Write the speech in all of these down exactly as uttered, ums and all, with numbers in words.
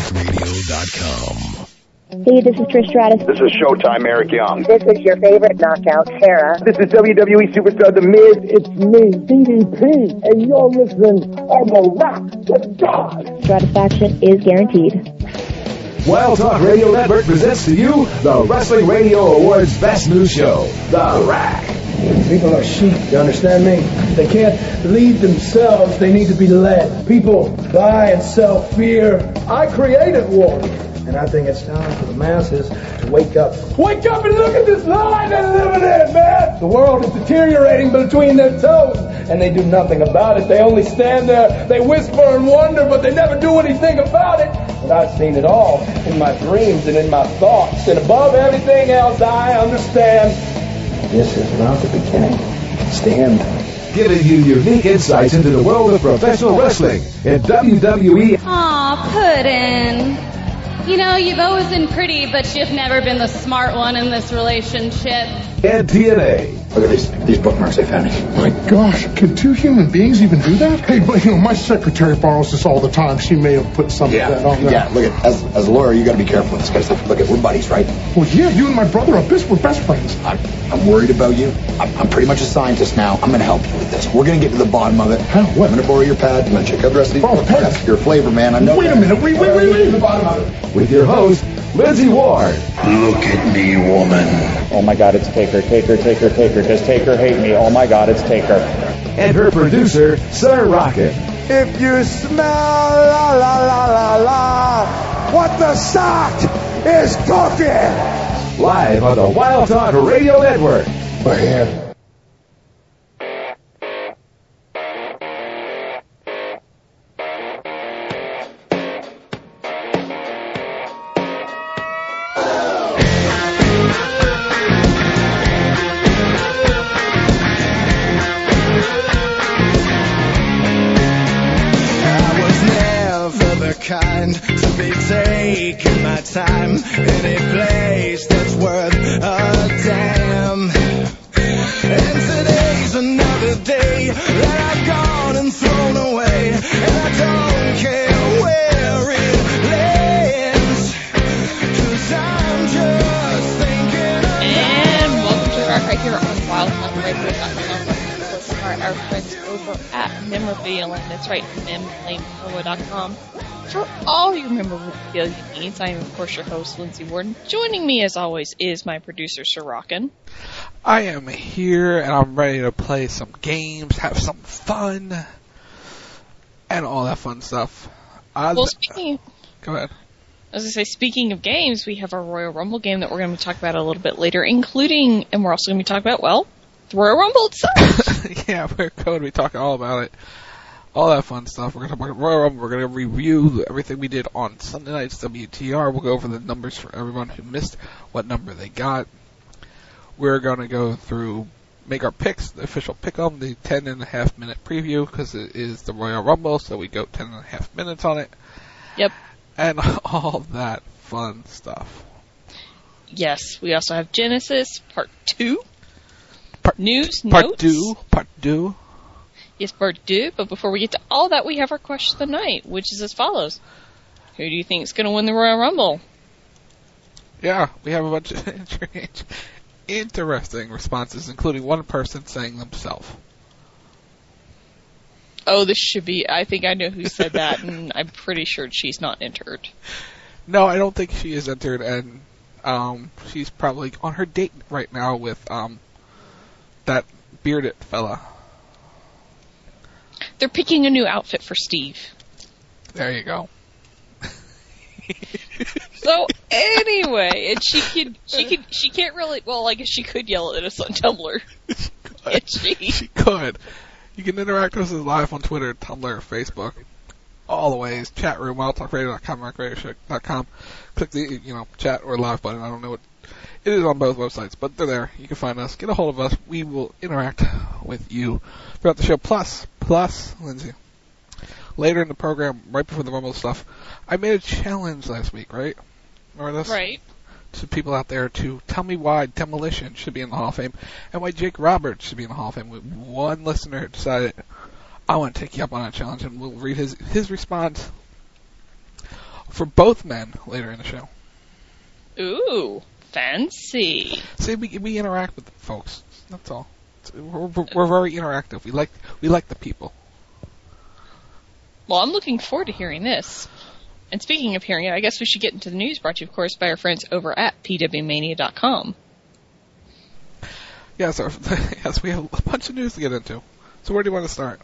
Black Radio dot com. Hey, this is Trish Stratus. This is Showtime Eric Young. This is your favorite knockout, Tara. This is W W E superstar The Miz. It's me, D D P, and you're listening on the Rock to God. Stratisfaction is guaranteed. Wild Talk Radio Network presents to you the Wrestling Radio Awards Best New Show, The Rack. People are sheep, you understand me? They can't lead themselves, they need to be led. People buy and sell fear. I created war. And I think it's time for the masses to wake up. Wake up and look at this lie they're living in, man! The world is deteriorating between their toes, and they do nothing about it. They only stand there, they whisper and wonder, but they never do anything about it. But I've seen it all in my dreams and in my thoughts. And above everything else, I understand this is not the beginning. Stand. Giving you unique insights into the world of professional wrestling in W W E. Aw, Puddin'. You know, you've always been pretty, but you've never been the smart one in this relationship. And T N A. Look at these these bookmarks I found. My gosh, can two human beings even do that? Hey, but you know, my secretary borrows this all the time. She may have put some Yeah, of that on there. yeah. Look at as as a lawyer, you got to be careful with this kind of stuff. Look at we're buddies, right? Well, yeah, you and my brother are best. We're best friends. I'm I'm worried about you. I'm, I'm pretty much a scientist now. I'm going to help you with this. We're going to get to the bottom of it. How? What? I'm going to borrow your pad. I'm going to check out the rest of these. Borrow the pad? Your flavor, man. I know. Wait a minute. Wait, wait, wait, wait. The bottom of it. With your host, Lindsay Ward. Look at me, woman. Oh my God, it's Taker, Taker, Taker, Taker. Does Taker hate me? Oh my God, it's Taker. And her producer, Sir Rocket. If you smell la la la la la, what the sock is cooking. Live on the Wild Talk Radio Network. My hand. Kind to be taking my time any place that's worth a damn. And today's another day that I've gone and thrown away, and I don't care where it lands, 'cause I'm just thinking of. And welcome to the Rock right here on Wild Talk Radio dot com. Our friends over at Memorabilia, and that's right, memorabilia dot com. For all your memorabilia needs, I am, of course, your host, Lindsay Warden. Joining me, as always, is my producer, Sir Rockin. I am here, and I'm ready to play some games, have some fun, and all that fun stuff. I well, speaking... Go ahead. As I say, speaking of games, we have our Royal Rumble game that we're going to talk about a little bit later, including, and we're also going to be talking about, well, the Royal Rumble itself. Yeah, we're going to be talking all about it. All that fun stuff. We're going to talk about Royal Rumble. We're going to review everything we did on Sunday night's W T R. We'll go over the numbers for everyone who missed what number they got. We're going to go through, make our picks, the official pick 'em, the ten and a half minute preview, because it is the Royal Rumble, so we go ten and a half minutes on it. Yep. And all that fun stuff. Yes, we also have Genesis Part two. Part, News, part notes. two, part two. Yes, part two, but before we get to all that, we have our question of the night, which is as follows. Who do you think is going to win the Royal Rumble? Yeah, we have a bunch of interesting responses, including one person saying themselves. Oh, this should be, I think I know who said that, and I'm pretty sure she's not entered. No, I don't think she is entered, and um, she's probably on her date right now with um, that bearded fella. They're picking a new outfit for Steve. There you go. So anyway, and she could, she could, she can't really. Well, I guess she could yell at us on Tumblr. Can't she? She could. You can interact with us live on Twitter, Tumblr, Facebook, all the ways. Chat room, wild talk radio dot com, rock radio show dot com. Click the you know chat or live button. I don't know what it is on both websites, but they're there. You can find us. Get a hold of us. We will interact with you throughout the show. Plus, plus, Lindsay. Later in the program, right before the Rumble stuff, I made a challenge last week, right? Remember this? Right. To people out there to tell me why Demolition should be in the Hall of Fame and why Jake Roberts should be in the Hall of Fame. One listener decided, I want to take you up on that challenge, and we'll read his his response for both men later in the show. Ooh, fancy. See, we we interact with the folks. That's all. We're, we're, we're very interactive. We like we like the people. Well, I'm looking forward to hearing this. And speaking of hearing it, I guess we should get into the news brought to you, of course, by our friends over at P W Mania dot com. Yes, our, yes, we have a bunch of news to get into. So where do you want to start?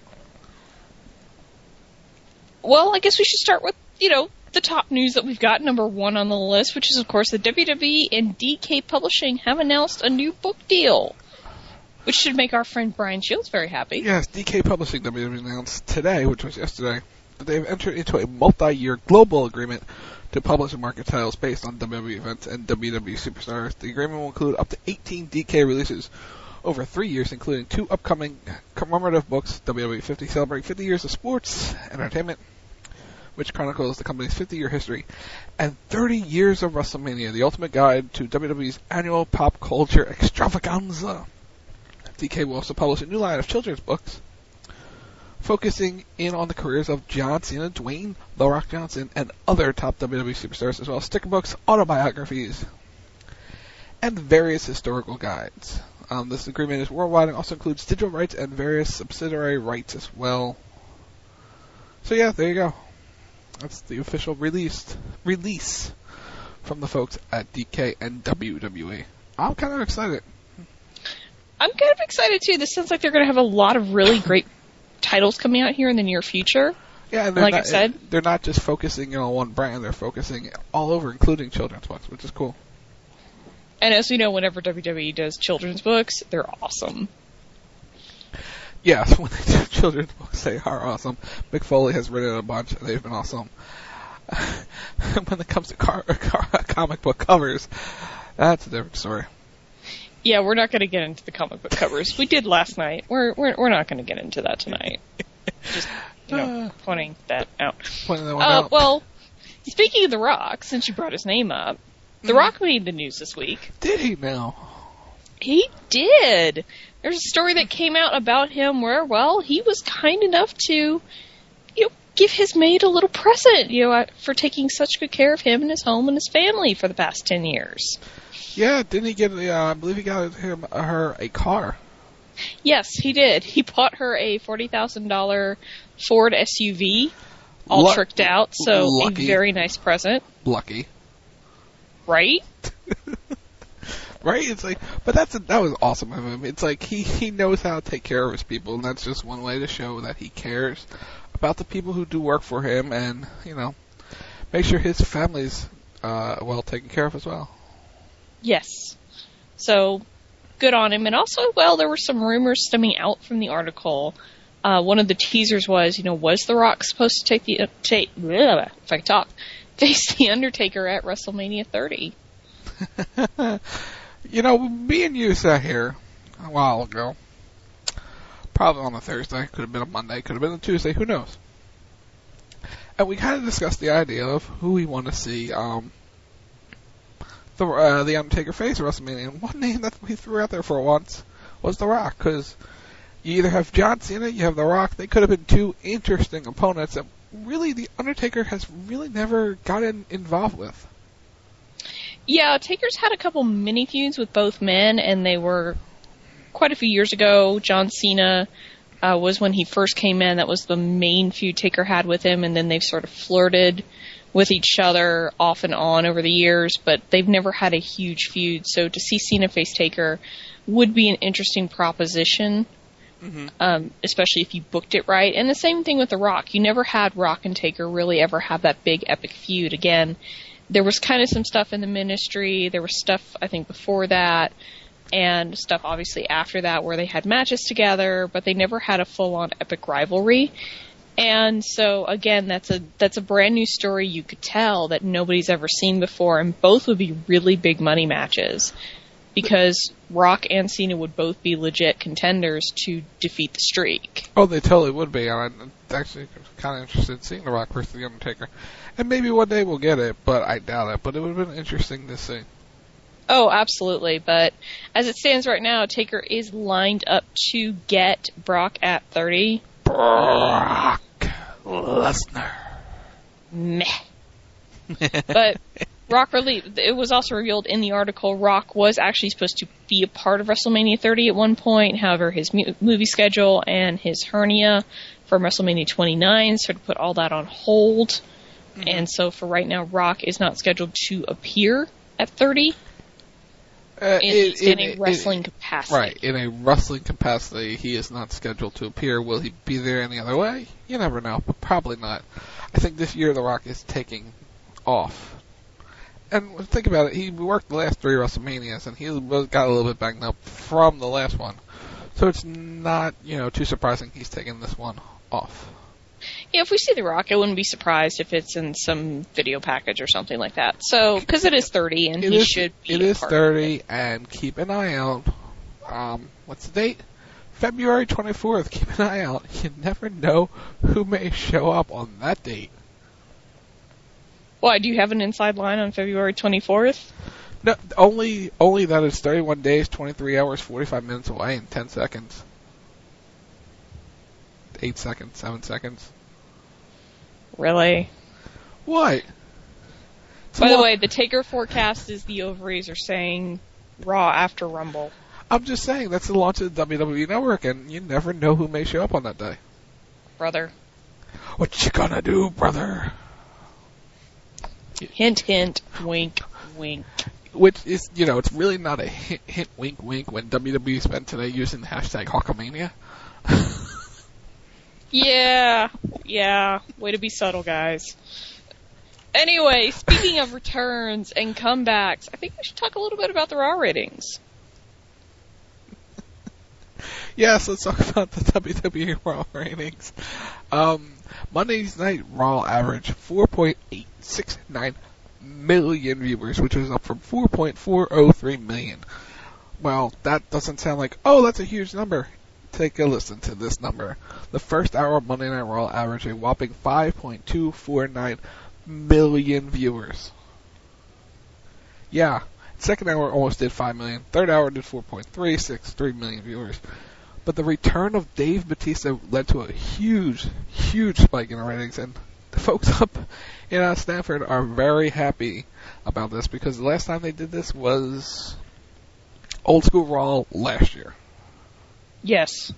Well, I guess we should start with, you know, the top news that we've got, number one on the list, which is, of course, that W W E and D K Publishing have announced a new book deal, which should make our friend Brian Shields very happy. Yes, D K Publishing W W E announced today, which was yesterday, that they've entered into a multi-year global agreement to publish and market titles based on W W E events and W W E superstars. The agreement will include up to eighteen D K releases over three years, including two upcoming commemorative books, W W E fifty, celebrating fifty years of sports entertainment, which chronicles the company's fifty-year history, and thirty years of WrestleMania, the ultimate guide to W W E's annual pop culture extravaganza. D K will also publish a new line of children's books, focusing in on the careers of John Cena, Dwayne The Rock Johnson, and other top W W E superstars, as well as sticker books, autobiographies, and various historical guides. Um, this agreement is worldwide and also includes digital rights and various subsidiary rights as well. So yeah, there you go. That's the official released release from the folks at D K and W W E. I'm kind of excited. I'm kind of excited too. This sounds like they're going to have a lot of really great titles coming out here in the near future. Yeah, and like not, I said, they're not just focusing on one brand; they're focusing all over, including children's books, which is cool. And as we know, whenever W W E does children's books, they're awesome. Yes, when they do children's books, they are awesome. Mick Foley has written a bunch, and they've been awesome. When it comes to car, car, comic book covers, that's a different story. Yeah, we're not going to get into the comic book covers. We did last night. We're we're we're not going to get into that tonight. Just you know, uh, pointing that out. Pointing that one uh, out. Well, speaking of The Rock, since you brought his name up, The mm. Rock made the news this week. Did he now? He did. There's a story that came out about him where, well, he was kind enough to, you know, give his maid a little present, you know, for taking such good care of him and his home and his family for the past ten years. Yeah, didn't he get, uh, I believe he got him, uh, her a car. Yes, he did. He bought her a forty thousand dollars Ford S U V, all L- tricked out, so lucky. A very nice present. Lucky. Right? Right? It's like, but that's a, that was awesome of him. It's like he, he knows how to take care of his people, and that's just one way to show that he cares about the people who do work for him, and, you know, make sure his family's uh, well taken care of as well. Yes. So, good on him. And also, well, there were some rumors stemming out from the article. Uh, one of the teasers was, you know, was The Rock supposed to take the, uh, take, bleh, if I can talk, face The Undertaker at WrestleMania thirty? You know, me and you sat here a while ago, probably on a Thursday, could have been a Monday, could have been a Tuesday, who knows? And we kind of discussed the idea of who we want to see um, the uh, the Undertaker face at WrestleMania. And one name that we threw out there for once was The Rock, because you either have John Cena, you have The Rock. They could have been two interesting opponents that really the Undertaker has really never gotten involved with. Yeah, Taker's had a couple mini feuds with both men, and they were quite a few years ago. John Cena uh, was when he first came in. That was the main feud Taker had with him, and then they've sort of flirted with each other off and on over the years, but they've never had a huge feud. So to see Cena face Taker would be an interesting proposition, mm-hmm. um, especially if you booked it right. And the same thing with The Rock. You never had Rock and Taker really ever have that big epic feud. Again, there was kind of some stuff in the Ministry. There was stuff, I think, before that, and stuff obviously after that where they had matches together, but they never had a full-on epic rivalry. And so, again, that's a that's a brand new story you could tell that nobody's ever seen before, and both would be really big money matches because Rock and Cena would both be legit contenders to defeat the streak. Oh, they totally would be. I'm actually kind of interested in seeing The Rock versus The Undertaker. And maybe one day we'll get it, but I doubt it. But it would have been interesting to see. Oh, absolutely. But as it stands right now, Taker is lined up to get Brock at thirty. Brock Lesnar. Meh. But Rock really, it was also revealed in the article, Rock was actually supposed to be a part of WrestleMania thirty at one point. However, his mu- movie schedule and his hernia from WrestleMania twenty-nine sort of put all that on hold. Mm-hmm. And so for right now, Rock is not scheduled to appear at thirty. Uh, in, it, in it, a wrestling it, capacity. Right, in a wrestling capacity, he is not scheduled to appear. Will he be there any other way? You never know, but probably not. I think this year The Rock is taking off. And think about it, he worked the last three WrestleManias, and he got a little bit banged up from the last one. So it's not, you know, too surprising he's taking this one off. Yeah, if we see The Rock, I wouldn't be surprised if it's in some video package or something like that. So, because it is thirty, and it he is, should be It a is part thirty, of it. and keep an eye out. Um, what's the date? February twenty-fourth. Keep an eye out. You never know who may show up on that date. Why, do you have an inside line on February twenty-fourth? No, only only that it's thirty-one days, twenty-three hours, forty-five minutes away, and ten seconds. eight seconds, seven seconds. Really? What? By the way, the Taker forecast is the ovaries are saying Raw after Rumble. I'm just saying, that's the launch of the W W E Network, and you never know who may show up on that day. Brother. What you gonna do, brother? Hint, hint, wink, wink. Which is, you know, it's really not a hint, hint, wink, wink when W W E spent today using the hashtag Hulkamania. Yeah, yeah. Way to be subtle, guys. Anyway, speaking of returns and comebacks, I think we should talk a little bit about the Raw ratings. Yes, let's talk about the W W E Raw ratings. Um, Monday's Night Raw averaged four point eight six nine million viewers, which was up from four point four oh three million. Well, that doesn't sound like, oh, that's a huge number. Take a listen to this number. The first hour of Monday Night Raw averaged a whopping five point two four nine million viewers. Yeah, second hour almost did five million. Third hour did four point three six three million viewers. But the return of Dave Bautista led to a huge, huge spike in the ratings, and the folks up in uh, Stanford are very happy about this because the last time they did this was Old School Raw last year. Yes.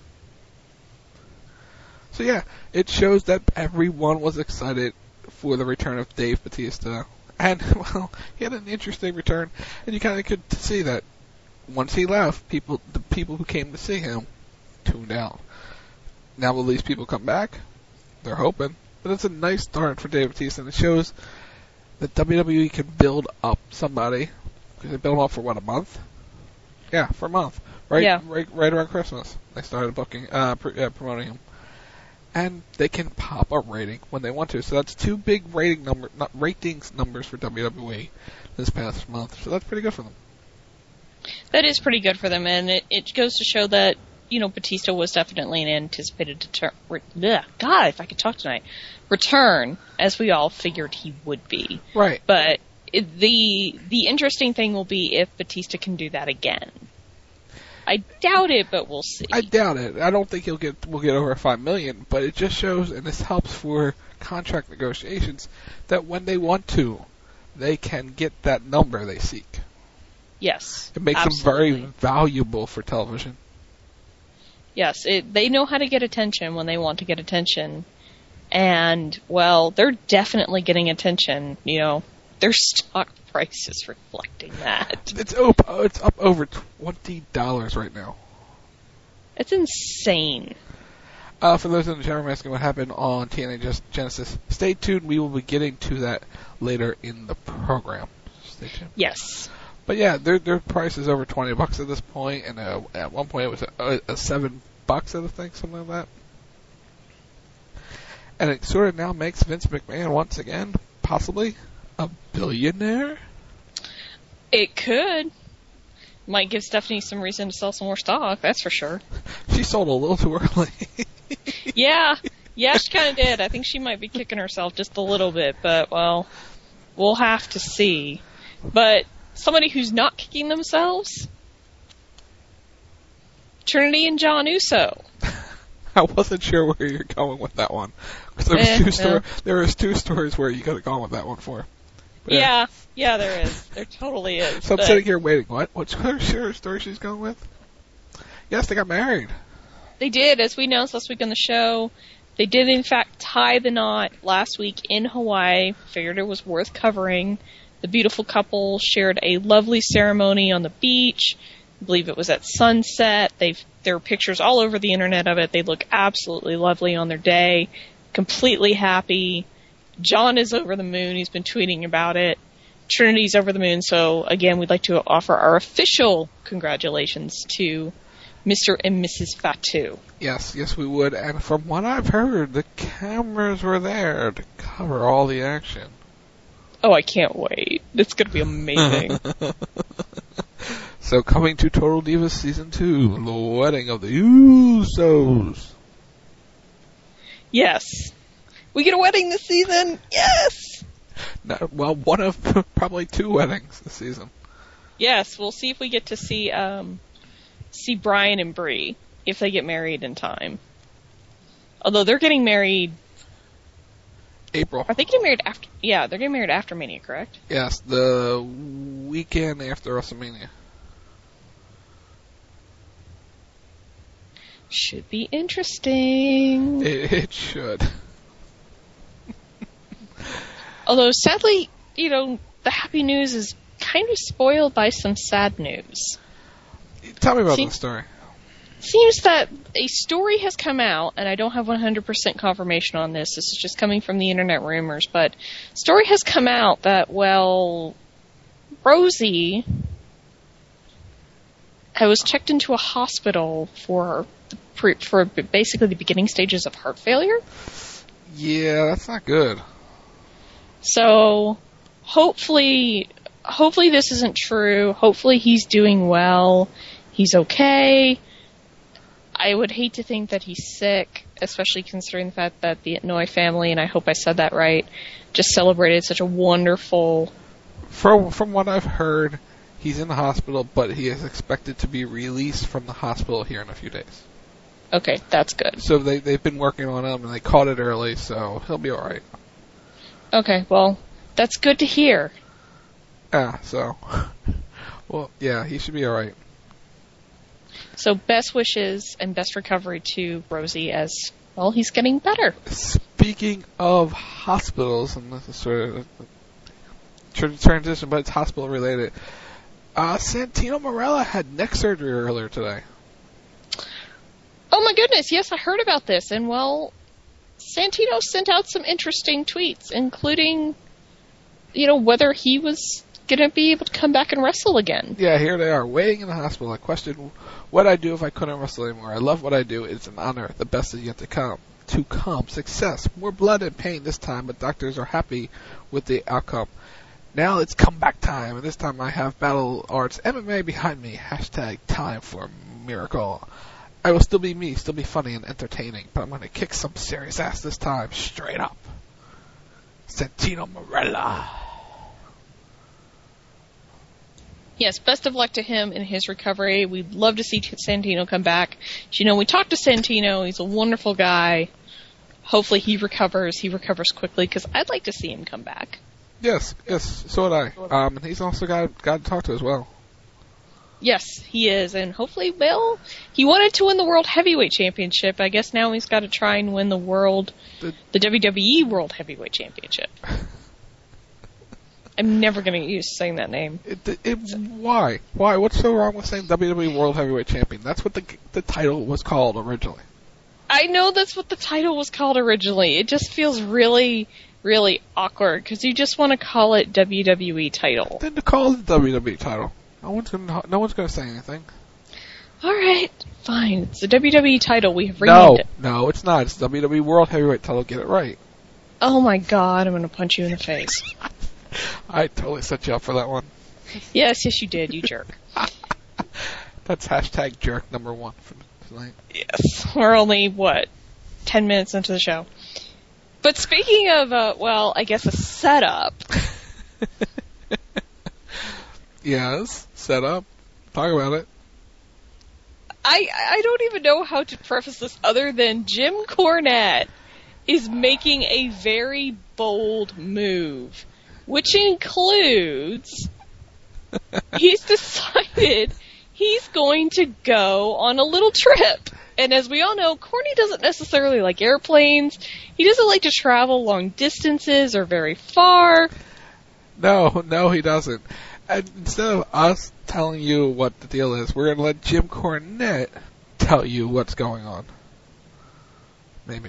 So yeah, it shows that everyone was excited for the return of Dave Bautista. And, well, he had an interesting return, and you kind of could see that once he left, people, the people who came to see him tuned out. Now will these people come back? They're hoping. But it's a nice start for Dave Bautista, and it shows that W W E can build up somebody. Because they build him up for, what, a month? Yeah, for a month. Right, yeah. right, right around Christmas, they started booking, uh, pr- uh, promoting him, and they can pop a rating when they want to. So that's two big rating number, not ratings numbers for W W E this past month. So that's pretty good for them. That is pretty good for them, and it, it goes to show that you know Batista was definitely an anticipated deter- re- bleh, God, if I could talk tonight, return as we all figured he would be. Right. But it, the the interesting thing will be if Batista can do that again. I doubt it, but we'll see. I doubt it. I don't think he'll get we'll get over five million, but it just shows, and this helps for contract negotiations, that when they want to, they can get that number they seek. Yes, it makes absolutely. them very valuable for television. Yes, it, they know how to get attention when they want to get attention, and well, they're definitely getting attention. You know, their stock price is reflecting that. It's up. It's up over twenty dollars right now. It's insane. Uh, for those in the chat room asking what happened on T N A Genesis, stay tuned. We will be getting to that later in the program. Stay tuned. Yes. But yeah, their their price is over twenty bucks at this point, and uh, at one point it was a, a seven bucks, I think, something like that. And it sort of now makes Vince McMahon once again possibly a billionaire? It could. Might give Stephanie some reason to sell some more stock, that's for sure. She sold a little too early. yeah. Yeah, she kind of did. I think she might be kicking herself just a little bit, but, well, we'll have to see. But somebody who's not kicking themselves? Trinity and John Uso. I wasn't sure where you're going with that one. Because there was eh, two sto- no. there was two stories where you could have gone with that one for. Yeah, yeah, there is. There totally is. So I'm but... sitting here waiting. What? What's her story she's going with? Yes, they got married. They did, as we announced last week on the show. They did, in fact, tie the knot last week in Hawaii. Figured it was worth covering. The beautiful couple shared a lovely ceremony on the beach. I believe it was at sunset. They've there are pictures all over the internet of it. They look absolutely lovely on their day. Completely happy. John is over the moon. He's been tweeting about it. Trinity's over the moon. So, again, we'd like to offer our official congratulations to Mister and Missus Fatu. Yes, yes, we would. And from what I've heard, the cameras were there to cover all the action. Oh, I can't wait. It's going to be amazing. So, coming to Total Divas Season two, the wedding of the Usos. Yes. We get a wedding this season? Yes! No, well, one of probably two weddings this season. Yes, we'll see if we get to see um, see Brian and Bree, if they get married in time. Although they're getting married... April. Are they getting married after... Yeah, they're getting married after Mania, correct? Yes, the weekend after WrestleMania. Should be interesting. It, it should. Although, sadly, you know, the happy news is kind of spoiled by some sad news. Tell me about Se- the story. Seems that a story has come out, and I don't have one hundred percent confirmation on this. This is just coming from the internet rumors, but story has come out that, well, Rosie was checked into a hospital for the pre- for basically the beginning stages of heart failure. Yeah, that's not good. So, hopefully, hopefully this isn't true. Hopefully he's doing well. He's okay. I would hate to think that he's sick, especially considering the fact that the Noi family, and I hope I said that right, just celebrated such a wonderful... From, from what I've heard, he's in the hospital, but he is expected to be released from the hospital here in a few days. Okay, that's good. So they, they've been working on him, and they caught it early, so he'll be alright. Okay, well, that's good to hear. Yeah, so... Well, yeah, he should be alright. So best wishes and best recovery to Rosie as, well, he's getting better. Speaking of hospitals, and this is sort of a transition, but it's hospital related. Uh, Santino Marella had neck surgery earlier today. Oh my goodness, yes, I heard about this, and well, Santino sent out some interesting tweets, including, you know, whether he was going to be able to come back and wrestle again. Yeah, here they are, waiting in the hospital. I questioned what I'd do if I couldn't wrestle anymore. I love what I do. It's an honor. The best is yet to come. To come. Success. More blood and pain this time, but doctors are happy with the outcome. Now it's comeback time, and this time I have Battle Arts M M A behind me. Hashtag time for a miracle. I will still be me, still be funny and entertaining, but I'm going to kick some serious ass this time, straight up. Santino Marella. Yes, best of luck to him in his recovery. We'd love to see Santino come back. You know, we talked to Santino. He's a wonderful guy. Hopefully he recovers. He recovers quickly, because I'd like to see him come back. Yes, yes, so would I. Um, and he's also got, got to talk to as well. Yes, he is, and hopefully, well, he wanted to win the World Heavyweight Championship. I guess now he's got to try and win the World, the, the W W E World Heavyweight Championship. I'm never going to use saying that name. It, it, why? Why? What's so wrong with saying W W E World Heavyweight Champion? That's what the the title was called originally. I know that's what the title was called originally. It just feels really, really awkward, because you just want to call it W W E title. Then to call it the W W E title. No one's gonna, no one's gonna say anything. All right, fine. It's the W W E title. We have renamed no, it. No, it's not. It's the W W E World Heavyweight title. Get it right. Oh my God! I'm gonna punch you in the face. I totally set you up for that one. Yes, yes, you did. You jerk. That's hashtag jerk number one for tonight. Yes, we're only what ten minutes into the show. But speaking of, uh, well, I guess a setup. Yes, set up. Talk about it. I I don't even know how to preface this other than Jim Cornette is making a very bold move. which includes he's decided he's going to go on a little trip. And as we all know, Corny doesn't necessarily like airplanes. He doesn't like to travel long distances or very far. No, no, he doesn't. And instead of us telling you what the deal is, we're going to let Jim Cornette tell you what's going on. Maybe.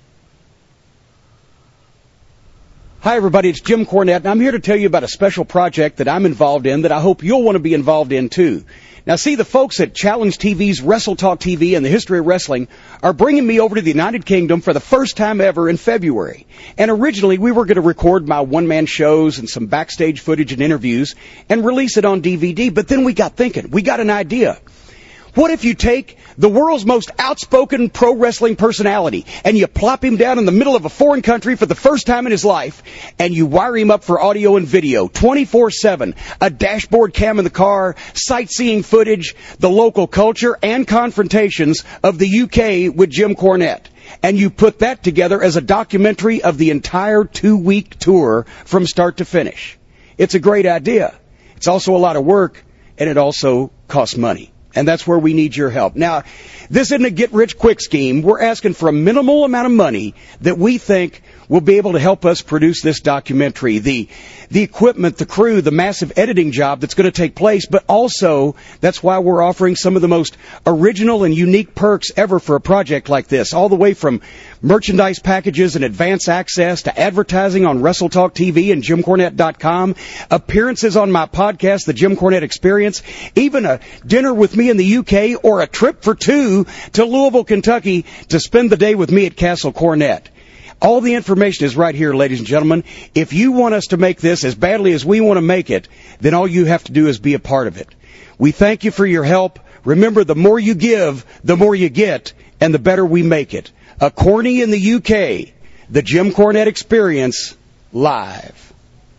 Hi, everybody. It's Jim Cornette, and I'm here to tell you about a special project that I'm involved in that I hope you'll want to be involved in, too. Now, see, the folks at Challenge T V's Wrestle Talk T V and the History of Wrestling are bringing me over to the United Kingdom for the first time ever in February. And originally, we were going to record my one-man shows and some backstage footage and interviews and release it on D V D. But then we got thinking. We got an idea. What if you take the world's most outspoken pro wrestling personality and you plop him down in the middle of a foreign country for the first time in his life and you wire him up for audio and video twenty-four seven, a dashboard cam in the car, sightseeing footage, the local culture, and confrontations of the U K with Jim Cornette. And you put that together as a documentary of the entire two-week tour from start to finish. It's a great idea. It's also a lot of work, and it also costs money. And that's where we need your help. Now, this isn't a get-rich-quick scheme. We're asking for a minimal amount of money that we think will be able to help us produce this documentary. The the equipment, the crew, the massive editing job that's going to take place, but also that's why we're offering some of the most original and unique perks ever for a project like this, all the way from merchandise packages and advance access to advertising on Wrestle Talk T V and Jim Cornette dot com, appearances on my podcast, The Jim Cornette Experience, even a dinner with me in the U K or a trip for two to Louisville, Kentucky to spend the day with me at Castle Cornette. All the information is right here, ladies and gentlemen. If you want us to make this as badly as we want to make it, then all you have to do is be a part of it. We thank you for your help. Remember, the more you give, the more you get, and the better we make it. A Corny in the U K, the Jim Cornette Experience, live.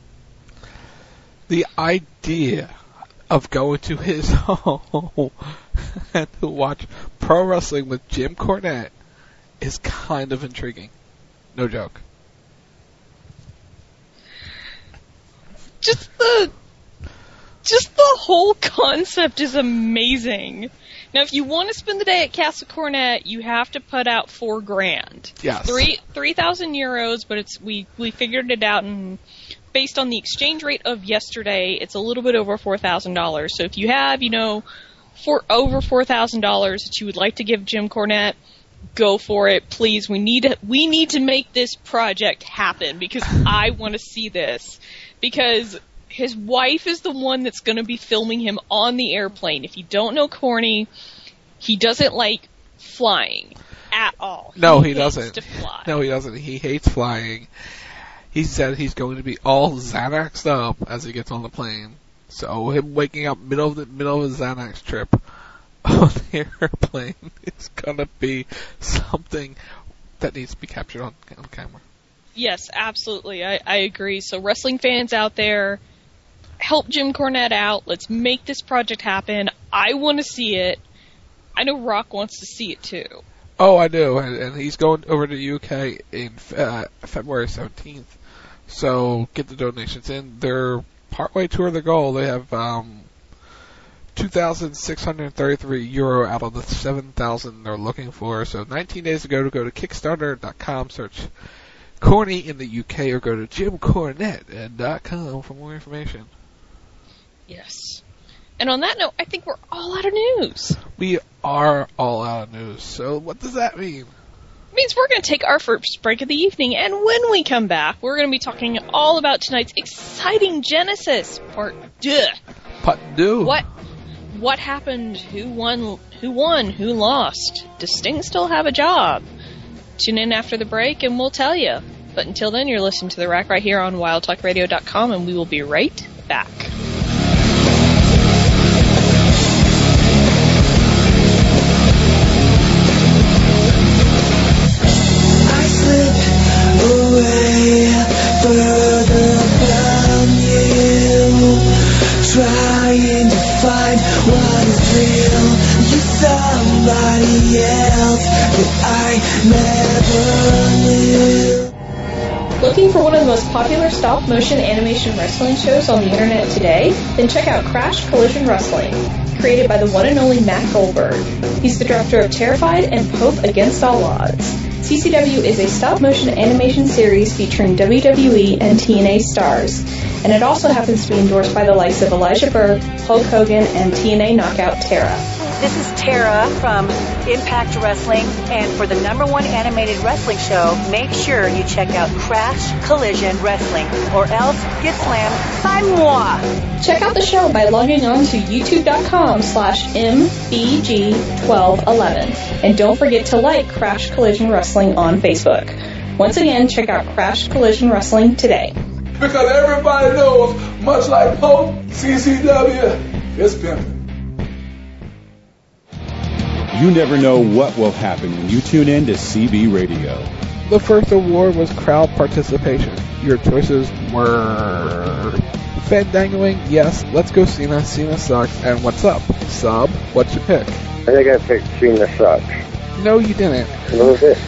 The idea of going to his home and to watch pro wrestling with Jim Cornette is kind of intriguing. No joke. Just the, just the whole concept is amazing. Now, if you want to spend the day at Castle Cornette, you have to put out four grand. Yes. Three, three thousand euros, but it's, we, we figured it out, and based on the exchange rate of yesterday, it's a little bit over four thousand dollars. So if you have, you know, for over four thousand dollars that you would like to give Jim Cornette, go for it, please. We need to, we need to make this project happen because I want to see this. Because his wife is the one that's going to be filming him on the airplane. If you don't know Corny, he doesn't like flying at all. No, he, he doesn't. To fly. No, he doesn't. He hates flying. He said he's going to be all Xanaxed up as he gets on the plane. So him waking up middle of the middle of a Xanax trip on the airplane is gonna be something that needs to be captured on, on camera. Yes, absolutely. I, I agree. So wrestling fans out there, help Jim Cornette out. Let's make this project happen. I want to see it. I know Rock wants to see it too. Oh, I do, and, and he's going over to the U K in uh, February seventeenth. So get the donations in. They're partway toward the goal. They have um, two thousand six hundred thirty-three euro out of the seven thousand they're looking for. So nineteen days ago to go to Kickstarter dot com, search Corny in the U K, or go to Jim Cornette dot com for more information. Yes. And on that note, I think we're all out of news. We are all out of news. So what does that mean? It means we're going to take our first break of the evening, and when we come back, we're going to be talking all about tonight's exciting Genesis Part Deux. Part Deux. What? What happened? Who won? Who won? Who lost? Does Sting still have a job? Tune in after the break, and we'll tell you. But until then, you're listening to The Rack right here on Wild Talk Radio dot com, and we will be right back. Further from you, trying to find what is real. You're somebody else that I never knew. Looking for one of the most popular stop-motion animation wrestling shows on the internet today? Then check out Crash Collision Wrestling, created by the one and only Matt Goldberg. He's the director of Terrified and Pope Against All Odds. C C W is a stop-motion animation series featuring W W E and T N A stars, and it also happens to be endorsed by the likes of Elijah Burke, Hulk Hogan, and T N A knockout Tara. This is Tara from Impact Wrestling, and for the number one animated wrestling show, make sure you check out Crash Collision Wrestling, or else get slammed by moi. Check out the show by logging on to youtube.com slash mbg1211, and don't forget to like Crash Collision Wrestling on Facebook. Once again, check out Crash Collision Wrestling today. Because everybody knows, much like Pope, C C W is pimping. You never know what will happen when you tune in to C B Radio. The first award was crowd participation. Your choices were Fandangoing, yes, Let's Go Cena, Cena Sucks, and What's Up? Sub, what'd you pick? I think I picked Cena Sucks. No, you didn't. What was it?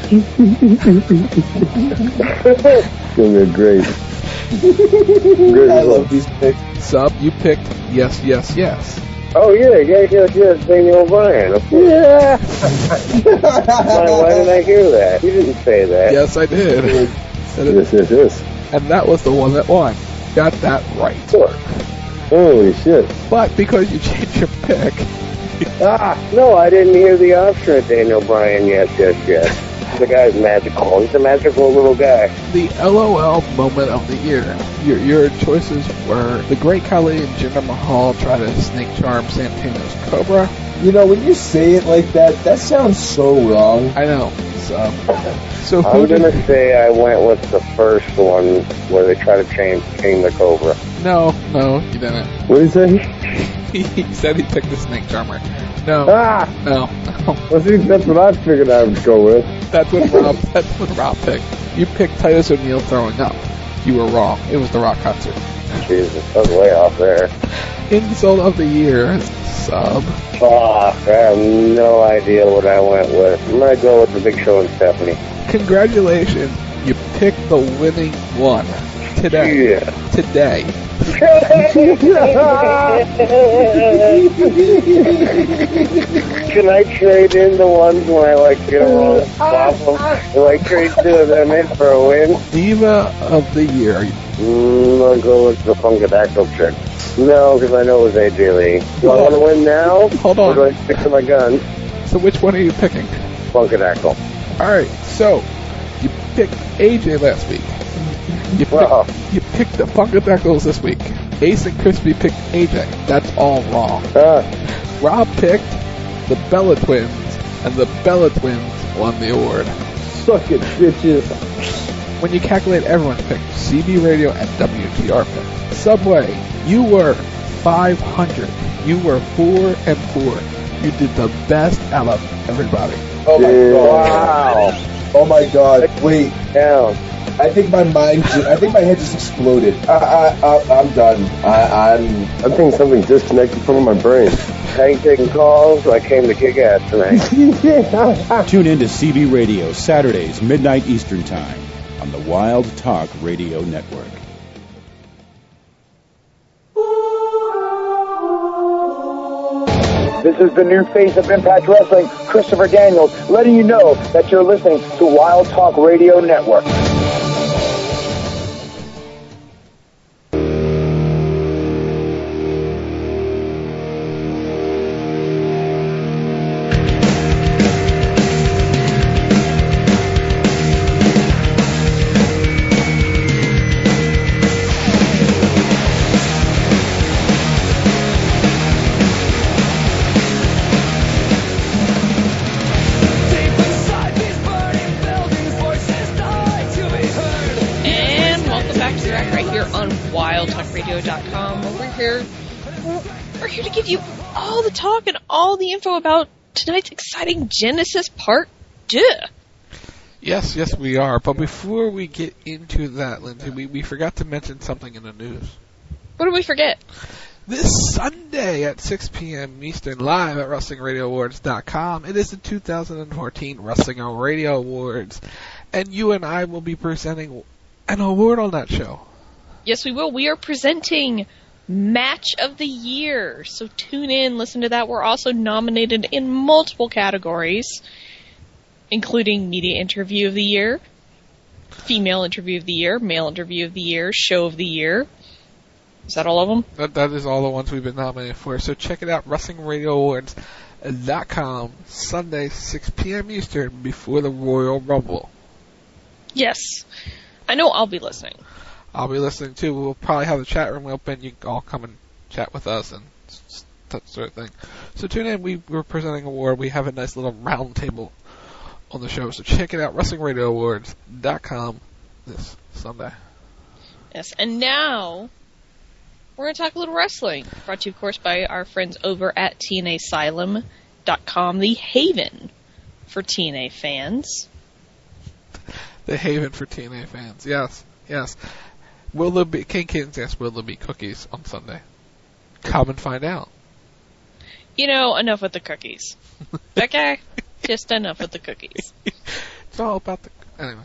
It's gonna be great. great I love these picks. Sub, you picked Yes, Yes, Yes. Oh, yeah, yes, yes, yes, Daniel O'Brien. Yeah. why, why did I hear that? You didn't say that. Yes, I did. Yes, yes, yes. And that was the one that won. Got that right. Sure. Holy shit. But because you changed your pick. ah, no, I didn't hear the option of Daniel Bryan. Yes, yes, yes. The guy's magical. He's a magical little guy. The LOL moment of the year. Your your choices were the Great Khali and Jinder Mahal try to snake charm Santino's Cobra. You know, when you say it like that, that sounds so wrong. I know. So, so who I'm gonna did... say I went with the first one where they try to chain chain the Cobra. No, no, you didn't. What did he say? He said he picked the snake charmer. No. Ah! No. no. Well, see, that's what I figured I would go with. That's what Rob. That's what Rob picked. You picked Titus O'Neil throwing up. You were wrong. It was the Rock concert. Jesus, I was way off there. Insult of the year, Sub. Oh, I have no idea what I went with. I'm gonna go with the Big Show and Stephanie. Congratulations, you picked the winning one today. Yeah. Today. Can I trade in the ones when I like get a wrong problem? Do I trade two of them in for a win? Diva of the year. Mm, I'll go with the Funkadactyl chick. No, because I know it was A J Lee. Do I want to win now? Hold on. Or do I stick to my gun? So which one are you picking? Funkadactyl. Alright, so you picked A J last week. You picked, uh-huh. you picked the Funkadactyls this week. Ace and Crispy picked A J. That's all wrong. Uh. Rob picked the Bella Twins, and the Bella Twins won the award. Suck it, bitches. When you calculate everyone's pick, C B Radio and W T R pick. Subway, you were five hundred. You were four and four. You did the best out of everybody. Oh my yeah. god! Wow! Oh my god! Wait, down. I think my mind, ju- I think my head just exploded. I, I, I, I'm done. I, I'm. I think something disconnected from my brain. I ain't taking calls. I came to kick ass tonight. Tune in to C B Radio Saturdays, midnight Eastern Time on the Wild Talk Radio Network. This is the new face of Impact Wrestling, Christopher Daniels, letting you know that you're listening to Wild Talk Radio Network. Talk and all the info about tonight's exciting Genesis Part two. Yes, yes, we are. But before we get into that, Lindsay, we, we forgot to mention something in the news. What did we forget? This Sunday at six p.m. Eastern, live at Wrestling Radio Awards dot com, it is the two thousand fourteen Wrestling Radio Awards. And you and I will be presenting an award on that show. Yes, we will. We are presenting Match of the Year. So tune in, listen to that. We're also nominated in multiple categories, including Media Interview of the Year, Female Interview of the Year, Male Interview of the Year, Show of the Year. Is that all of them? That, that is all the ones we've been nominated for. So check it out, wrestling radio awards dot com, Sunday, six p.m. Eastern, before the Royal Rumble. Yes. I know I'll be listening. I'll be listening too. We'll probably have the chat room open. You can all come and chat with us and that sort of thing. So tune in. We, we're presenting an award. We have a nice little round table on the show. So check it out, wrestling radio awards dot com this Sunday. Yes, and now we're going to talk a little wrestling. Brought to you, of course, by our friends over at T N A Asylum dot com, the haven for T N A fans. The haven for T N A fans, yes, yes. Will there be, King Kittens asks, will there be cookies on Sunday? Come and find out. You know, enough with the cookies. Okay? Just enough with the cookies. It's all about the... Anyway.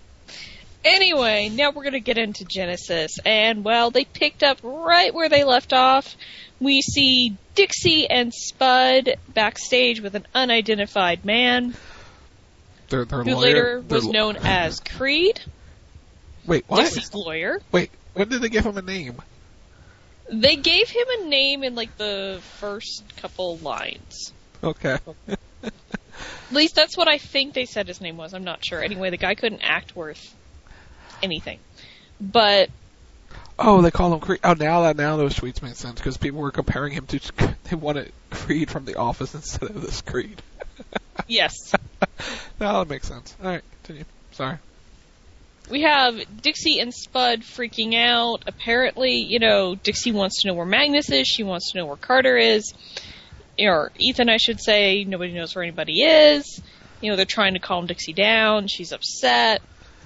Anyway, now we're going to get into Genesis. And, well, they picked up right where they left off. We see Dixie and Spud backstage with an unidentified man. Their, their who lawyer, later their was lo- known as Creed. Wait, what? Dixie's lawyer. Wait, when did they give him a name? They gave him a name in, like, the first couple lines. Okay. At least that's what I think they said his name was. I'm not sure. Anyway, the guy couldn't act worth anything. But... Oh, they call him Creed. Oh, now that now those tweets make sense, because people were comparing him to... They wanted Creed from The Office instead of this Creed. Yes. Now that makes sense. Alright, continue. Sorry. We have Dixie and Spud freaking out. Apparently, you know, Dixie wants to know where Magnus is. She wants to know where Carter is. Or Ethan, I should say. Nobody knows where anybody is. You know, they're trying to calm Dixie down. She's upset.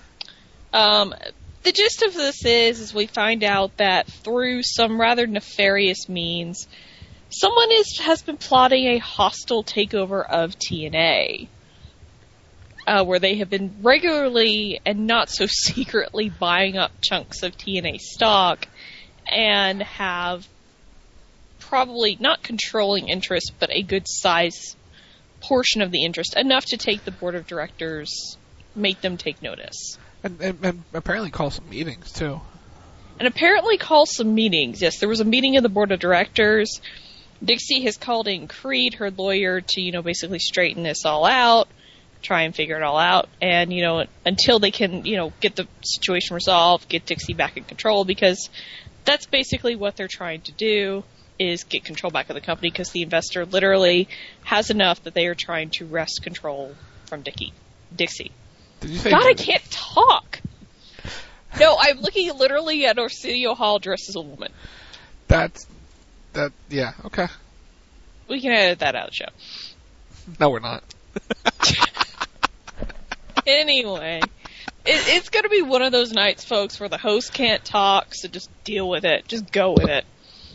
Um, the gist of this is, is we find out that through some rather nefarious means, someone is has been plotting a hostile takeover of T N A. Uh, where they have been regularly and not so secretly buying up chunks of T N A stock and have probably not controlling interest, but a good size portion of the interest, enough to take the board of directors, make them take notice. And, and, and apparently call some meetings, too. And apparently call some meetings. Yes, there was a meeting of the board of directors. Dixie has called in Creed, her lawyer, to, you know, basically straighten this all out. Try and figure it all out, and, you know, until they can, you know, get the situation resolved, get Dixie back in control, because that's basically what they're trying to do, is get control back of the company, because the investor literally has enough that they are trying to wrest control from Dickie, Dixie. Did you say God, Dixie? I can't talk! No, I'm looking literally at Arsenio Hall dressed as a woman. That's, that, yeah, okay. We can edit that out of the show. No, we're not. Anyway, it, it's going to be one of those nights, folks, where the host can't talk, so just deal with it. Just go with it.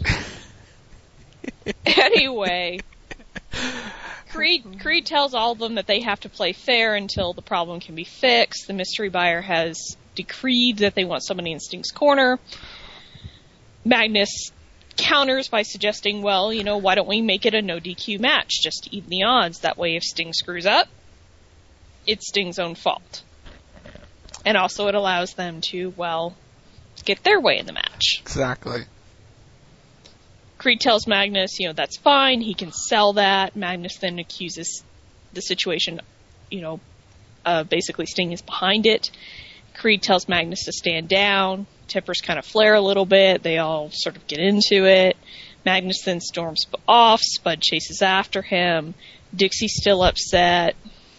Anyway, Creed, Creed tells all of them that they have to play fair until the problem can be fixed. The mystery buyer has decreed that they want somebody in Sting's corner. Magnus counters by suggesting, well, you know, why don't we make it a no D Q match, just to even the odds. That way, if Sting screws up, it's Sting's own fault. And also it allows them to, well, get their way in the match. Exactly. Creed tells Magnus, you know, that's fine, he can sell that. Magnus then accuses the situation, you know, uh, basically Sting is behind it. Creed tells Magnus to stand down. Tempers kind of flare a little bit. They all sort of get into it. Magnus then storms off. Spud chases after him. Dixie's still upset.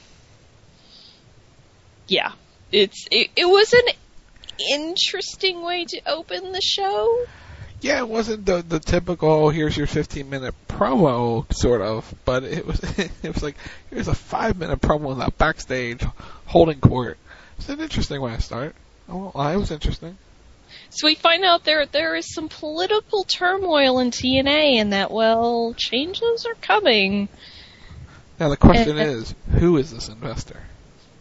Yeah, it's it, it was an interesting way to open the show. Yeah, it wasn't the the typical here's your fifteen minute promo sort of, but it was it was like here's a five minute promo in that backstage holding court. It's an interesting way to start. Oh, I was interesting. So we find out there there is some political turmoil in T N A, and that, well, changes are coming. Now the question and, is, who is this investor?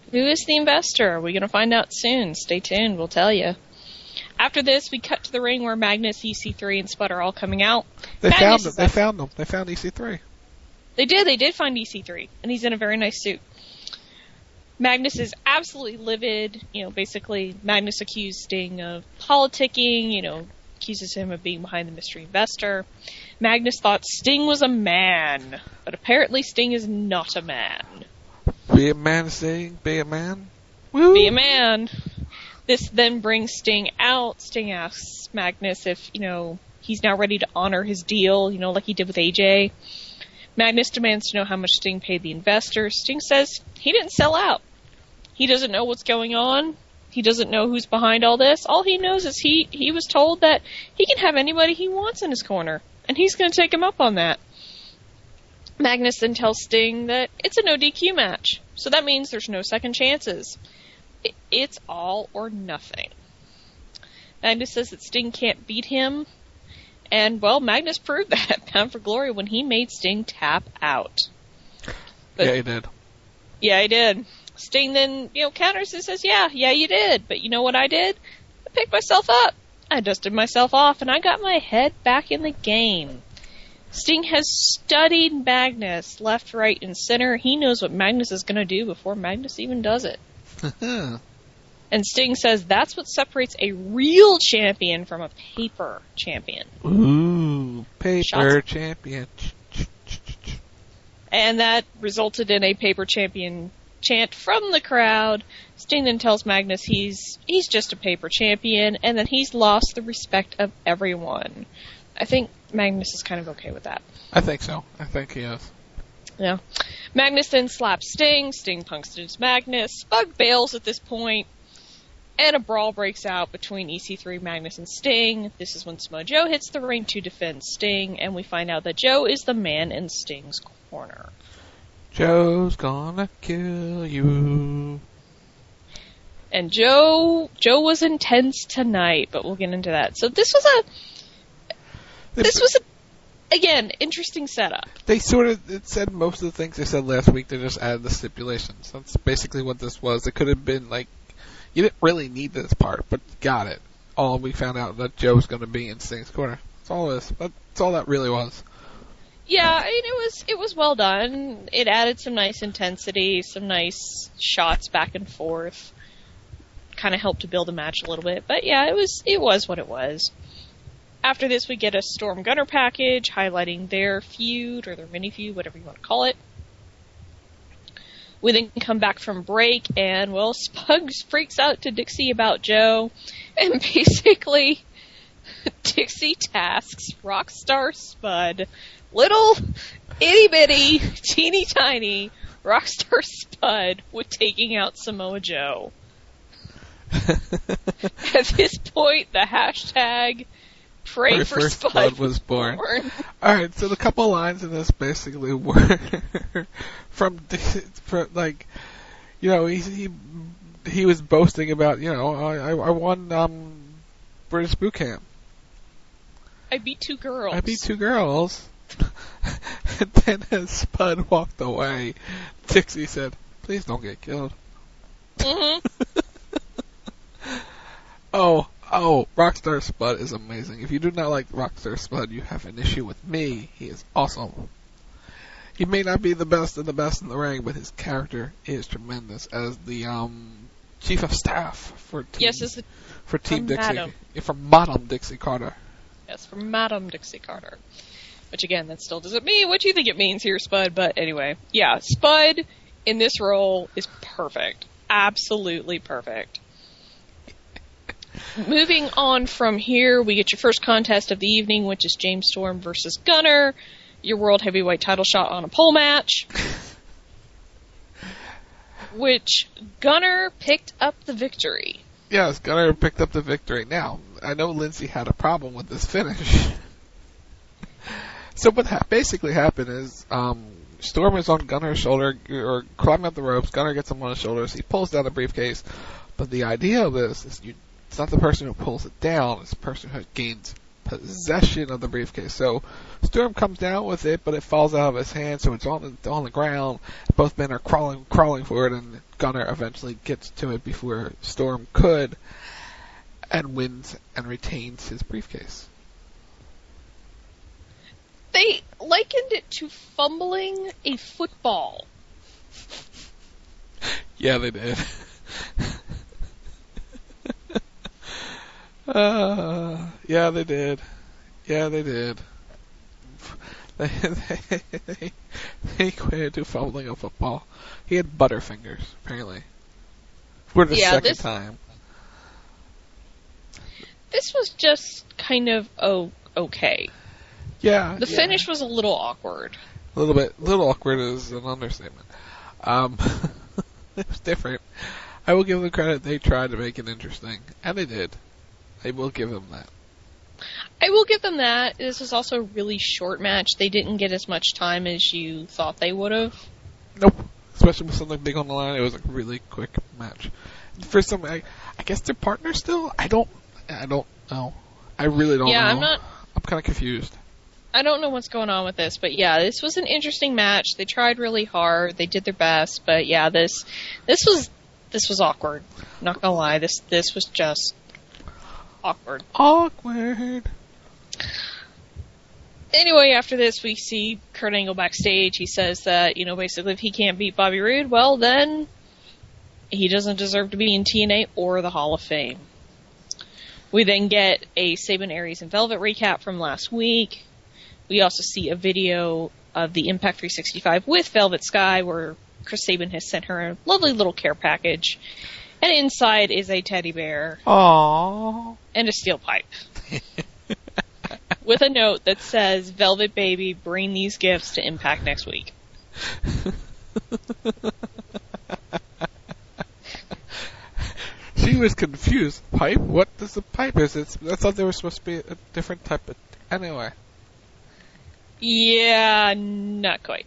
Who is the investor? We're going to find out soon. Stay tuned. We'll tell you. After this, we cut to the ring where Magnus, E C three, and Spud are all coming out. They Magnus found them. is They up- found them. They found E C three. They did. They did find E C three, and he's in a very nice suit. Magnus is absolutely livid. You know, basically, Magnus accused Sting of politicking, you know, accuses him of being behind the mystery investor. Magnus thought Sting was a man, but apparently Sting is not a man. Be a man, Sting. Be a man. Woo. Be a man. This then brings Sting out. Sting asks Magnus if, you know, he's now ready to honor his deal, you know, like he did with A J. Magnus demands to know how much Sting paid the investor. Sting says he didn't sell out. He doesn't know what's going on. He doesn't know who's behind all this. All he knows is he, he was told that he can have anybody he wants in his corner, and he's going to take him up on that. Magnus then tells Sting that it's a no D Q match, so that means there's no second chances. It, it's all or nothing. Magnus says that Sting can't beat him, and, well, Magnus proved that, Bound for Glory, when he made Sting tap out. But, yeah, he did. Yeah, he did. Sting then, you know, counters and says, yeah, yeah, you did, but you know what I did? I picked myself up. I dusted myself off, and I got my head back in the game. Sting has studied Magnus left, right, and center. He knows what Magnus is going to do before Magnus even does it. And Sting says that's what separates a real champion from a paper champion. Ooh, paper Shots. champion. And that resulted in a paper champion chant from the crowd. Sting then tells Magnus he's he's just a paper champion, and that he's lost the respect of everyone. I think Magnus is kind of okay with that. I think so. I think he is. Yeah. Magnus then slaps Sting. Sting punctures Magnus. Spud bails at this point, and a brawl breaks out between E C three, Magnus, and Sting. This is when Samoa Joe hits the ring to defend Sting, and we find out that Joe is the man in Sting's corner. Joe's gonna kill you. And Joe, Joe was intense tonight, but we'll get into that. So this was a, this was a, again, interesting setup. They sort of it said most of the things they said last week. They just added the stipulations. That's basically what this was. It could have been like, you didn't really need this part, but you got it. All we found out that Joe's going to be in Sting's corner. That's all it is. That's all that really was. Yeah, I mean, it was it was well done. It added some nice intensity, some nice shots back and forth. Kind of helped to build a match a little bit, but yeah, it was it was what it was. After this, we get a Storm Gunner package highlighting their feud or their mini feud, whatever you want to call it. We then come back from break, and well, Spugs freaks out to Dixie about Joe, and basically, Dixie tasks Rockstar Spud, little itty bitty, teeny tiny Rockstar Spud, with taking out Samoa Joe. At this point, the hashtag Pray, Pray for, for Spud, Spud was born. born. Alright, so the couple lines in this basically were from, from, like, you know, he, he he was boasting about, you know, I, I won um, British Boot Camp. I beat two girls. I beat two girls. And then as Spud walked away, Dixie said, please don't get killed. Mm-hmm. Oh, oh, Rockstar Spud is amazing. If you do not like Rockstar Spud, you have an issue with me. He is awesome. He may not be the best of the best in the ring, but his character is tremendous as the um, chief of staff for Team, yes, it's for Team Dixie. Madam. Yeah, from Madam Dixie Carter. Yes, from Madam Dixie Carter. Which again, that still doesn't mean what you think it means here, Spud, but anyway. Yeah, Spud in this role is perfect. Absolutely perfect. Moving on from here, we get your first contest of the evening, which is James Storm versus Gunner. Your World Heavyweight title shot on a pole match. Which Gunner picked up the victory. Yes, Gunner picked up the victory. Now, I know Lindsay had a problem with this finish. So what ha- basically happened is um, Storm is on Gunner's shoulder, or climbing up the ropes. Gunner gets him on his shoulders. He pulls down the briefcase. But the idea of this is you, it's not the person who pulls it down. It's the person who gains possession of the briefcase. So Storm comes down with it, but it falls out of his hand, so it's on the, on the ground. Both men are crawling crawling for it, and Gunner eventually gets to it before Storm could, and wins and retains his briefcase. They likened it to fumbling a football. Yeah, they did. uh, yeah, they did. Yeah, they did. They, they, they, they equated to fumbling a football. He had butterfingers, apparently. For the yeah, second this, time. This was just kind of oh, okay. Yeah. The yeah. finish was a little awkward. A little bit. A little awkward is an understatement. Um, it was different. I will give them credit. They tried to make it interesting. And they did. I will give them that. I will give them that. This was also a really short match. They didn't get as much time as you thought they would have. Nope. Especially with something big on the line. It was a really quick match. For some, I, I guess they're partners still? I don't, I don't know. I really don't yeah, know. I'm not. I'm kind of confused. I don't know what's going on with this, but yeah, this was an interesting match. They tried really hard. They did their best, but yeah, this, this was, this was awkward. Not gonna lie, this, this was just awkward. Awkward. Anyway, after this, we see Kurt Angle backstage. He says that, you know, basically if he can't beat Bobby Roode, well then, he doesn't deserve to be in T N A or the Hall of Fame. We then get a Sabin, Aries, and Velvet recap from last week. We also see a video of the Impact three sixty-five with Velvet Sky, where Chris Sabin has sent her a lovely little care package. And inside is a teddy bear. Aww. And a steel pipe. With a note that says, Velvet Baby, bring these gifts to Impact next week. She was confused. Pipe? What is a pipe? Is it? I thought there was supposed to be a different type of... Anyway. Yeah, not quite.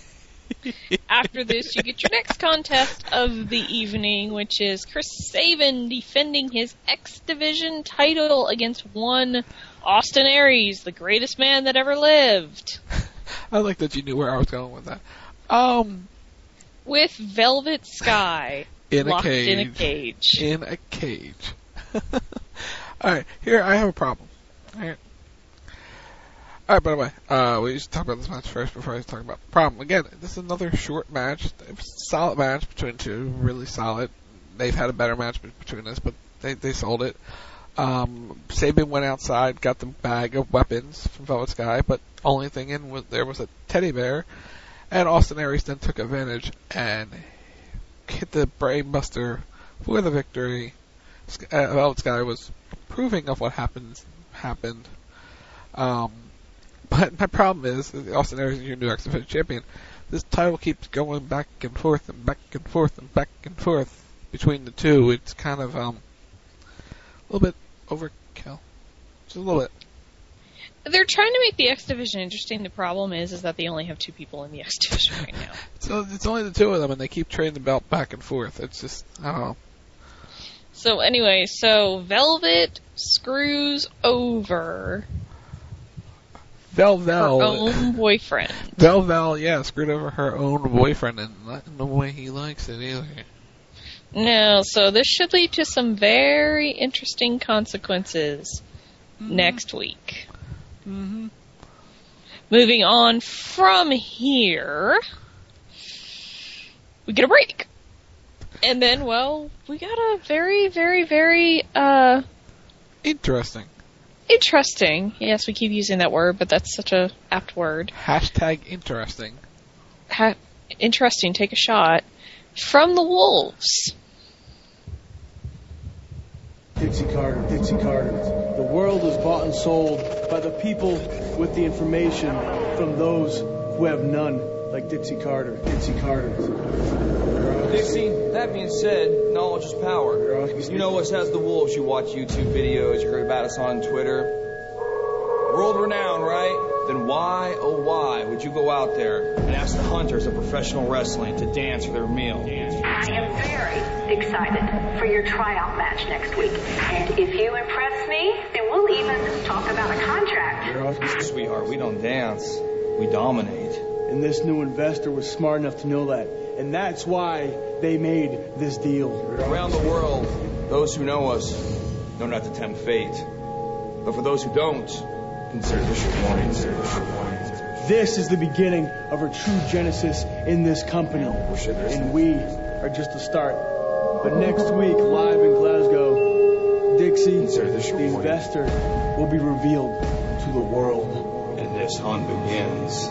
After this, you get your next contest of the evening, which is Chris Sabin defending his X Division title against one Austin Aries, the greatest man that ever lived. I like that you knew where I was going with that. Um, with Velvet Sky in locked a cage. in a cage. In a cage. Alright, here, I have a problem. Alright. Alright, by the way, uh, we used to talk about this match first before I talk about the problem. Again, this is another short match. It was a solid match between two, really solid. They've had a better match between us, but they, they sold it. Um, Sabin went outside, got the bag of weapons from Velvet Sky, but only thing in was there was a teddy bear, and Austin Aries then took advantage and hit the Brainbuster for the victory. Uh, Velvet Sky was approving of what happened, happened. Um, But my problem is, Austin Aries is your new X Division champion. This title keeps going back and forth and back and forth and back and forth between the two. It's kind of um, a little bit overkill. Just a little bit. They're trying to make the X Division interesting. The problem is, is that they only have two people in the X Division right now. So it's only the two of them, and they keep trading the belt back and forth. It's just, I don't know. So anyway, so Velvet screws over Vel Vel. her own boyfriend. Vel Vel, yeah, screwed over her own boyfriend, and not in the way he likes it either. No, so this should lead to some very interesting consequences mm-hmm. next week. Mm-hmm. Moving on from here, we get a break. And then, well, we got a very, very, very, uh... Interesting. Interesting. Yes, we keep using that word, but that's such a apt word. Hashtag interesting. Ha- interesting. Take a shot. From the Wolves. Dixie Carter, Dixie Carter. The world is bought and sold by the people with the information from those who have none, like Dixie Carter, Dixie Carter. Dixie, that being said, knowledge is power. You know us as the Wolves. You watch YouTube videos, you heard about us on Twitter. World renowned, right? Then why, oh why, would you go out there and ask the hunters of professional wrestling to dance for their meal? I am very excited for your tryout match next week. And if you impress me, then we'll even talk about a contract. Girl, sweetheart, we don't dance. We dominate. And this new investor was smart enough to know that. And that's why they made this deal. Around the world, those who know us know not to tempt fate. But for those who don't, consider this your warning. This is the beginning of a true genesis in this company. And we are just the start. But next week, live in Glasgow, Dixie, the investor, will be revealed to the world. And this hunt begins.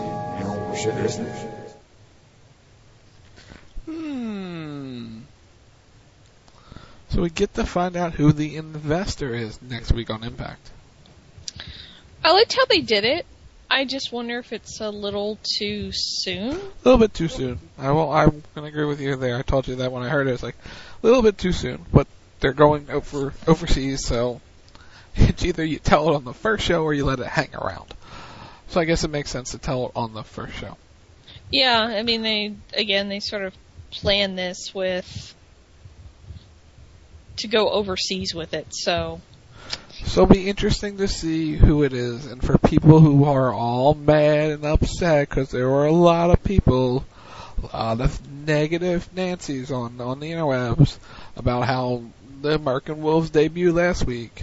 Hmm. So we get to find out who the investor is next week on Impact. I liked how they did it. I just wonder if it's a little too soon. A little bit too soon. I will. I'm gonna agree with you there. I told you that when I heard it. It's like a little bit too soon. But they're going over overseas, so it's either you tell it on the first show or you let it hang around. So I guess it makes sense to tell it on the first show. Yeah, I mean, they again they sort of plan this with to go overseas with it. So. So it'll be interesting to see who it is, and for people who are all mad and upset, because there were a lot of people, a lot of negative Nancy's on, on the interwebs about how the American Wolves debuted last week.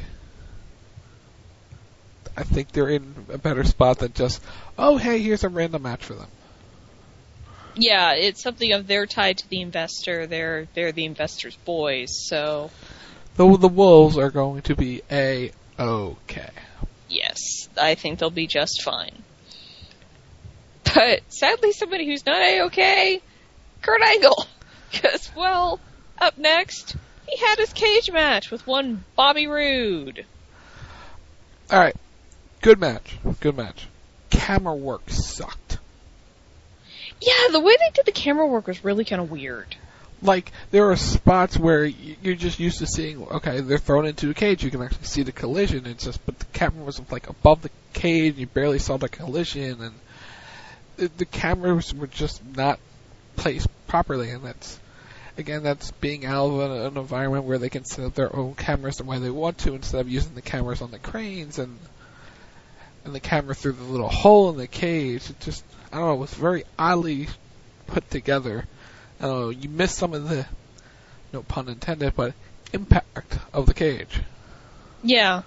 I think they're in a better spot than just, oh, hey, here's a random match for them. Yeah, it's something of they're tied to the investor, they're, they're the investor's boys, so... Though the Wolves are going to be A-okay. Yes, I think they'll be just fine. But sadly, somebody who's not A-okay, Kurt Angle. Because, well, up next, he had his cage match with one Bobby Roode. Alright, good match, good match. Camera work sucked. Yeah, the way they did the camera work was really kind of weird. Like, there are spots where you're just used to seeing, okay, they're thrown into a cage, you can actually see the collision, it's just, but the camera was like above the cage, you barely saw the collision, and the, the cameras were just not placed properly, and that's, again, that's being out of an, an environment where they can set up their own cameras the way they want to, instead of using the cameras on the cranes, and, and the camera through the little hole in the cage. It just, I don't know, it was very oddly put together. I don't know, you missed some of the, no pun intended, but impact of the cage. Yeah.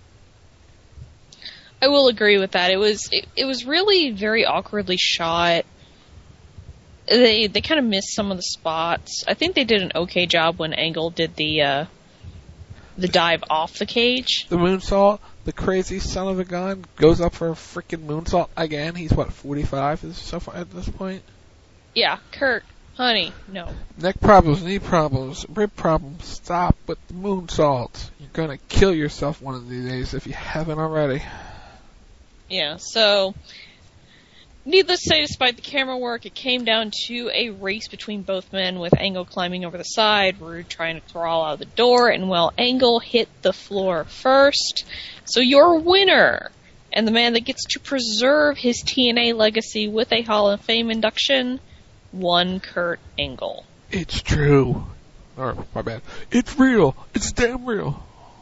I will agree with that. It was it, it was really very awkwardly shot. They they kind of missed some of the spots. I think they did an okay job when Angle did the uh, the dive off the cage. The moonsault, the crazy son of a gun goes up for a freaking moonsault again. He's what, forty-five so far at this point? Yeah, Kurt. Honey, no. Neck problems, knee problems, rib problems, stop with the moonsaults. You're gonna kill yourself one of these days if you haven't already. Yeah, so, needless to say, despite the camera work, it came down to a race between both men with Angle climbing over the side, Roode trying to crawl out of the door, and well, Angle hit the floor first. So your winner, and the man that gets to preserve his T N A legacy with a Hall of Fame induction, one Kurt Angle. It's true. Or, my bad. It's real. It's damn real.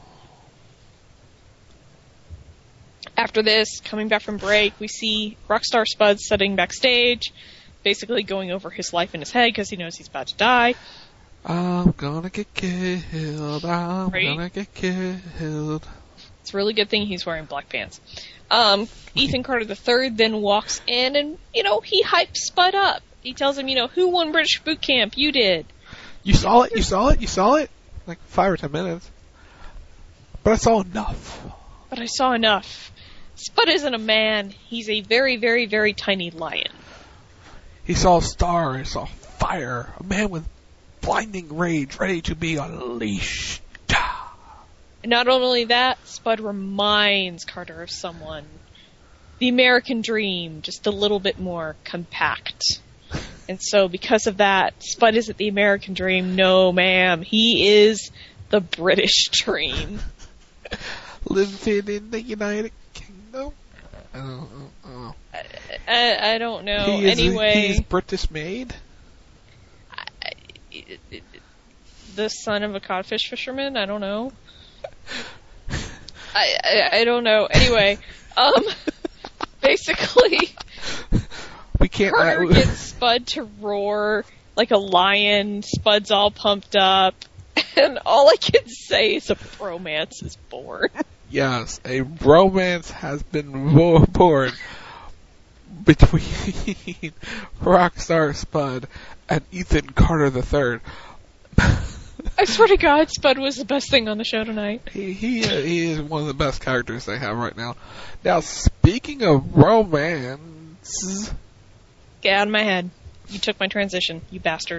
After this, coming back from break, we see Rockstar Spud sitting backstage, basically going over his life in his head because he knows he's about to die. I'm gonna get killed. I'm right? gonna get killed. It's a really good thing he's wearing black pants. Um, Ethan Carter the third then walks in and, you know, he hypes Spud up. He tells him, you know, who won British Boot Camp? You did. You saw it? You saw it? You saw it? Like five or ten minutes. But I saw enough. But I saw enough. Spud isn't a man. He's a very, very, very tiny lion. He saw a star. He saw fire. A man with blinding rage ready to be unleashed. Not only that, Spud reminds Carter of someone. The American dream, just a little bit more compact. And so because of that, Spud isn't the American dream. No, ma'am. He is the British dream. Living in the United Kingdom? I don't, I don't know. I, I, I don't know. He is, anyway. He's British made? I, it, it, the son of a codfish fisherman? I don't know. I, I I don't know. Anyway, um, basically, we can't. Carter Uh, gets Spud to roar like a lion. Spud's all pumped up, and all I can say is a bromance is born. Yes, a bromance has been bo- born between Rockstar Spud and Ethan Carter the third. I swear to God, Spud was the best thing on the show tonight. He he, uh, he is one of the best characters they have right now. Now, speaking of romance, Get out of my head. You took my transition, you bastard.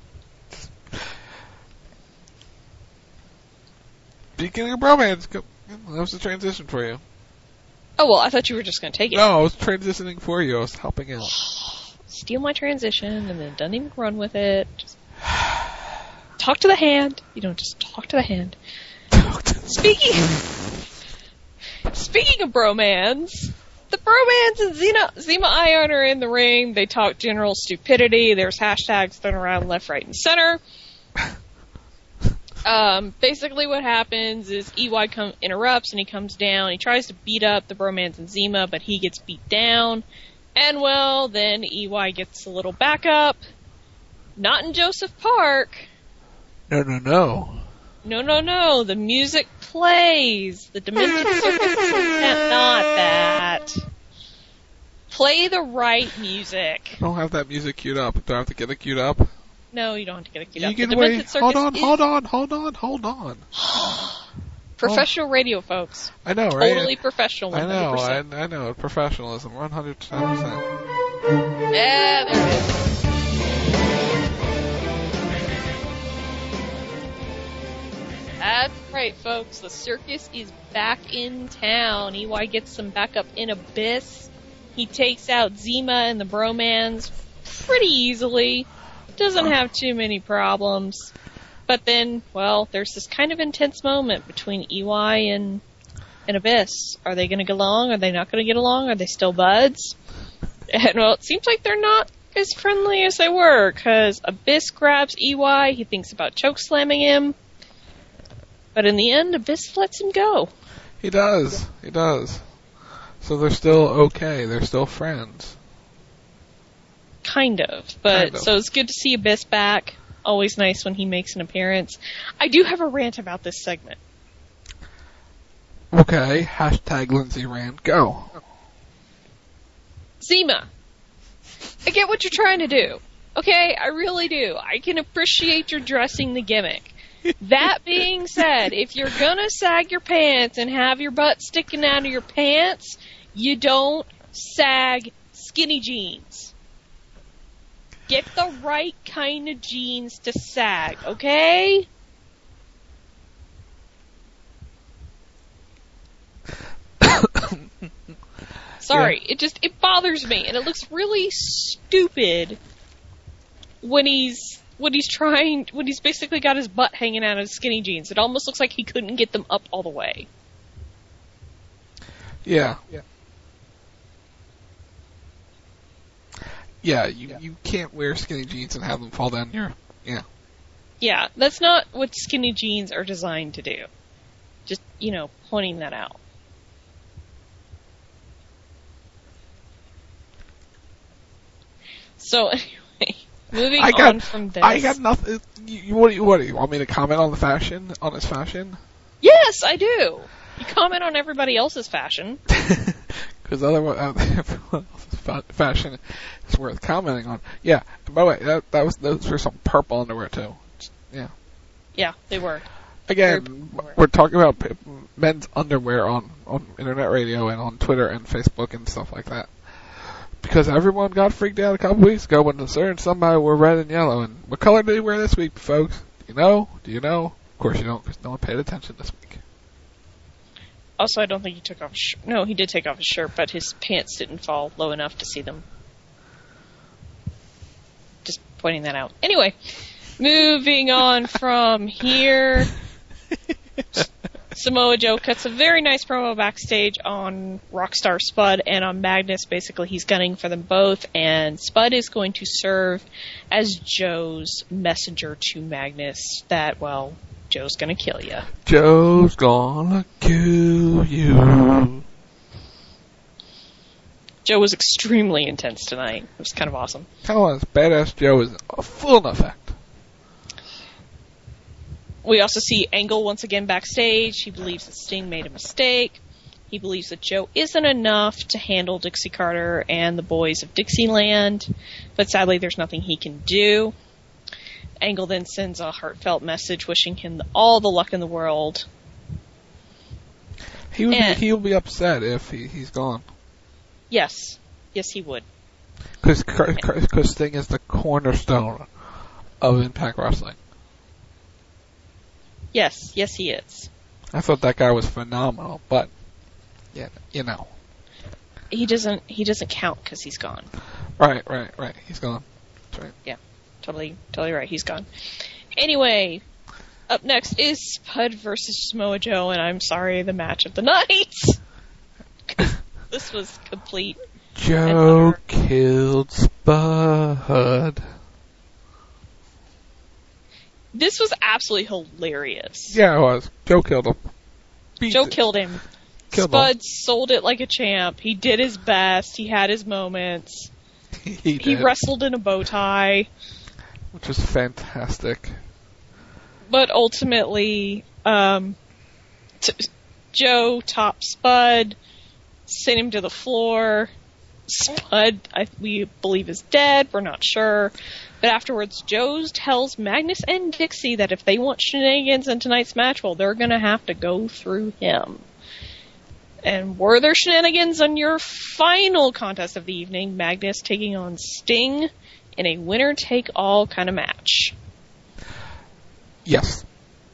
Speaking of romance, go, that was the transition for you. Oh, well, I thought you were just going to take it. No, I was transitioning for you. I was helping out. Steal my transition and then don't even run with it. Just talk to the hand. You don't just talk to the hand. Speaking Speaking of bromance, the bromance and Zena, Zima Ion are in the ring. They talk general stupidity. There's hashtags thrown around left, right, and center. Um, basically what happens is E Y come, interrupts and he comes down. He tries to beat up the bromance and Zima, but he gets beat down. And well, then E Y gets a little backup. Not in Joseph Park. No, no, no. No, no, no. The music plays. The Demented Circus is not that. Play the right music. I don't have that music queued up. Do I have to get it queued up? No, you don't have to get it queued You up. can The wait. Demented Circus Hold on, is hold on, hold on, hold on. professional radio, folks. I know, right? Totally professional. I one know, hundred I, percent. I know. Professionalism, one hundred percent. Yeah, there it is. That's right, folks. The circus is back in town. E Y gets some backup in Abyss. He takes out Zima and the bromans pretty easily. Doesn't have too many problems. But then, well, there's this kind of intense moment between E Y and, and Abyss. Are they going to get along? Are they not going to get along? Are they still buds? And, well, it seems like they're not as friendly as they were, because Abyss grabs E Y. He thinks about chokeslamming him. But in the end, Abyss lets him go. He does. He does. So they're still okay. They're still friends. Kind of. But, Kind of. so it's good to see Abyss back. Always nice when he makes an appearance. I do have a rant about this segment. Okay. Hashtag Lindsay Rand. Go. Zima, I get what you're trying to do. Okay? I really do. I can appreciate your dressing the gimmick. That being said, if you're gonna sag your pants and have your butt sticking out of your pants, you don't sag skinny jeans. Get the right kind of jeans to sag, okay? Sorry, yeah. it just, it bothers me, and it looks really stupid when he's, when he's trying, when he's basically got his butt hanging out of his skinny jeans. It almost looks like he couldn't get them up all the way. Yeah. Yeah. Yeah, you, you can't wear skinny jeans and have them fall down your, yeah. Yeah, that's not what skinny jeans are designed to do. Just, you know, pointing that out. So, anyway, moving I got, on from this. I got nothing, you, you, what, do you, what do you want me to comment on the fashion, on his fashion? Yes, I do! You comment on everybody else's fashion. Because otherwise, everyone else's fa- fashion is worth commenting on. Yeah. By the way, that, that was those were some purple underwear too. Just, yeah. Yeah, they were. Again, we're talking about p- men's underwear on on internet radio and on Twitter and Facebook and stuff like that. Because everyone got freaked out a couple weeks ago when a certain somebody wore red and yellow. And what color did he wear this week, folks? Do you know? Do you know? Of course you don't, because no one paid attention this week. Also, I don't think he took off his shirt. No, he did take off his shirt, but his pants didn't fall low enough to see them. Just pointing that out. Anyway, moving on from here. Samoa Joe cuts a very nice promo backstage on Rockstar Spud and on Magnus. Basically, he's gunning for them both, and Spud is going to serve as Joe's messenger to Magnus that, well, Joe's gonna kill you. Joe's gonna kill you. Joe was extremely intense tonight. It was kind of awesome. Kind of was. Badass Joe is full in effect. We also see Angle once again backstage. He believes that Sting made a mistake. He believes that Joe isn't enough to handle Dixie Carter and the boys of Dixieland, but sadly there's nothing he can do. Angle then sends a heartfelt message wishing him all the luck in the world. He would and, be, he will be upset if he, he's gone. Yes. Yes, he would. Because Sting is the cornerstone of Impact Wrestling. Yes. Yes, he is. I thought that guy was phenomenal, but, yeah, you know. He doesn't, he doesn't count because he's gone. Right, right, right. He's gone. That's right. Yeah. Totally, totally right. He's gone. Anyway, up next is Spud versus Samoa Joe, and I'm sorry, the match of the night. This was complete. Joe killed Spud. This was absolutely hilarious. Yeah, it was. Joe killed him. Beat Joe it. killed him. Killed Spud him. sold it like a champ. He did his best. He had his moments. he, he wrestled in a bow tie. Which was fantastic. But ultimately, um, t- Joe topped Spud, sent him to the floor. Spud, I, we believe, is dead. We're not sure. But afterwards, Joe tells Magnus and Dixie that if they want shenanigans in tonight's match, well, they're going to have to go through him. And were there shenanigans on your final contest of the evening, Magnus taking on Sting in a winner-take-all kind of match? Yes.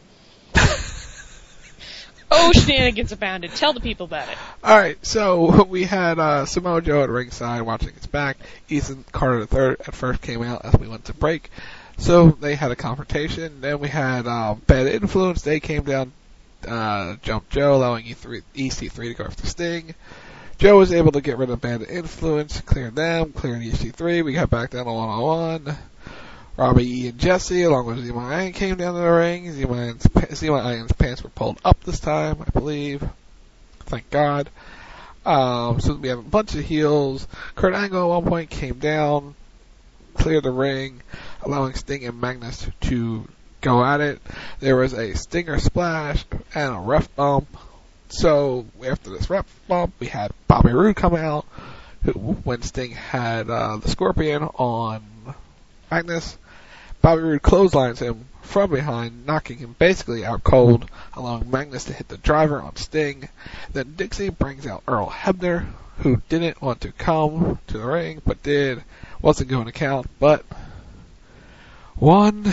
Oh, shenanigans abounded. Tell the people about it. Alright, so we had uh, Samoa Joe at ringside watching his back. Ethan Carter the third at first came out as we went to break. So they had a confrontation. Then we had uh, Bad Influence. They came down, uh, jumped Joe, allowing E C three to go after Sting. Joe was able to get rid of Bad Influence, clear them, clearing E C three. We got back down to one-on-one. Robbie E and Jesse, along with Zema Iron, came down to the ring. Zema Iron's pants were pulled up this time, I believe. Thank God. Um, so we have a bunch of heels. Kurt Angle at one point came down, cleared the ring, allowing Sting and Magnus to go at it. There was a Stinger splash and a ref bump. So after this ref bump, we had Bobby Roode come out, who, when Sting had uh, the Scorpion on Magnus. Bobby Roode clotheslines him from behind, knocking him basically out cold, allowing Magnus to hit the driver on Sting. Then Dixie brings out Earl Hebner, who didn't want to come to the ring, but did. Wasn't going to count, but one,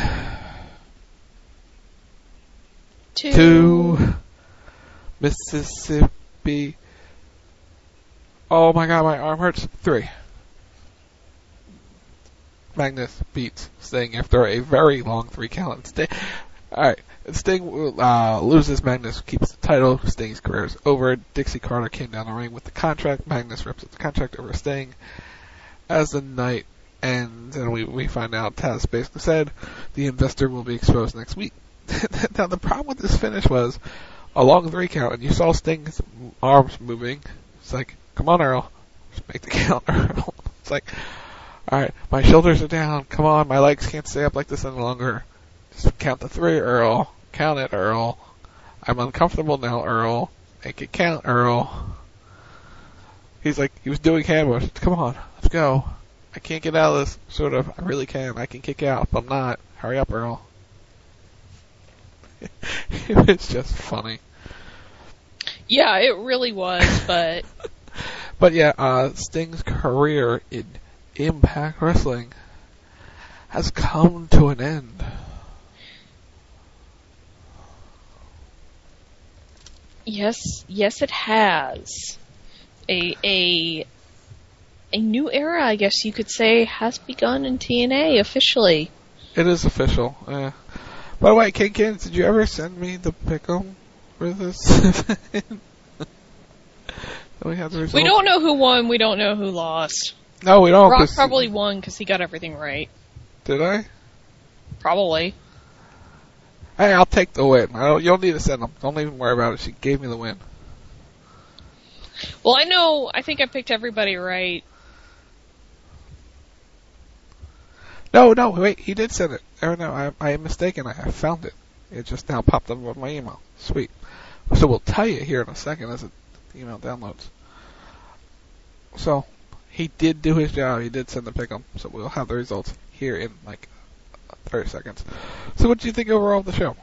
two, two Mississippi. Oh my God, my arm hurts. Three. Magnus beats Sting after a very long three count. Sting, alright, Sting uh, loses, Magnus keeps the title, Sting's career is over. Dixie Carter came down the ring with the contract, Magnus rips up the contract over Sting. As the night ends, and we, we find out, Taz basically said, the investor will be exposed next week. Now the problem with this finish was, a long three count, and you saw Sting's arms moving. It's like, come on Earl, just make the count, Earl. It's like, alright, my shoulders are down. Come on, my legs can't stay up like this any longer. Just count to three, Earl. Count it, Earl. I'm uncomfortable now, Earl. Make it count, Earl. He's like, he was doing hand motions. Come on, let's go. I can't get out of this, sort of. I really can. I can kick out, but I'm not. Hurry up, Earl. It was just funny. Yeah, it really was, but... But yeah, uh, Sting's career in Impact Wrestling has come to an end. Yes, yes it has. A a a new era, I guess you could say, has begun in T N A officially. It is official. Yeah. By the way, Ken Ken, did you ever send me the pick'em for this? we, have the we don't know who won. We don't know who lost. No, we don't. Rock probably won because he got everything right. Did I? Probably. Hey, I'll take the win. I don't, you don't need to send them. Don't even worry about it. She gave me the win. Well, I know, I think I picked everybody right. No, no, wait, he did send it. Oh, no, I, I am mistaken. I, I found it. It just now popped up on my email. Sweet. So we'll tell you here in a second as the email downloads. So, he did do his job. He did send the pick 'em. So we'll have the results here in like thirty seconds. So what do you think overall of the show?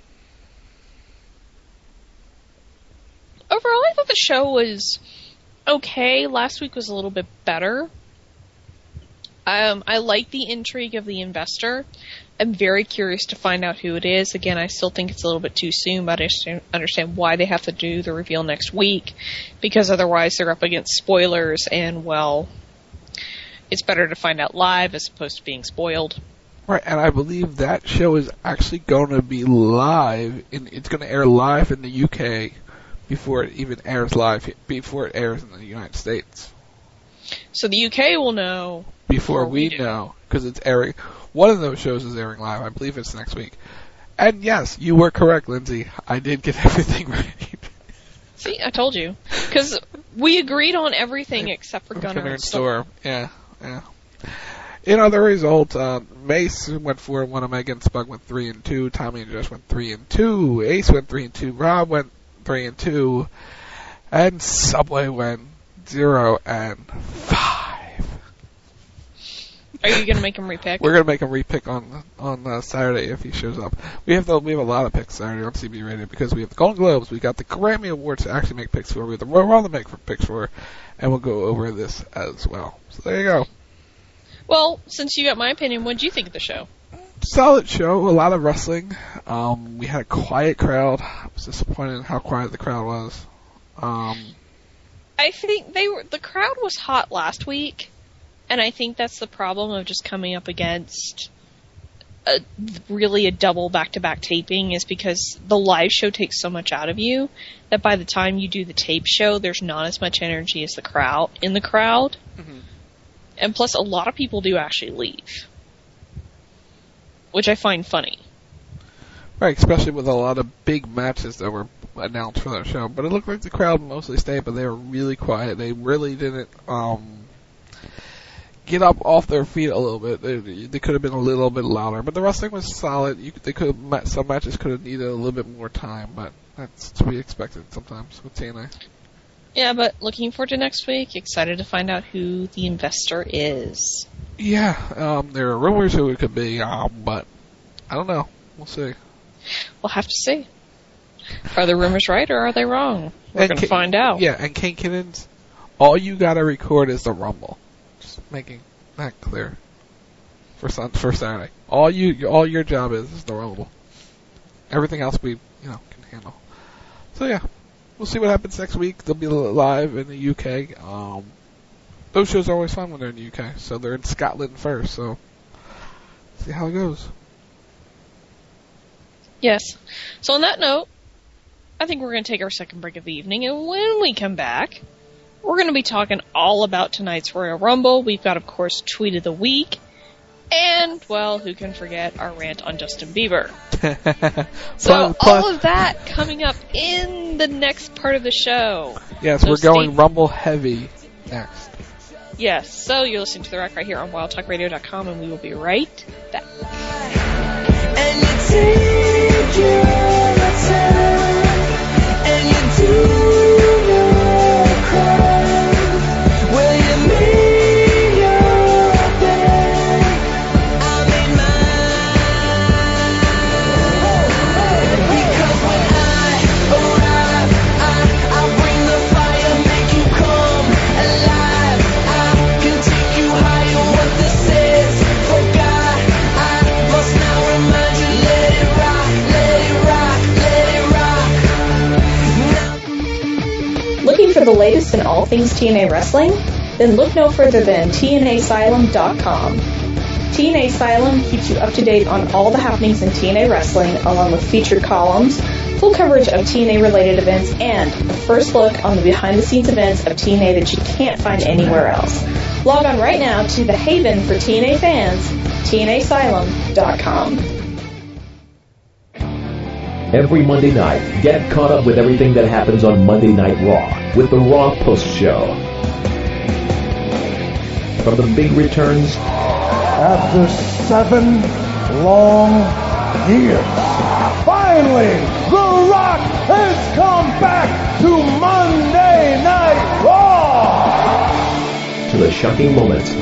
Overall, I thought the show was okay. Last week was a little bit better. Um, I like the intrigue of the investor. I'm very curious to find out who it is. Again, I still think it's a little bit too soon, but I understand why they have to do the reveal next week, because otherwise they're up against spoilers, and, well, it's better to find out live as opposed to being spoiled. Right, and I believe that show is actually going to be live. In, it's going to air live in the U K before it even airs live, before it airs in the United States. So the U K will know before, before we, we know, because it's airing. One of those shows is airing live. I believe it's next week. And yes, you were correct, Lindsay. I did get everything right. See, I told you. Because we agreed on everything except for Gunner, Gunner and Storm. Yeah, yeah. In other results, uh, Mace went four and one. Omega and Spug went three and two. Tommy and Josh went three and two. Ace went three and two. Rob went three and two. And Subway went zero and five. Are you going to make him repick? We're going to make him repick on on uh, Saturday if he shows up. We have the, we have a lot of picks Saturday on C B Radio because we have the Golden Globes, we got the Grammy Awards to actually make picks for, we have the Royal Rumble to make for picks for, and we'll go over this as well. So there you go. Well, since you got my opinion, what did you think of the show? Solid show, a lot of wrestling. Um, we had a quiet crowd. I was disappointed in how quiet the crowd was. Um, I think they were the crowd was hot last week. And I think that's the problem of just coming up against a, really a double back-to-back taping is because the live show takes so much out of you that by the time you do the tape show, there's not as much energy as the crowd in the crowd. Mm-hmm. And plus, a lot of people do actually leave, which I find funny. Right, especially with a lot of big matches that were announced for that show. But it looked like the crowd mostly stayed, but they were really quiet. They really didn't... Um, get up off their feet a little bit. They, they could have been a little bit louder, but the wrestling was solid. You, they could have, some matches could have needed a little bit more time, but that's to be expected sometimes with T N A. Yeah, but looking forward to next week. Excited to find out who the investor is. Yeah, um, there are rumors who it could be, um, but I don't know. We'll see. We'll have to see. Are the rumors right or are they wrong? We're going to find out. Yeah, and Kane Kinnons, all you got to record is the Rumble. Making that clear for sun, for Saturday. All you, all your job is is the Rumble. Everything else we, you know, can handle. So yeah, we'll see what happens next week. They'll be live in the U K. Um, those shows are always fun when they're in the U K. So they're in Scotland first. So see how it goes. Yes. So on that note, I think we're going to take our second break of the evening, and when we come back, we're going to be talking all about tonight's Royal Rumble. We've got, of course, Tweet of the Week. And, well, who can forget our rant on Justin Bieber. So, all of that coming up in the next part of the show. Yes, so we're going Rumble heavy next. Yes, so you're listening to The Rack right here on wild talk radio dot com, and we will be right back. And you take your time, and you do. For the latest in all things T N A wrestling? Then look no further than T N A Asylum dot com. T N A Asylum keeps you up to date on all the happenings in T N A wrestling, along with featured columns, full coverage of T N A related events, and a first look on the behind the scenes events of T N A that you can't find anywhere else. Log on right now to the haven for T N A fans, T N A Asylum dot com. Every Monday night, get caught up with everything that happens on Monday Night Raw with the Raw Post Show. From the big returns, after seven long years, finally, The Rock has come back to Monday Night Raw! To the shocking moments.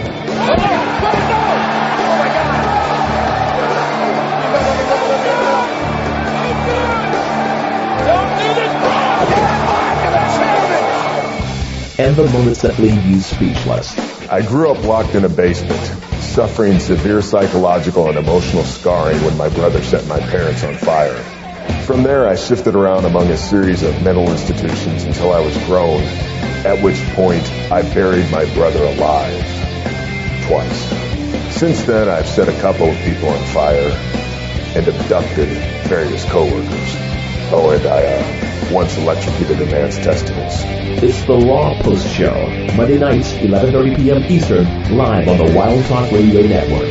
And the moments that leave you speechless. I grew up locked in a basement, suffering severe psychological and emotional scarring when my brother set my parents on fire. From there, I shifted around among a series of mental institutions until I was grown, at which point I buried my brother alive. Twice. Since then, I've set a couple of people on fire and abducted various coworkers. Oh, and I uh, once electrocuted a man's testicles. It's the Raw Post Show, Monday nights, eleven thirty p.m. Eastern, live on the Wild Talk Radio Network.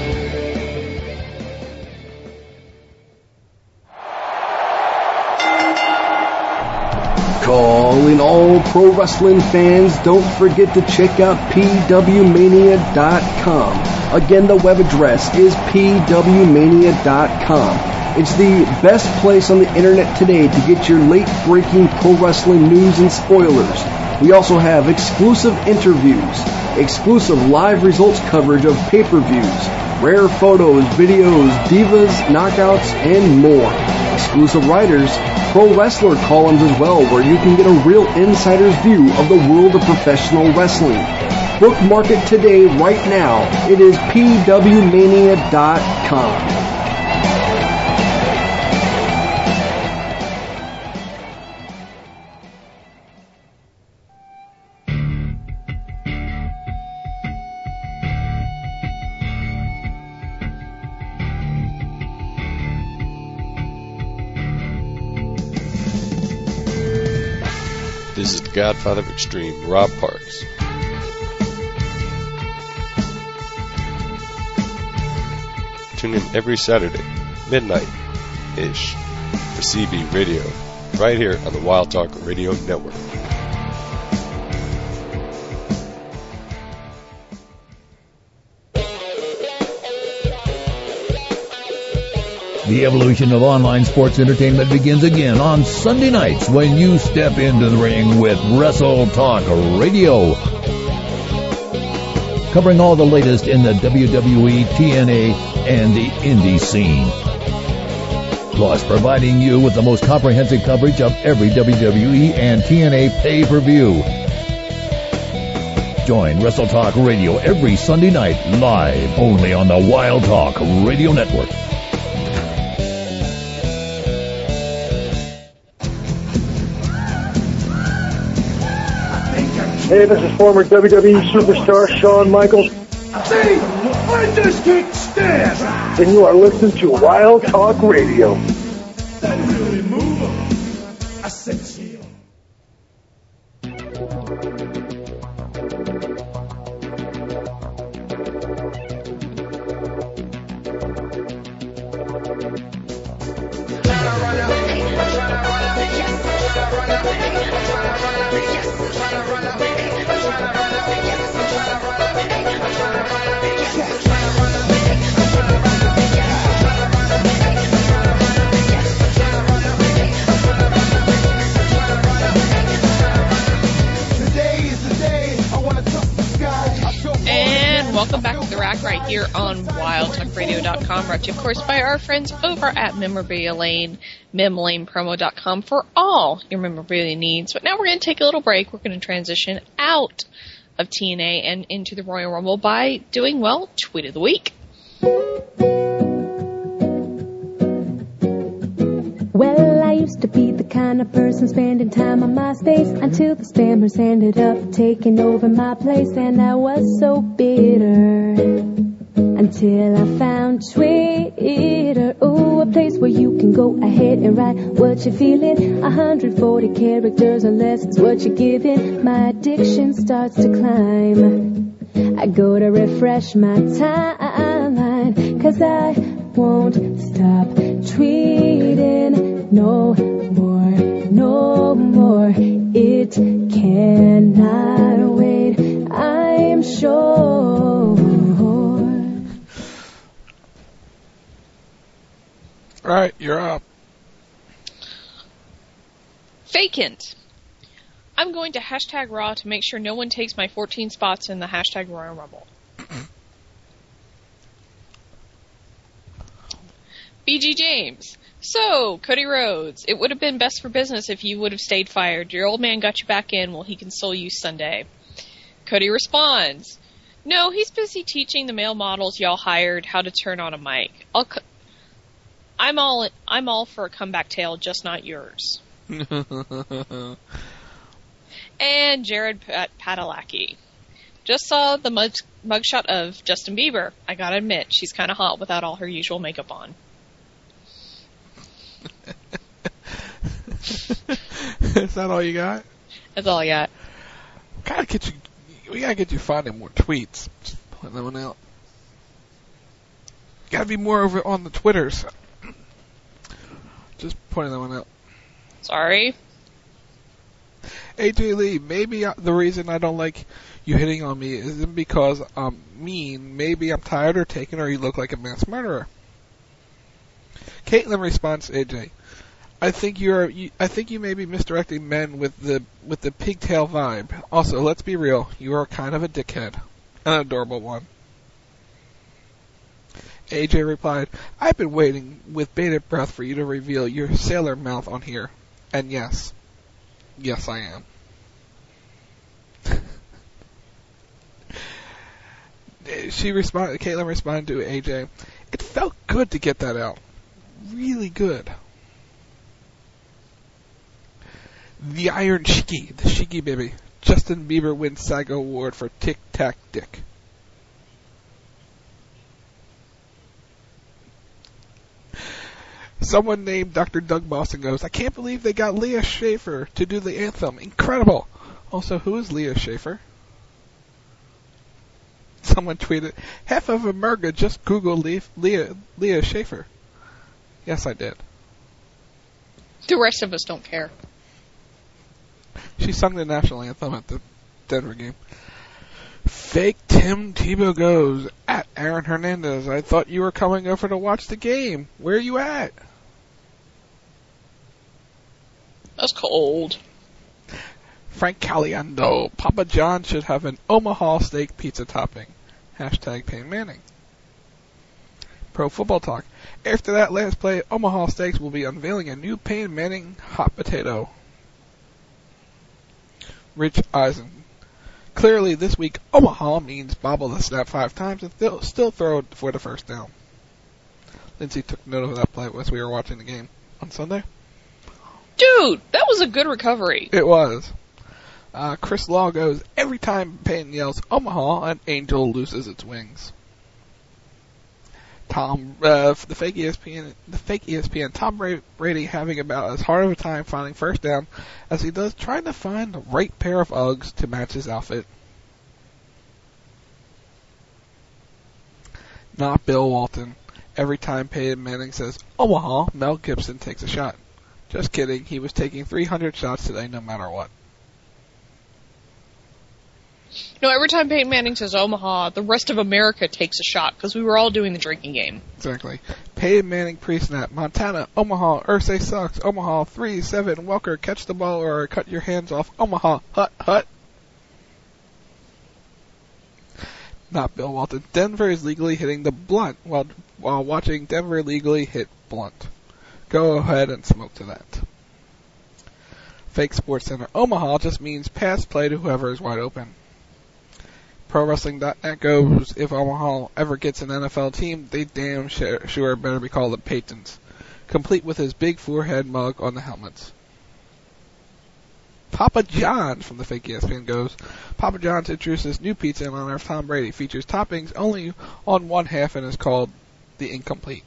Calling all pro wrestling fans, don't forget to check out P W mania dot com. Again, the web address is P W mania dot com. It's the best place on the internet today to get your late-breaking pro wrestling news and spoilers. We also have exclusive interviews, exclusive live results coverage of pay-per-views, rare photos, videos, divas, knockouts, and more. Exclusive writers, pro wrestler columns as well, where you can get a real insider's view of the world of professional wrestling. Bookmark it today, right now. It is P W mania dot com. This is the Godfather of Extreme, Rob Parks. Tune in every Saturday, midnight-ish, for C B Radio, right here on the Wild Talk Radio Network. The evolution of online sports entertainment begins again on Sunday nights when you step into the ring with Wrestle Talk Radio. Covering all the latest in the W W E, T N A, and the indie scene. Plus providing you with the most comprehensive coverage of every W W E and T N A pay-per-view. Join Wrestle Talk Radio every Sunday night live only on the Wild Talk Radio Network. Hey, this is former W W E superstar Shawn Michaels. See, I just can't stand. And you are listening to Wild Talk Radio. That really move 'em. I said see 'em. Welcome back to The Rack right here on wild talk radio dot com, brought to you, of course, by our friends over at Memorabilia Lane, mem lane promo dot com, for all your memorabilia needs. But now we're going to take a little break. We're going to transition out of T N A and into the Royal Rumble by doing, well, Tweet of the Week. Well, I used to be the kind of person spending time on MySpace until the spammers ended up taking over my place, and I was so bitter until I found Twitter. Oh, a place where you can go ahead and write what you're feeling. one hundred forty characters or less is what you're giving. My addiction starts to climb. I go to refresh my timeline, 'cause I won't stop tweeting. no more, no more. It cannot wait, I am sure. Alright, you're up. Vacant. I'm going to hashtag Raw to make sure no one takes my fourteen spots in the hashtag Royal Rumble. B G James. So, Cody Rhodes, it would have been best for business if you would have stayed fired. Your old man got you back in. Well, he can console you Sunday. Cody responds, no, he's busy teaching the male models y'all hired how to turn on a mic. I'll c- I'm all I'm all for a comeback tale, just not yours. And Jared Pat- Padalecki. Just saw the mug- mugshot of Justin Bieber. I gotta admit, she's kind of hot without all her usual makeup on. Is that all you got? That's all I got. Gotta get you. We gotta get you finding more tweets. Just putting that one out. Gotta be more over on the Twitters. Just pointing that one out. Sorry. A J Lee, maybe I, the reason I don't like you hitting on me isn't because I'm mean. Maybe I'm tired or taken, or you look like a mass murderer. Caitlin responds to A J. I think you're. You, I think you may be misdirecting men with the with the pigtail vibe. Also, let's be real. You are kind of a dickhead, an adorable one. A J replied, I've been waiting with bated breath for you to reveal your sailor mouth on here. And yes. Yes, I am. She responded, Caitlin responded to A J, it felt good to get that out. Really good. The Iron Shiki, the Shiki baby. Justin Bieber wins SAG Award for Tic Tac Dick. Someone named Doctor Doug Boston goes, I can't believe they got Leah Schaefer to do the anthem. Incredible. Also, who is Leah Schaefer? Someone tweeted, half of America just Googled Leah, Leah, Leah Schaefer. Yes, I did. The rest of us don't care. She sung the national anthem at the Denver game. Fake Tim Tebow goes, at Aaron Hernandez, I thought you were coming over to watch the game. Where are you at? That's cold. Frank Caliendo, Papa John should have an Omaha steak pizza topping. Hashtag Peyton Manning. Pro Football Talk. After that last play, Omaha Steaks will be unveiling a new Peyton Manning hot potato. Rich Eisen. Clearly, this week, Omaha means bobble the snap five times and still, still throw it for the first down. Lindsay took note of that play as we were watching the game on Sunday. Dude, that was a good recovery. It was. Uh, Chris Law goes, every time Peyton yells Omaha, an angel loses its wings. Tom, uh, the fake E S P N, the fake E S P N, Tom Brady having about as hard of a time finding first down as he does trying to find the right pair of Uggs to match his outfit. Not Bill Walton. Every time Peyton Manning says Omaha, Mel Gibson takes a shot. Just kidding. He was taking three hundred shots today, no matter what. No, every time Peyton Manning says Omaha, the rest of America takes a shot, because we were all doing the drinking game. Exactly. Peyton Manning pre-snap. Montana, Omaha, Irsay sucks. Omaha, three, seven, Welker, catch the ball or cut your hands off. Omaha, hut, hut. Not Bill Walton. Denver is legally hitting the blunt while while watching Denver legally hit blunt. Go ahead and smoke to that. Fake Sports Center. Omaha just means pass play to whoever is wide open. Pro Wrestling dot net goes, if Omaha ever gets an N F L team, they damn sure, sure better be called the Peytons, complete with his big forehead mug on the helmets. Papa John's from the fake E S P N goes, Papa John's introduces new pizza in honor of Tom Brady, features toppings only on one half and is called the Incomplete.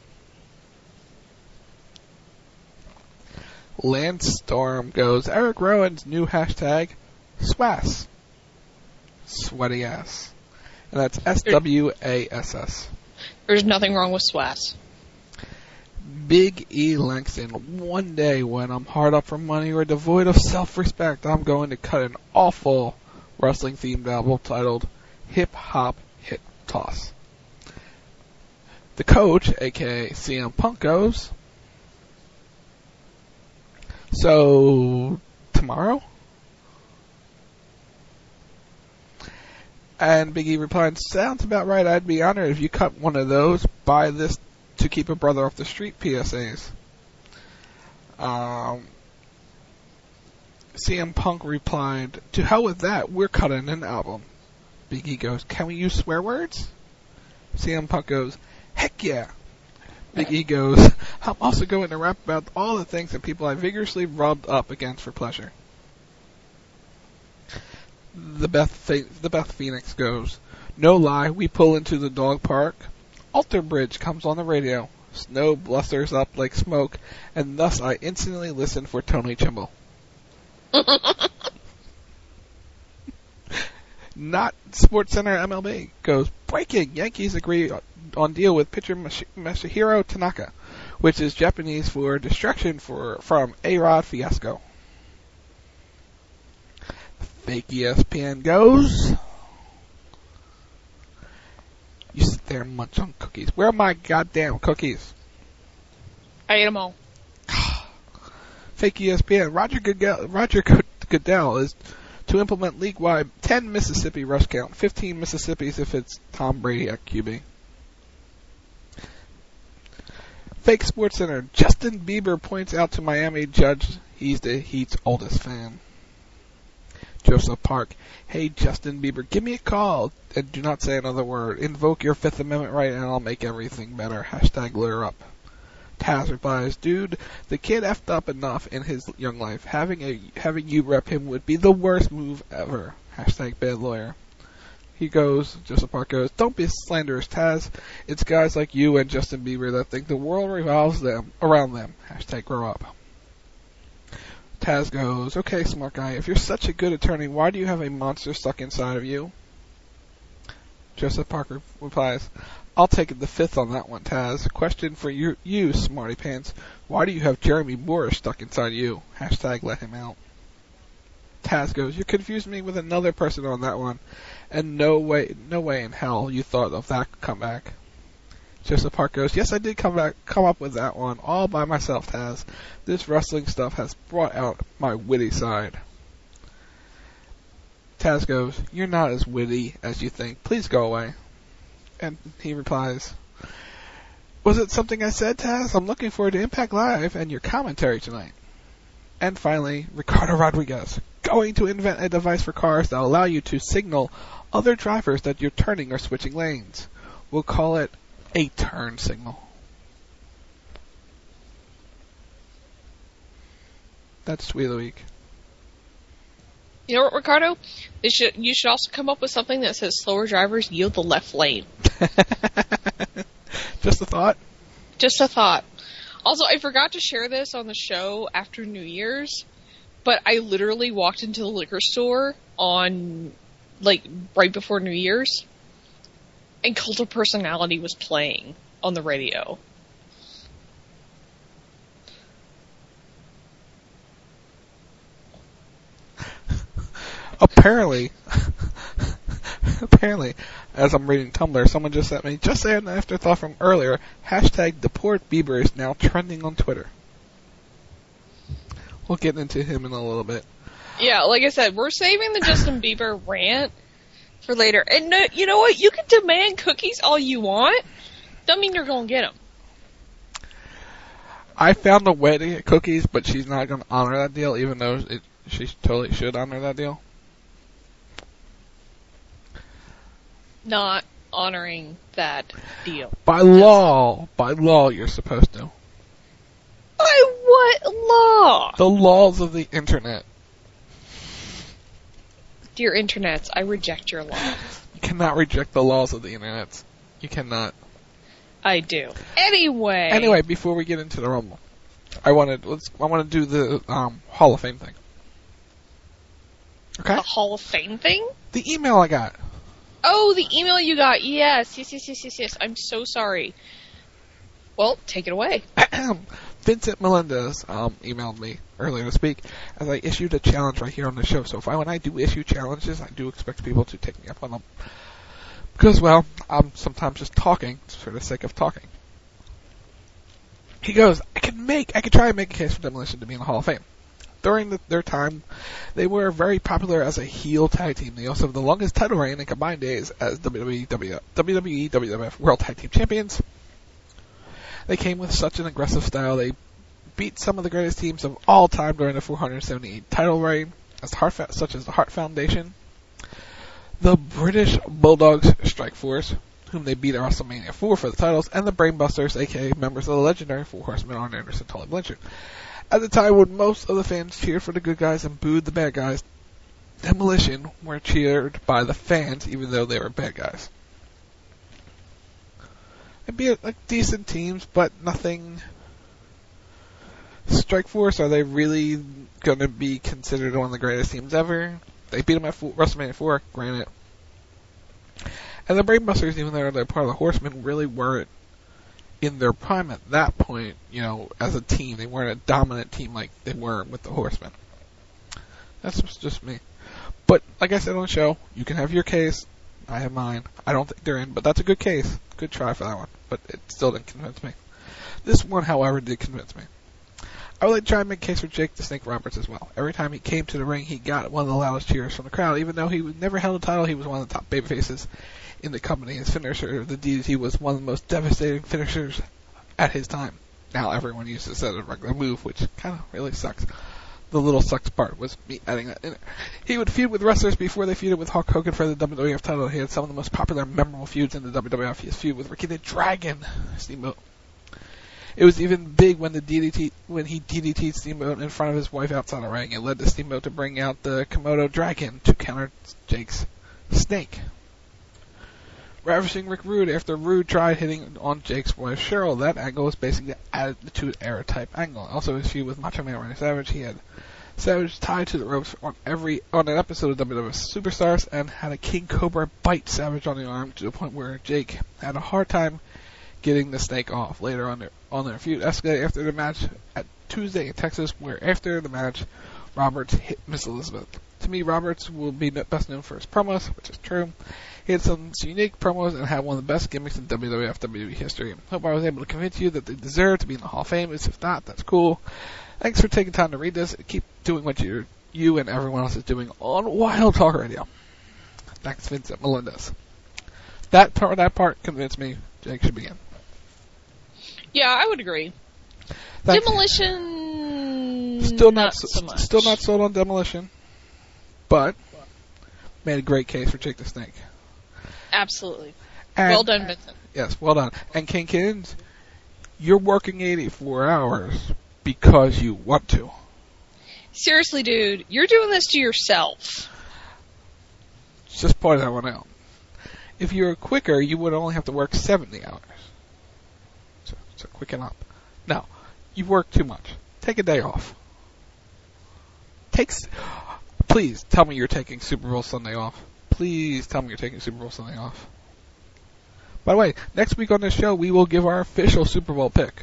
Lance Storm goes, Eric Rowan's new hashtag, SWAS. Sweaty ass. And that's S W A S S. There's nothing wrong with SWAS. Big E Langston, one day when I'm hard up for money or devoid of self-respect, I'm going to cut an awful wrestling-themed album titled Hip Hop Hit Toss. The coach, aka C M Punk, goes, so, tomorrow? And Big E replied, sounds about right. I'd be honored if you cut one of those. Buy this to keep a brother off the street P S As. Um, C M Punk replied, to hell with that. We're cutting an album. Big E goes, can we use swear words? C M Punk goes, heck yeah. Big E goes, I'm also going to rap about all the things that people I vigorously rubbed up against for pleasure. The Beth, Fe- the Beth Phoenix goes, no lie, we pull into the dog park. Alter Bridge comes on the radio. Snow blusters up like smoke, and thus I instantly listen for Tony Chimble. Not SportsCenter M L B goes, breaking, Yankees agree on deal with pitcher Mas- Masahiro Tanaka, which is Japanese for destruction for from A-Rod fiasco. Fake E S P N goes, you sit there and munch on cookies. Where are my goddamn cookies? I ate them all. Fake E S P N. Roger Goodell, Roger Goodell is to implement league-wide ten Mississippi rush count, fifteen Mississippis if it's Tom Brady at Q B. Fake SportsCenter. Justin Bieber points out to Miami judge he's the Heat's oldest fan. Joseph Park. Hey, Justin Bieber, give me a call and do not say another word. Invoke your Fifth Amendment right and I'll make everything better. Hashtag lawyer up. Taz replies, dude, the kid effed up enough in his young life. Having a having you rep him would be the worst move ever. Hashtag bad lawyer. He goes, Joseph Park goes, don't be slanderous, Taz. It's guys like you and Justin Bieber that think the world revolves them around them. Hashtag grow up. Taz goes, okay, smart guy, if you're such a good attorney, why do you have a monster stuck inside of you? Joseph Parker replies, I'll take the fifth on that one, Taz. Question for you, you smarty pants. Why do you have Jeremy Moore stuck inside you? Hashtag let him out. Taz goes, you confused me with another person on that one, and no way, no way in hell you thought of that comeback. Joseph Park goes, yes, I did come back, come up with that one all by myself, Taz. This wrestling stuff has brought out my witty side. Taz goes, you're not as witty as you think. Please go away. And he replies, was it something I said, Taz? I'm looking forward to Impact Live and your commentary tonight. And finally, Ricardo Rodriguez, going to invent a device for cars that will allow you to signal other drivers that you're turning or switching lanes. We'll call it a turn signal. That's Tweet of the Week. You know what, Ricardo? They should, you should also come up with something that says slower drivers yield the left lane. Just a thought? Just a thought. Also, I forgot to share this on the show after New Year's, but I literally walked into the liquor store on, like, right before New Year's, and Cult of Personality was playing on the radio. Apparently, apparently, as I'm reading Tumblr, someone just sent me, just an afterthought from earlier, hashtag deport Bieber is now trending on Twitter. We'll get into him in a little bit. Yeah, like I said, we're saving the Justin Bieber rant for later. And no, you know what? You can demand cookies all you want. Doesn't mean you're going to get them. I found a way to get cookies, but she's not going to honor that deal, even though it, she totally should honor that deal. Not honoring that deal. By law, by law, you're supposed to. By what law? The laws of the internet. Dear internets, I reject your law. You cannot reject the laws of the internet. You cannot. I do. Anyway. Anyway, before we get into the Rumble, I want to let's I want to do the um, Hall of Fame thing. Okay. The Hall of Fame thing? The email I got. Oh, the email you got. Yes, yes, yes, yes, yes, yes. I'm so sorry. Well, take it away. Vincent Melendez um, emailed me earlier this week as I issued a challenge right here on the show. So if I, when I do issue challenges, I do expect people to take me up on them. Because, well, I'm sometimes just talking for the sake of talking. He goes, I can make, I can try and make a case for Demolition to be in the Hall of Fame. During the, their time, they were very popular as a heel tag team. They also have the longest title reign in combined days as W W E, W W E, W W F World Tag Team Champions. They came with such an aggressive style. They beat some of the greatest teams of all time during the four hundred seventy-eight title reign, as Hart, such as the Hart Foundation, the British Bulldogs Strike Force, whom they beat at WrestleMania four for the titles, and the Brainbusters, aka members of the legendary Four Horsemen, Arn Anderson, Tully Blanchard. At the time when most of the fans cheered for the good guys and booed the bad guys, Demolition were cheered by the fans, even though they were bad guys. It'd be like decent teams, but nothing. Strike Force, are they really going to be considered one of the greatest teams ever? They beat them at WrestleMania four, granted. And the Brainbusters, even though they're part of the Horsemen, really weren't in their prime at that point, you know, as a team. They weren't a dominant team like they were with the Horsemen. That's just me. But, like I said on the show, you can have your case. I have mine. I don't think they're in, but that's a good case. Good try for that one. But it still didn't convince me. This one, however, did convince me. I would like to try and make a case for Jake the Snake Roberts as well. Every time he came to the ring, he got one of the loudest cheers from the crowd. Even though he never held a title, he was one of the top babyfaces in the company. His finisher, the D D T, was one of the most devastating finishers at his time. Now everyone uses it as a regular move, which kind of really sucks. The little sucks part was me adding that in there. He would feud with wrestlers before they feuded with Hulk Hogan for the W W F title. He had some of the most popular, memorable feuds in the W W F. His feud with Ricky the Dragon Steamboat. It was even big when the D D T when he D D T'd Steamboat in front of his wife outside the ring. It led to Steamboat to bring out the Komodo Dragon to counter Jake's Snake. Ravishing Rick Rude after Rude tried hitting on Jake's wife Cheryl. That angle was basically the Attitude Era type angle. Also his feud with Macho Man Randy Savage. He had Savage tied to the ropes on every on an episode of W W F Superstars and had a King Cobra bite Savage on the arm to the point where Jake had a hard time getting the Snake off. Later on their, on their feud escalated after the match at Tuesday in Texas, where after the match, Roberts hit Miss Elizabeth. To me, Roberts will be best known for his promos, which is true. He had some unique promos and had one of the best gimmicks in W W F W W E history. Hope I was able to convince you that they deserve to be in the Hall of Fame. If not, that's cool. Thanks for taking time to read this. Keep doing what you're, you and everyone else is doing on Wild Talk Radio. Thanks, Vincent Melendez. That part, that part convinced me Jake should be in. Yeah, I would agree. Thanks. Demolition, still not, not so much. Still not sold on Demolition, but made a great case for Jake the Snake. Absolutely. And, well done, Vincent. Yes, well done. And King Kids, you're working eighty-four hours because you want to. Seriously, dude, you're doing this to yourself. Just point that one out. If you were quicker, you would only have to work seventy hours. So, so quicken up. No, you've worked too much. Take a day off. Takes. Please tell me you're taking Super Bowl Sunday off. Please tell me you're taking Super Bowl Sunday off. By the way, next week on this show, we will give our official Super Bowl pick.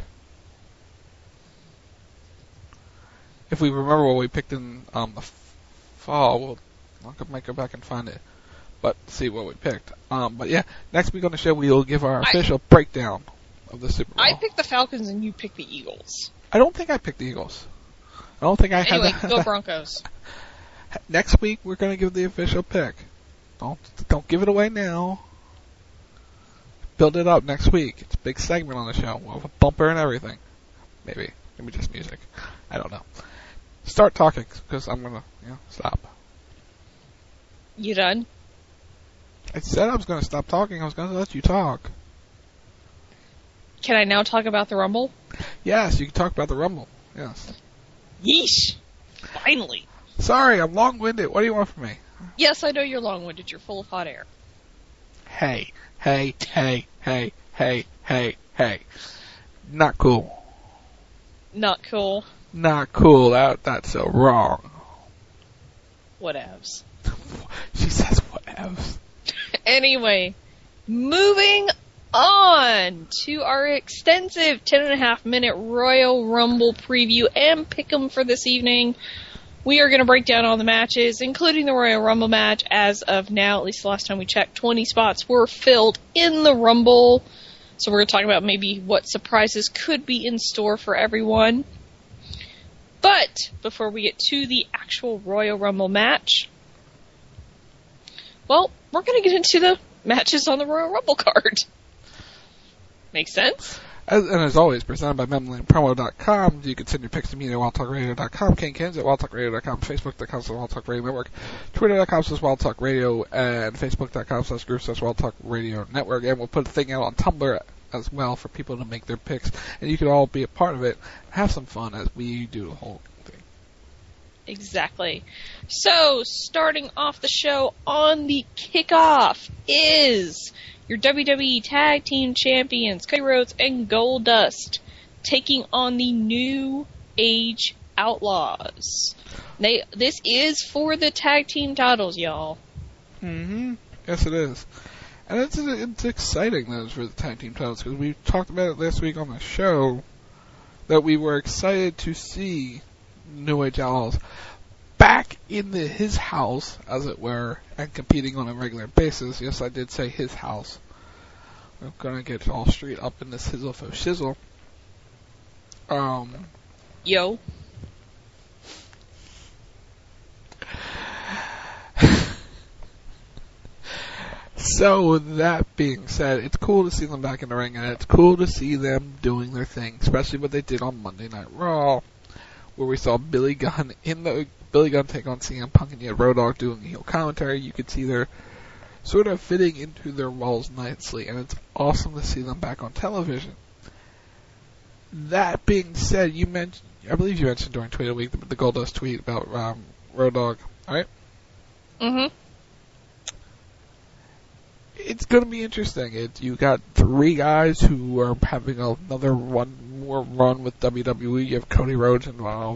If we remember what we picked in um, the fall, we'll I might go back and find it. But see what we picked. Um, but yeah, next week on the show, we will give our official I, breakdown of the Super Bowl. I picked the Falcons and you picked the Eagles. I don't think I picked the Eagles. I don't think I anyway, had. Anyway, go Broncos. Next week, we're going to give the official pick. Don't don't give it away now. Build it up next week. It's a big segment on the show. We'll have a bumper and everything. Maybe. Maybe just music. I don't know. Start talking, because I'm going to you know, stop. You done? I said I was going to stop talking. I was going to let you talk. Can I now talk about the Rumble? Yes, you can talk about the Rumble. Yes. Yeesh. Finally. Sorry, I'm long-winded. What do you want from me? Yes, I know you're long-winded. You're full of hot air. Hey, hey, hey, hey, hey, hey, hey. Not cool. Not cool. Not cool. That that's so wrong. Whatevs. She says whatevs. Anyway, moving on to our extensive ten and a half minute Royal Rumble preview and pick'em for this evening. We are going to break down all the matches, including the Royal Rumble match. As of now, at least the last time we checked, twenty spots were filled in the Rumble. So we're going to talk about maybe what surprises could be in store for everyone. But before we get to the actual Royal Rumble match, well, we're going to get into the matches on the Royal Rumble card. Make sense? As, and as always, presented by memory lane promo dot com. You can send your picks to me at wild talk radio dot com, Ken Kens at wild talk radio dot com, Facebook dot com slash wild talk radio network, Twitter dot com slash wild talk radio, and Facebook dot com slash group slash wild talk radio network. And we'll put a thing out on Tumblr as well for people to make their picks. And you can all be a part of it. Have some fun as we do the whole thing. Exactly. So, starting off the show on the kickoff is your W W E Tag Team Champions, Cody Rhodes and Goldust, taking on the New Age Outlaws. They, this is for the tag team titles, y'all. Mm-hmm. Yes, it is. And it's, it's exciting that it's for the tag team titles, because we talked about it last week on the show, that we were excited to see New Age Outlaws back in the, his house, as it were, and competing on a regular basis. Yes, I did say his house. I'm gonna get all straight up in this hizzle for shizzle. Um. Yo. So, that being said, it's cool to see them back in the ring, and it's cool to see them doing their thing, especially what they did on Monday Night Raw, where we saw Billy Gunn in the Billy Gunn take on C M Punk, and you had Road Dogg doing the heel commentary. You could see they're sort of fitting into their roles nicely, and it's awesome to see them back on television. That being said, you mentioned, I believe you mentioned during Tweet of the Week, the, the Goldust tweet about um, Road Dogg, right? Mm-hmm. It's going to be interesting. It, you got three guys who are having another one more run with W W E. You have Cody Rhodes involved.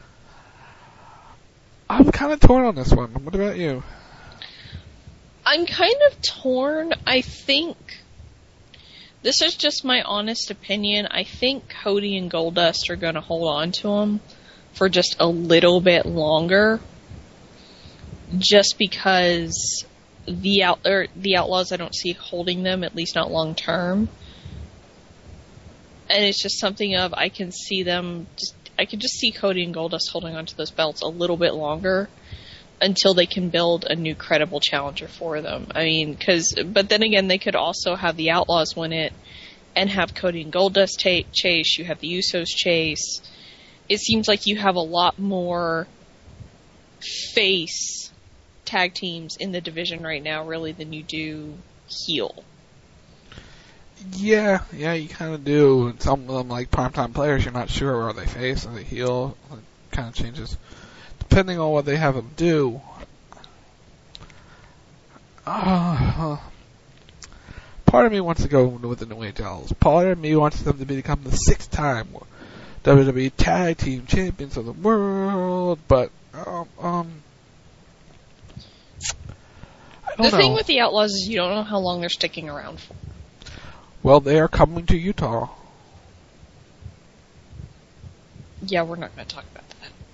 I'm kind of torn on this one. What about you? I'm kind of torn. I think, this is just my honest opinion, I think Cody and Goldust are going to hold on to him for just a little bit longer. Just because the out or the Outlaws, I don't see holding them, at least not long term. And it's just something of, I can see them, just, I can just see Cody and Goldust holding onto those belts a little bit longer until they can build a new credible challenger for them. I mean, cause, but then again, they could also have the Outlaws win it and have Cody and Goldust ta- chase. You have the Usos chase. It seems like you have a lot more face tag teams in the division right now, really, than you do heel. Yeah, yeah, you kind of do. And some of them, like primetime players, you're not sure, are they face, are they heel? It kind of changes depending on what they have them do. Uh, part of me wants to go with the New Age Outlaws. Part of me wants them to become the sixth-time W W E Tag Team Champions of the world, but um, um I don't the know. thing with the Outlaws is you don't know how long they're sticking around for. Well, they are coming to Utah. Yeah, we're not going to talk about that.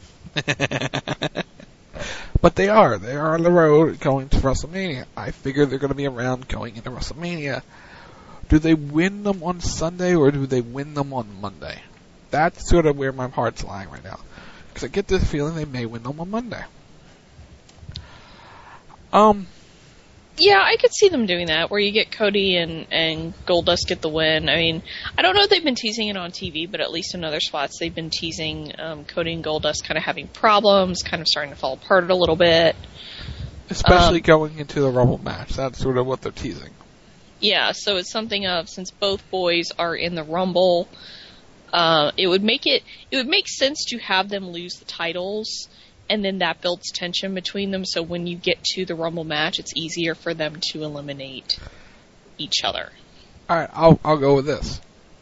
But they are. They are on the road going to WrestleMania. I figure they're going to be around going into WrestleMania. Do they win them on Sunday or do they win them on Monday? That's sort of where my heart's lying right now. Because I get this feeling they may win them on Monday. Um... Yeah, I could see them doing that, where you get Cody and, and Goldust get the win. I mean, I don't know if they've been teasing it on T V, but at least in other spots they've been teasing um, Cody and Goldust kind of having problems, kind of starting to fall apart a little bit. Especially um, going into the Rumble match. That's sort of what they're teasing. Yeah, so it's something of, since both boys are in the Rumble, uh, it would make it, it would make sense to have them lose the titles, and then that builds tension between them, so when you get to the Rumble match, it's easier for them to eliminate each other. Alright, I'll, I'll go with this.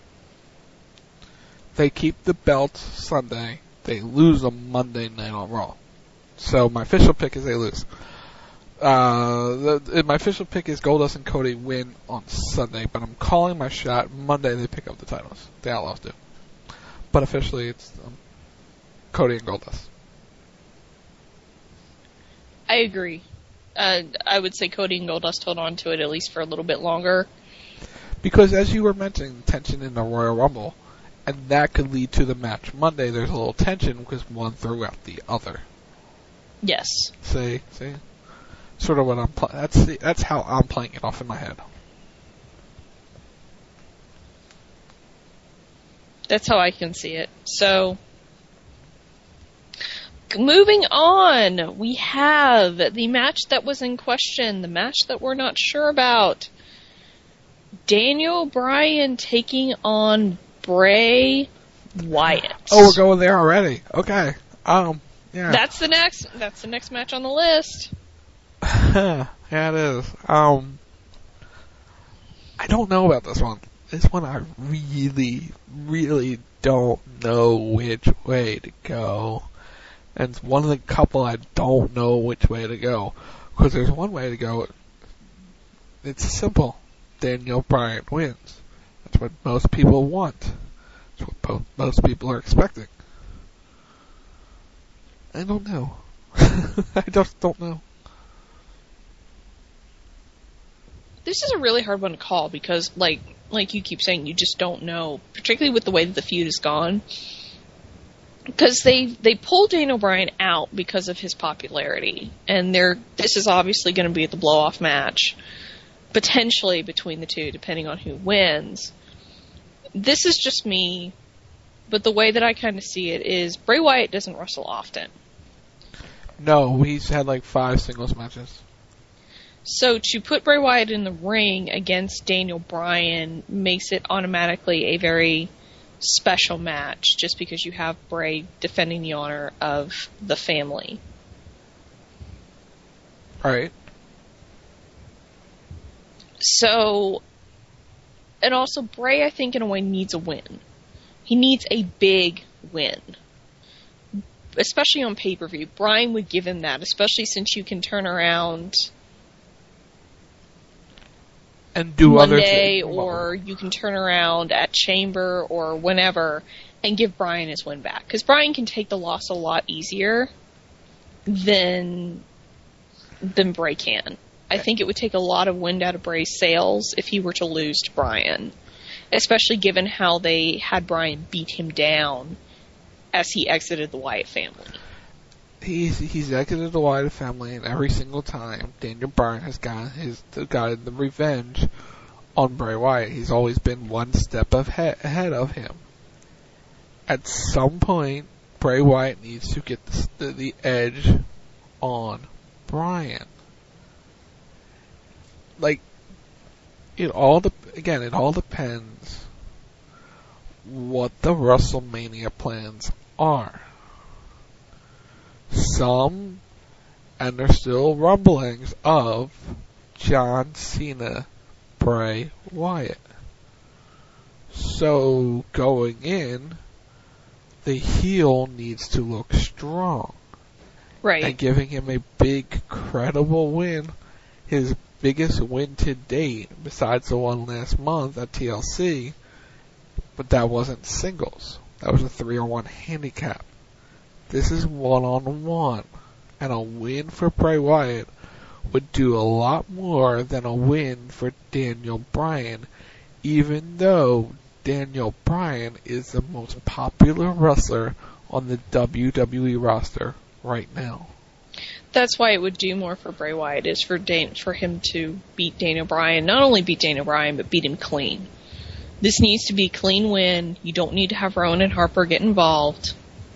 They keep the belts Sunday, they lose them Monday night on Raw. So my official pick is they lose. Uh, the, my official pick is Goldust and Cody win on Sunday, but I'm calling my shot. Monday they pick up the titles. The Outlaws do. But officially it's um, Cody and Goldust. I agree. Uh, I would say Cody and Goldust hold on to it at least for a little bit longer. Because as you were mentioning, tension in the Royal Rumble, and that could lead to the match Monday. There's a little tension because one threw out the other. Yes. See, see, sort of what I'm playing. That's the, that's how I'm playing it off in my head. That's how I can see it. So, moving on, we have the match that was in question, the match that we're not sure about. Daniel Bryan taking on Bray Wyatt. Oh, we're going there already. Okay. Um. Yeah. That's the next. That's the next match on the list. Yeah, it is. Um. I don't know about this one. This one I really, really don't know which way to go. And it's one of the couple I don't know which way to go. Because there's one way to go. It's simple. Daniel Bryan wins. That's what most people want. That's what po- most people are expecting. I don't know. I just don't know. This is a really hard one to call because, like, like you keep saying, you just don't know, particularly with the way that the feud has gone. Because they they pulled Daniel Bryan out because of his popularity, and they're this is obviously going to be the blow-off match, potentially between the two, depending on who wins. This is just me, but the way that I kind of see it is Bray Wyatt doesn't wrestle often. No, he's had like five singles matches. So to put Bray Wyatt in the ring against Daniel Bryan makes it automatically a very special match, just because you have Bray defending the honor of the family. Right. So, and also Bray, I think in a way needs a win. He needs a big win. Especially on pay-per-view. Bryan would give him that, especially since you can turn around and do Monday, other or you can turn around at Chamber or whenever and give Bryan his win back. Because Bryan can take the loss a lot easier than than Bray can. I think it would take a lot of wind out of Bray's sails if he were to lose to Bryan, especially given how they had Bryan beat him down as he exited the Wyatt family. He's he's exited the Wyatt family, and every single time Daniel Bryan has gotten his gotten the revenge on Bray Wyatt. He's always been one step ahead ahead of him. At some point, Bray Wyatt needs to get the, the, the edge on Bryan. Like, it all de- again, it all depends what the WrestleMania plans are. Some, and there's still rumblings of John Cena, Bray Wyatt. So, going in, the heel needs to look strong. Right. And giving him a big, credible win, his biggest win to date, besides the one last month at T L C, but that wasn't singles. That was a three on one handicap. This is one-on-one, and a win for Bray Wyatt would do a lot more than a win for Daniel Bryan, even though Daniel Bryan is the most popular wrestler on the W W E roster right now. That's why it would do more for Bray Wyatt, is for Dan- for him to beat Daniel Bryan. Not only beat Daniel Bryan, but beat him clean. This needs to be a clean win. You don't need to have Rowan and Harper get involved.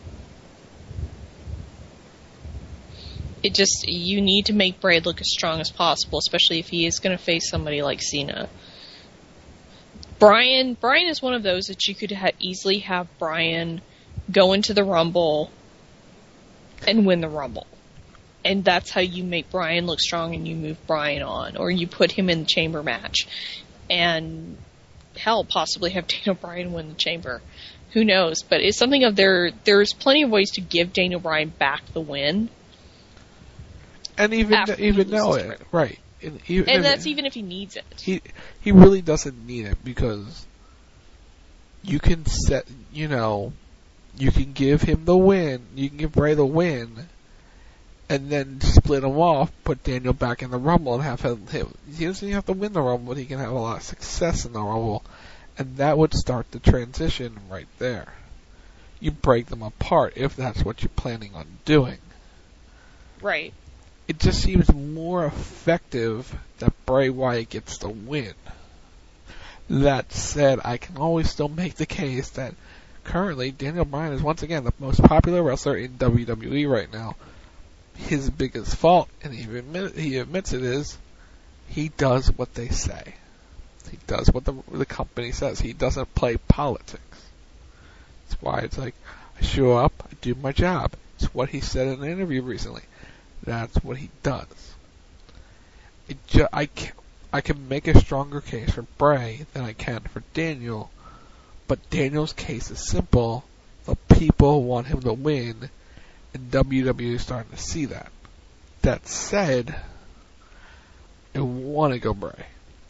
It just, you need to make Bray look as strong as possible, especially if he is going to face somebody like Cena. Bryan, Bryan is one of those that you could ha- easily have Bryan go into the Rumble and win the Rumble. And that's how you make Bryan look strong and you move Bryan on. Or you put him in the Chamber match. And, hell, possibly have Daniel Bryan win the Chamber. Who knows? But it's something of there, there's plenty of ways to give Daniel Bryan back the win. And even after he even loses know to it, Riddle. right? And, even, And that's even if he needs it. He he really doesn't need it because you can set, you know, you can give him the win, you can give Bray the win, and then split him off, put Daniel back in the Rumble, and have him. him he doesn't even have to win the Rumble, but he can have a lot of success in the Rumble, and that would start the transition right there. You break them apart if that's what you're planning on doing. Right. It just seems more effective that Bray Wyatt gets the win. That said, I can always still make the case that currently Daniel Bryan is once again the most popular wrestler in W W E right now. His biggest fault, and he, admit, he admits it, is he does what they say. He does what the, the company says. He doesn't play politics. That's why it's like, I show up, I do my job. It's what he said in an interview recently. That's what he does. It ju- I, can, I can make a stronger case for Bray than I can for Daniel, but Daniel's case is simple. The people want him to win, and W W E is starting to see that. That said, I want to go Bray.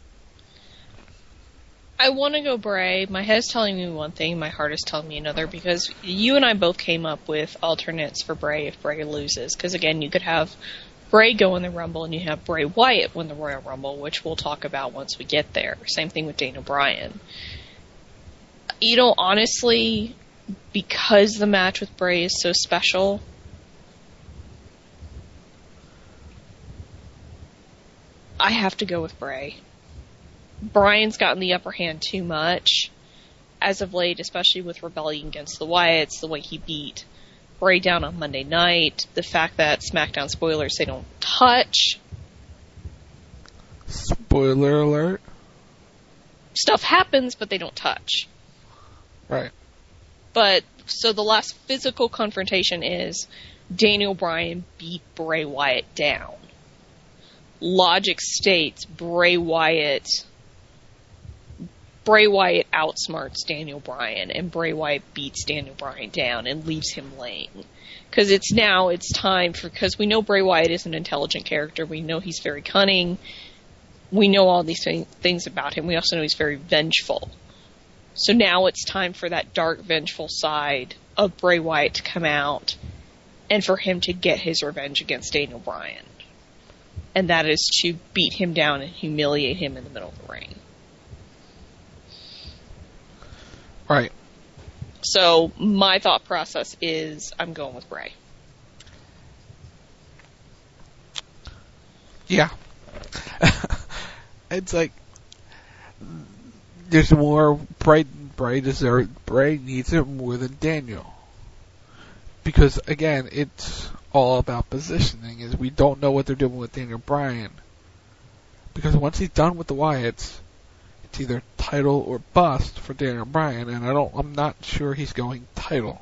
I want to go Bray. My head's telling me one thing, my heart is telling me another, because you and I both came up with alternates for Bray if Bray loses. Because, again, you could have Bray go in the Rumble, and you have Bray Wyatt win the Royal Rumble, which we'll talk about once we get there. Same thing with Daniel Bryan. You know, honestly, because the match with Bray is so special, I have to go with Bray. Bryan's gotten the upper hand too much as of late, especially with Rebellion Against the Wyatts, the way he beat Bray down on Monday night, the fact that SmackDown spoilers they don't touch. Spoiler alert. Stuff happens, but they don't touch. Right. But, so the last physical confrontation is Daniel Bryan beat Bray Wyatt down. Logic states Bray Wyatt Bray Wyatt outsmarts Daniel Bryan, and Bray Wyatt beats Daniel Bryan down and leaves him laying. Because it's now, it's time for, because we know Bray Wyatt is an intelligent character, we know he's very cunning, we know all these th- things about him, we also know he's very vengeful. So now it's time for that dark, vengeful side of Bray Wyatt to come out, and for him to get his revenge against Daniel Bryan. And that is to beat him down and humiliate him in the middle of the ring. Right. So my thought process is I'm going with Bray. Yeah. It's like there's more Bray. Bray deserves. Bray needs it more than Daniel. Because again, it's all about positioning. Is we don't know what they're doing with Daniel Bryan. Because once he's done with the Wyatts, it's either title or bust for Daniel Bryan, and I don't. I'm not sure he's going title.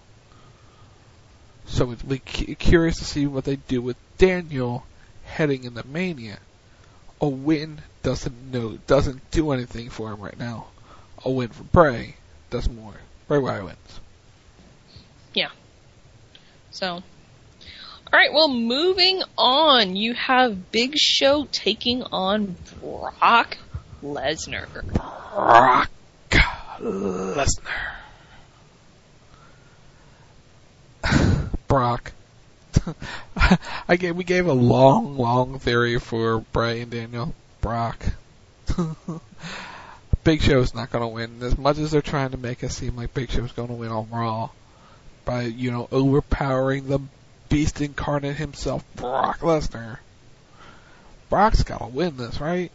So it'll be cu- curious to see what they do with Daniel heading into Mania. A win doesn't know doesn't do anything for him right now. A win for Bray does more. Bray Wyatt wins. Yeah. So. Alright, well, moving on. You have Big Show taking on Brock Lesnar. Brock Lesnar. Brock. I gave, we gave a long, long theory for Bray and Daniel. Brock. Big Show's not going to win. As much as they're trying to make us seem like Big Show's going to win on Raw by, you know, overpowering the beast incarnate himself, Brock Lesnar. Brock's got to win this, right?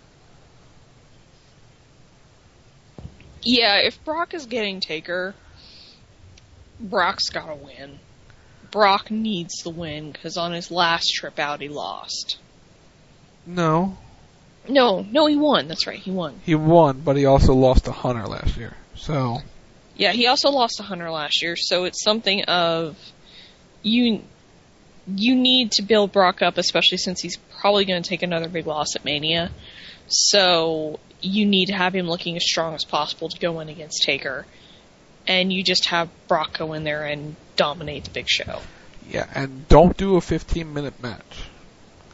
Yeah, if Brock is getting Taker, Brock's got to win. Brock needs the win, because on his last trip out, he lost. No. No, no, he won. That's right, he won. He won, but he also lost to Hunter last year. So. Yeah, he also lost to Hunter last year, so it's something of you. You need to build Brock up, especially since he's probably going to take another big loss at Mania. So you need to have him looking as strong as possible to go in against Taker. And you just have Brock go in there and dominate the Big Show. Yeah, and don't do a fifteen minute match.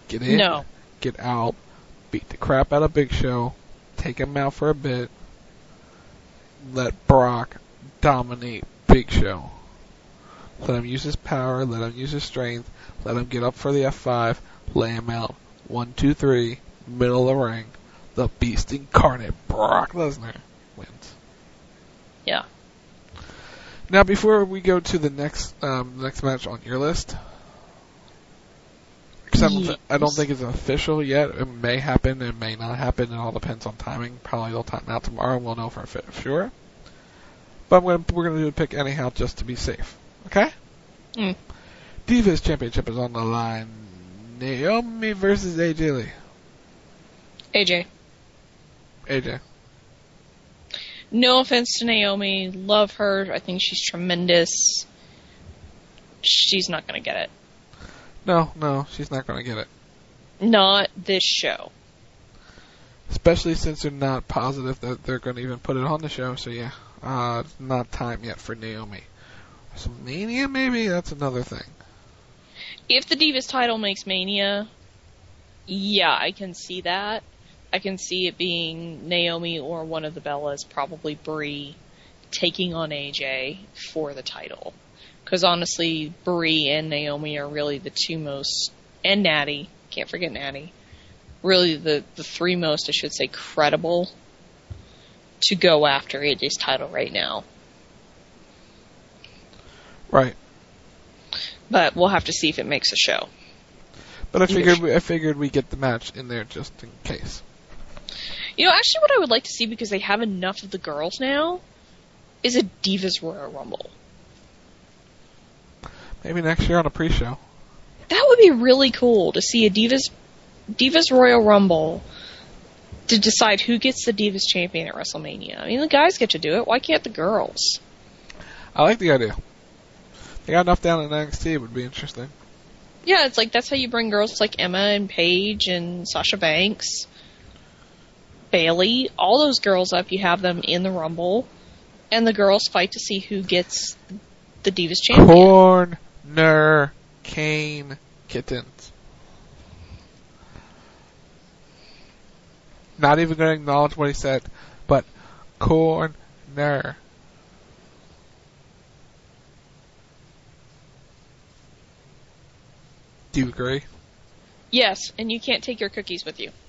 Get in, No. get out, beat the crap out of Big Show, take him out for a bit, let Brock dominate Big Show. Let him use his power, let him use his strength, let him get up for the F five, lay him out. One, two, three, middle of the ring. The Beast Incarnate, Brock Lesnar, wins. Yeah. Now, before we go to the next um, next match on your list, because I, don't th- I don't think it's official yet. It may happen, it may not happen. It all depends on timing. Probably they'll time out tomorrow, and we'll know for sure. But I'm gonna, we're going to do a pick anyhow just to be safe. Okay? Mm. Divas Championship is on the line. Naomi versus A J Lee. A J. A J. No offense to Naomi. Love her. I think she's tremendous. She's not going to get it. No, no, she's not going to get it. Not this show. Especially since they're not positive that they're going to even put it on the show, so yeah. Uh, it's not time yet for Naomi. WrestleMania, maybe? That's another thing. If the Divas title makes Mania, yeah, I can see that. I can see it being Naomi or one of the Bellas, probably Brie, taking on A J for the title. Because honestly, Brie and Naomi are really the two most, and Natty, can't forget Natty, really the, the three most, I should say, credible to go after A J's title right now. Right. But we'll have to see if it makes a show. But I figured we, I figured we get the match in there just in case. You know, actually what I would like to see, because they have enough of the girls now, is a Divas Royal Rumble. Maybe next year on a pre-show. That would be really cool to see a Divas Divas Royal Rumble to decide who gets the Divas champion at WrestleMania. I mean, the guys get to do it. Why can't the girls? I like the idea. They got enough down in N X T, it would be interesting. Yeah, it's like, that's how you bring girls like Emma and Paige and Sasha Banks, Bayley, all those girls up. You have them in the Rumble, and the girls fight to see who gets the Divas champion. Corner Kane Kittens. Not even going to acknowledge what he said, but corner. Do you agree? Yes, and you can't take your cookies with you.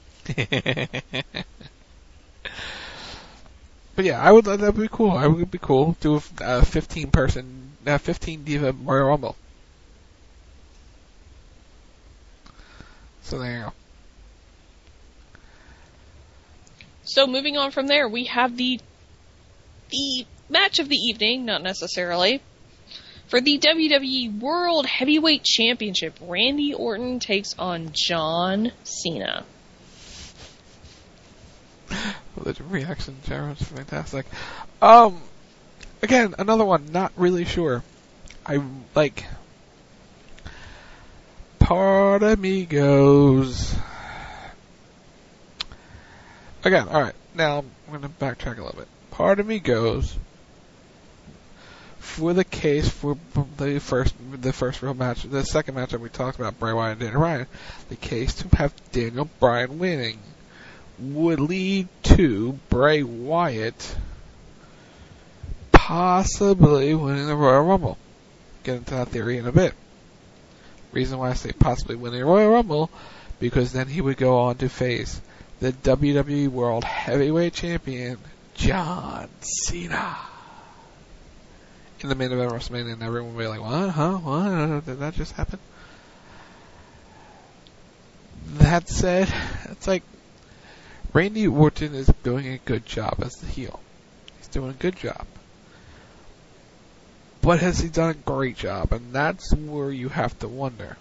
But yeah, I would. That would be cool. I would be cool. Do a uh, fifteen person, uh, fifteen Diva Royal Rumble. So there you go. So moving on from there, we have the the match of the evening, not necessarily. For the W W E World Heavyweight Championship, Randy Orton takes on John Cena. The reaction, Jared, was fantastic. Um, again, another one, not really sure. I, like, part of me goes... Again, alright, now I'm going to backtrack a little bit. Part of me goes... For the case for the first, the first real match, the second match that we talked about, Bray Wyatt and Daniel Bryan, the case to have Daniel Bryan winning would lead to Bray Wyatt possibly winning the Royal Rumble. Get into that theory in a bit. Reason why I say possibly winning the Royal Rumble, because then he would go on to face the W W E World Heavyweight Champion, John Cena. In the main event of WrestleMania, and everyone will be like, what? Huh? What? Did that just happen? That said, it's like, Randy Orton is doing a good job as the heel. He's doing a good job. But has he done a great job? And that's where you have to wonder.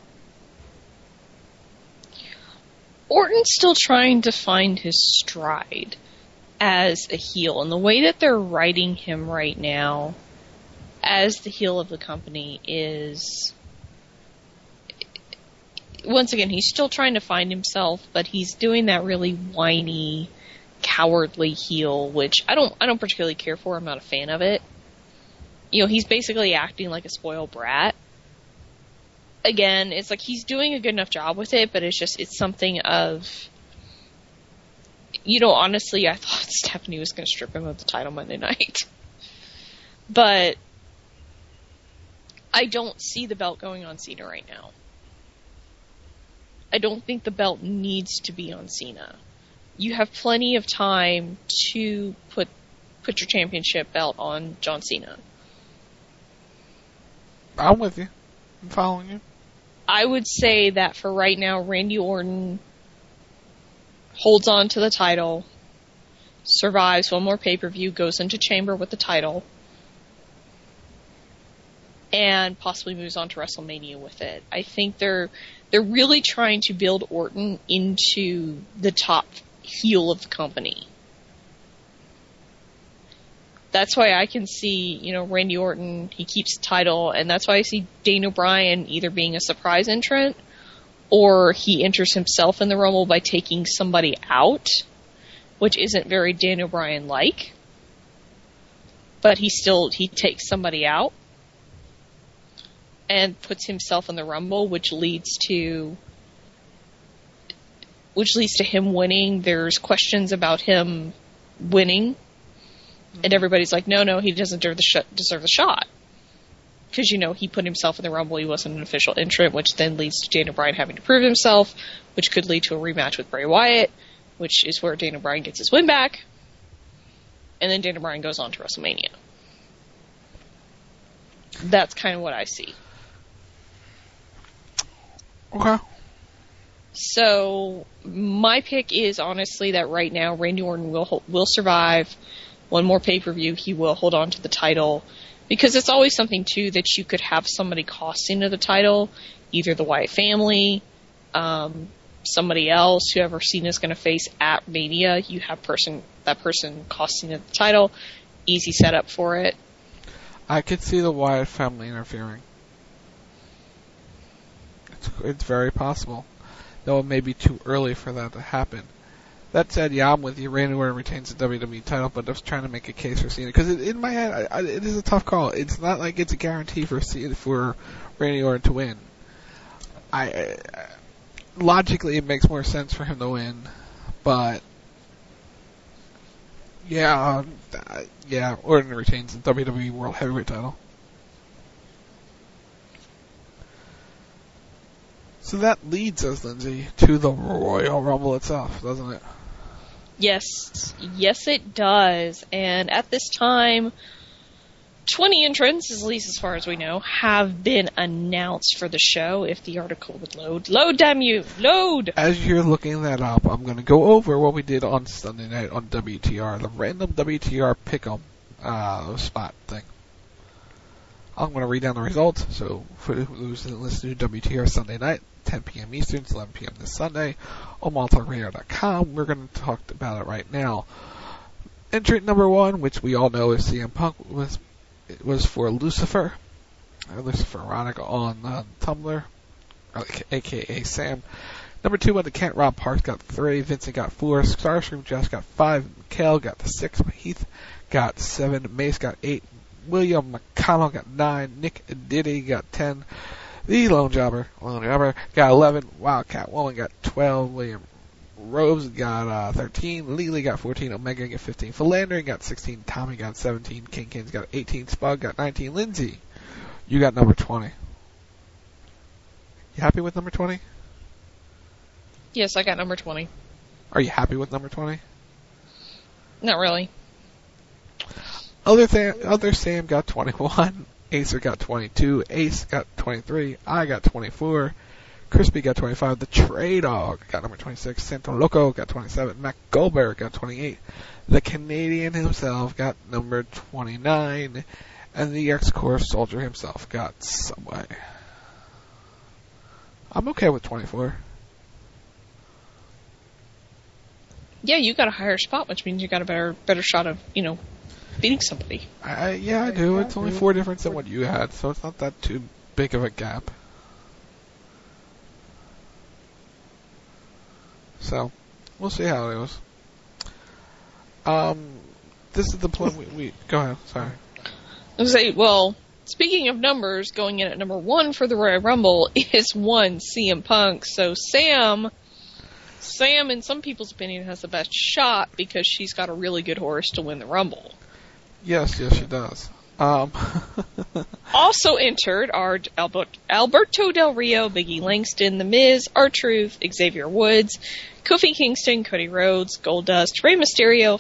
Orton's still trying to find his stride as a heel, and the way that they're writing him right now as the heel of the company is, once again, he's still trying to find himself, but he's doing that really whiny, cowardly heel, which I don't, I don't particularly care for. I'm not a fan of it. You know, he's basically acting like a spoiled brat. again, it's like he's doing a good enough job with it, but it's just, it's something of, you know, honestly, I thought Stephanie was going to strip him of the title Monday night. But I don't see the belt going on Cena right now. I don't think the belt needs to be on Cena. You have plenty of time to put put your championship belt on John Cena. I'm with you. I'm following you. I would say that for right now, Randy Orton holds on to the title, survives one more pay-per-view, goes into Chamber with the title, and possibly moves on to WrestleMania with it. I think they're they're really trying to build Orton into the top heel of the company. That's why I can see, you know, Randy Orton, he keeps the title, and that's why I see Daniel Bryan either being a surprise entrant, or he enters himself in the Rumble by taking somebody out, which isn't very Daniel Bryan-like. But he still, he takes somebody out and puts himself in the Rumble, which leads to, which leads to him winning. There's questions about him winning. And everybody's like, no, no, he doesn't deserve the, sh- deserve the shot. Because, you know, he put himself in the Rumble, he wasn't an official entrant, which then leads to Daniel Bryan having to prove himself, which could lead to a rematch with Bray Wyatt, which is where Daniel Bryan gets his win back. And then Daniel Bryan goes on to WrestleMania. That's kind of what I see. Okay. So, my pick is honestly that right now Randy Orton will will survive one more pay-per-view. He will hold on to the title. Because it's always something, too, that you could have somebody costing to the title. Either the Wyatt family, um, somebody else, whoever Cena's going to face at Mania. You have person that person costing to the title. Easy setup for it. I could see the Wyatt family interfering. It's, it's very possible. Though it may be too early for that to happen. That said, yeah, I'm with you. Randy Orton retains the W W E title, but I was trying to make a case for Cena. Because in my head, I, I, it is a tough call. It's not like it's a guarantee for Cena, for Randy Orton to win. I, I logically, it makes more sense for him to win, but yeah, uh, yeah, Orton retains the W W E World Heavyweight title. So that leads us, Lindsay, to the Royal Rumble itself, doesn't it? Yes. Yes, it does. And at this time, twenty entrants, at least as far as we know, have been announced for the show, if the article would load. Load, damn you! Load! As you're looking that up, I'm going to go over what we did on Sunday night on W T R, the random W T R pick'em uh, spot thing. I'm going to read down the results. So, for those that listen to W T R Sunday night, ten p.m. Eastern, eleven p.m. this Sunday, on wild talk radio dot com. We're going to talk about it right now. Entrant number one, which we all know is C M Punk, was it was for Lucifer, uh, Lucifer Erotica on uh, Tumblr, a k a. Sam. Number two went to Kent. Rob Parks got three. Vincent got four. Starscream Jess got five. Mikhail got the six. Heath got seven. Mace got eight. William McConnell got nine. Nick Diddy got ten. The Lone Jobber, Lone Jobber got eleven. Wildcat Woman got twelve. William Rose got uh, thirteen. Lily got fourteen. Omega got fifteen. Philandering got sixteen. Tommy got seventeen. King Kings got eighteen. Spug got nineteen. Lindsay, you got number twenty. You happy with number twenty? Yes, I got number twenty. Are you happy with number twenty? Not really. Other th- other Sam got twenty-one. Acer got twenty-two. Ace got twenty-three. I got twenty-four. Crispy got twenty-five. The Trey Dog got number twenty-six. Santo Loco got twenty-seven. Mac Goldberg got twenty-eight. The Canadian himself got number twenty-nine. And the X-Corps soldier himself got Subway. I'm okay with twenty-four. Yeah, you got a higher spot, which means you got a better better shot of, you know, beating somebody. I, yeah, I do. It's only four difference than what you had, so it's not that too big of a gap. So, we'll see how it goes. Um, this is the plan. We, we go ahead. Sorry. I was say, well, Speaking of numbers, going in at number one for the Royal Rumble is one C M Punk. So Sam, Sam, in some people's opinion, has the best shot because she's got a really good horse to win the Rumble. Yes, yes, she does. Um. Also entered are Albert, Alberto Del Rio, Biggie Langston, The Miz, R-Truth, Xavier Woods, Kofi Kingston, Cody Rhodes, Goldust, Rey Mysterio,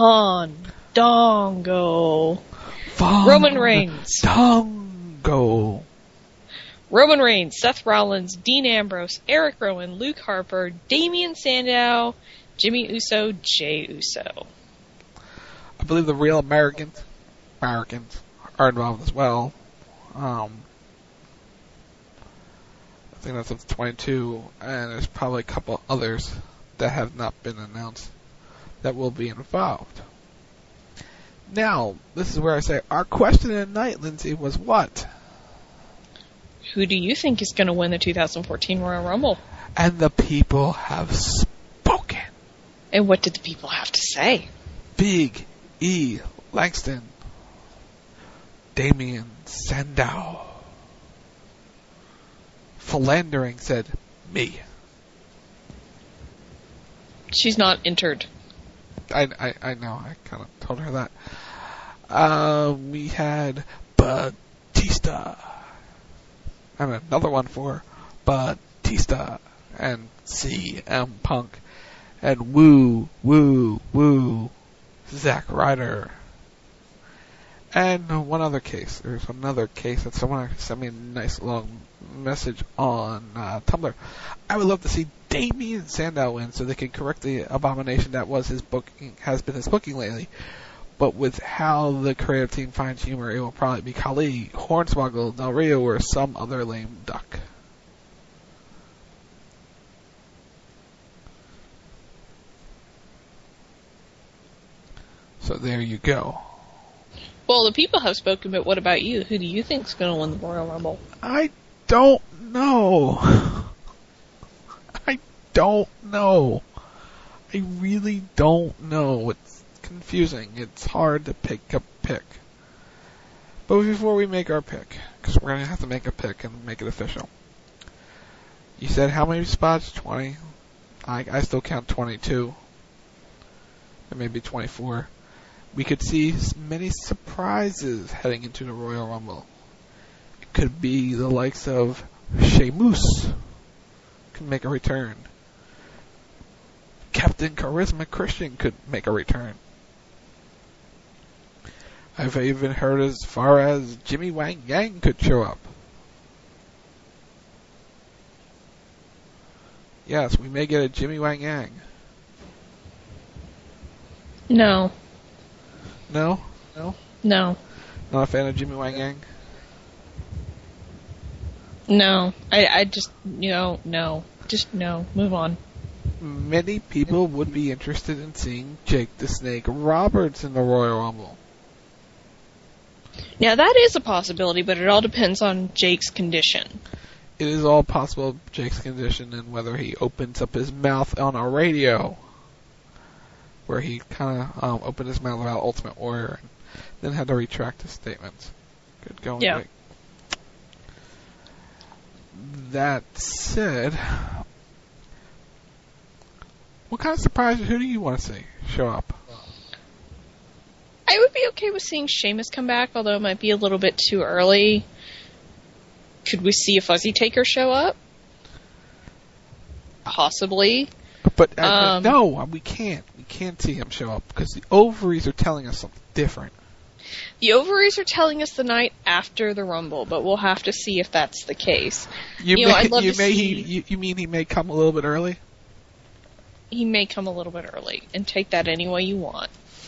Fandango, Roman Reigns, Fandango, Roman Reigns, Seth Rollins, Dean Ambrose, Eric Rowan, Luke Harper, Damian Sandow, Jimmy Uso, Jey Uso. I believe the Real Americans, Americans are involved as well. Um, I think that's up to twenty-two, and there's probably a couple others that have not been announced that will be involved. Now, this is where I say, our question of the night, Lindsay, was what? Who do you think is going to win the two thousand fourteen Royal Rumble? And the people have spoken. And what did the people have to say? Big E. Langston. Damian Sandow. Philandering said, me. She's not entered. I, I, I know, I kind of told her that. Uh, we had Batista. And another one for Batista and C M Punk. And woo, woo, woo, Zack Ryder. And one other case. There's another case that someone sent me a nice long message on uh, Tumblr. I would love to see Damian Sandow win so they can correct the abomination that was his booking, has been his booking lately. But with how the creative team finds humor, it will probably be Khali, Hornswoggle, Del Rio, or some other lame duck. So there you go. Well, the people have spoken, but what about you? Who do you think is going to win the Royal Rumble? I don't know. I don't know. I really don't know. It's confusing. It's hard to pick a pick. But before we make our pick, because we're going to have to make a pick and make it official. You said how many spots? twenty? I, I still count twenty-two. Or maybe twenty-four. We could see many surprises heading into the Royal Rumble. It could be the likes of Sheamus could make a return. Captain Charisma Christian could make a return. I've even heard as far as Jimmy Wang Yang could show up. Yes, we may get a Jimmy Wang Yang. No. No? No? No. Not a fan of Jimmy Wang Yang? No. I, I just, you know, no. Just no. Move on. Many people would be interested in seeing Jake the Snake Roberts in the Royal Rumble. Now, that is a possibility, but it all depends on Jake's condition. It is all possible, Jake's condition, and whether he opens up his mouth on a radio, where he kind of um, opened his mouth about Ultimate Warrior, and then had to retract his statements. Good going, yeah. Jake. That said, what kind of surprises, who do you want to see show up? I would be okay with seeing Sheamus come back, although it might be a little bit too early. Could we see a Fuzzy Taker show up? Possibly. But uh, um, no, we can't. We can't see him show up because the ovaries are telling us something different. The ovaries are telling us the night after the Rumble, but we'll have to see if that's the case. You, you may, know, I'd love you to may see. He, you, you mean he may come a little bit early? He may come a little bit early, and take that any way you want.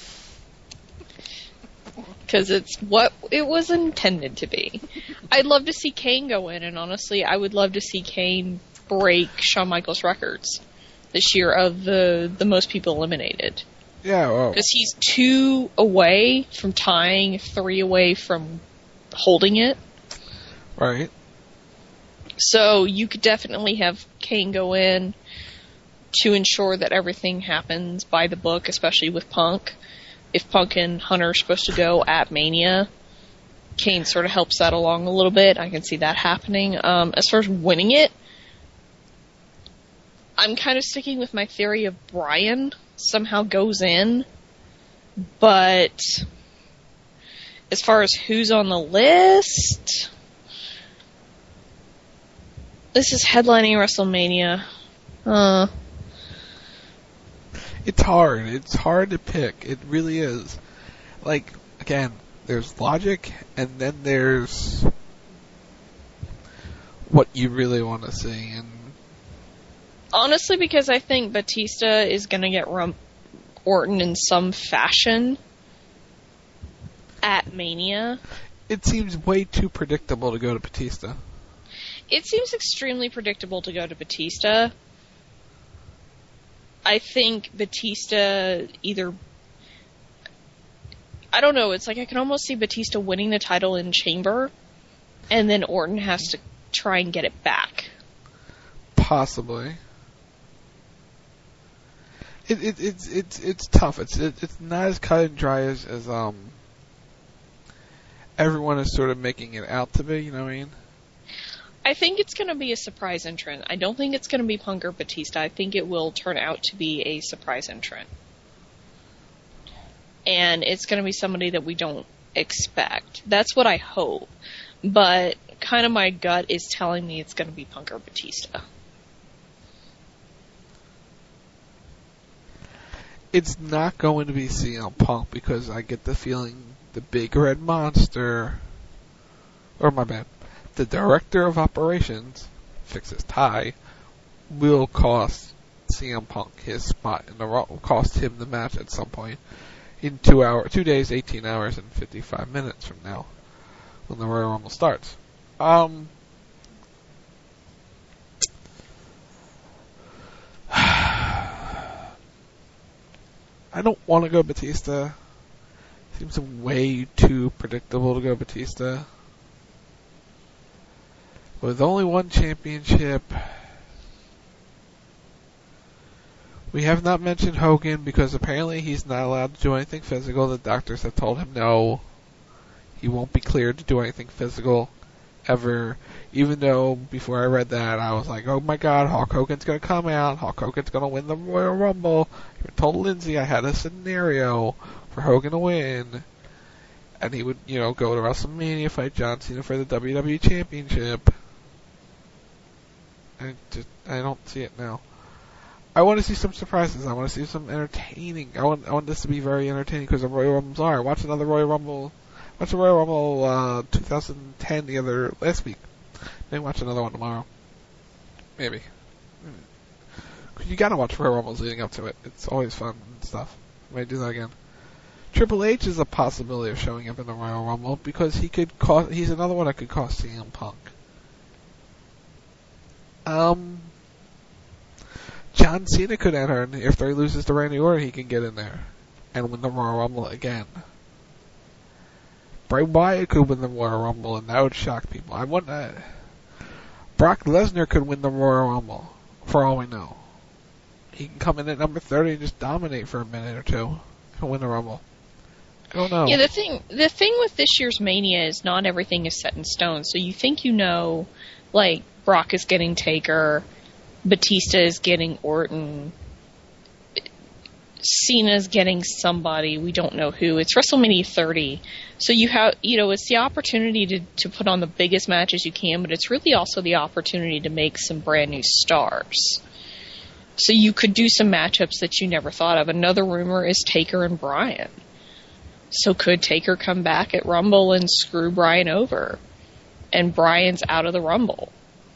Because it's what it was intended to be. I'd love to see Kane go in, and honestly, I would love to see Kane break Shawn Michaels' records this year of the, the most people eliminated. Yeah, well. Because he's two away from tying, three away from holding it. Right. So you could definitely have Kane go in to ensure that everything happens by the book, especially with Punk. If Punk and Hunter are supposed to go at Mania, Kane sort of helps that along a little bit. I can see that happening. Um, as far as winning it, I'm kind of sticking with my theory of Bryan somehow goes in, but as far as who's on the list, this is headlining WrestleMania. Uh, it's hard. It's hard to pick. It really is. Like, again, there's logic, and then there's what you really want to see. And honestly, because I think Batista is going to get Rum- Orton in some fashion at Mania. It seems way too predictable to go to Batista. It seems extremely predictable to go to Batista. I think Batista either... I don't know, it's like I can almost see Batista winning the title in Chamber, and then Orton has to try and get it back. Possibly. It, it, it's it's it's tough. It's it, it's not as cut and dry as, as um everyone is sort of making it out to be, you know what I mean? I think it's going to be a surprise entrant. I don't think it's going to be Punk or Batista. I think it will turn out to be a surprise entrant. And it's going to be somebody that we don't expect. That's what I hope. But kind of my gut is telling me it's going to be Punk or Batista. It's not going to be C M Punk because I get the feeling the big red monster, or my bad, the director of operations, Fix's tie, will cost C M Punk his spot in the Raw, will cost him the match at some point in two hour, two days, eighteen hours, and fifty-five minutes from now, when the Royal Rumble starts. Um, I don't want to go Batista. Seems way too predictable to go Batista. With only one championship. We have not mentioned Hogan because apparently he's not allowed to do anything physical. The doctors have told him no. He won't be cleared to do anything physical ever. Even though before I read that I was like, oh my god, Hulk Hogan's going to come out. Hulk Hogan's going to win the Royal Rumble. I told Lindsay I had a scenario for Hogan to win. And he would, you know, go to WrestleMania, fight John Cena for the W W E Championship. I just, I don't see it now. I want to see some surprises. I want to see some entertaining. I want, I want this to be very entertaining because the Royal Rumbles are. Watch another Royal Rumble. Watch the Royal Rumble uh, twenty ten the other last week. Maybe watch another one tomorrow. Maybe. Cause you gotta watch Royal Rumbles leading up to it. It's always fun and stuff. Might do that again. Triple H is a possibility of showing up in the Royal Rumble because he could cost. He's another one that could cost C M Punk. Um, John Cena could enter, and if he loses to Randy Orton, he can get in there and win the Royal Rumble again. Bray Wyatt could win the Royal Rumble, and that would shock people. I want that. Brock Lesnar could win the Royal Rumble, for all we know. He can come in at number thirty and just dominate for a minute or two and win the Rumble. I don't know. Yeah, the thing the thing with this year's Mania is not everything is set in stone. So you think you know, like, Brock is getting Taker, Batista is getting Orton, Cena's getting somebody, we don't know who. It's WrestleMania thirty. So you have, you know, it's the opportunity to, to put on the biggest matches you can, but it's really also the opportunity to make some brand new stars. So you could do some matchups that you never thought of. Another rumor is Taker and Bryan. So could Taker come back at Rumble and screw Bryan over? And Bryan's out of the Rumble.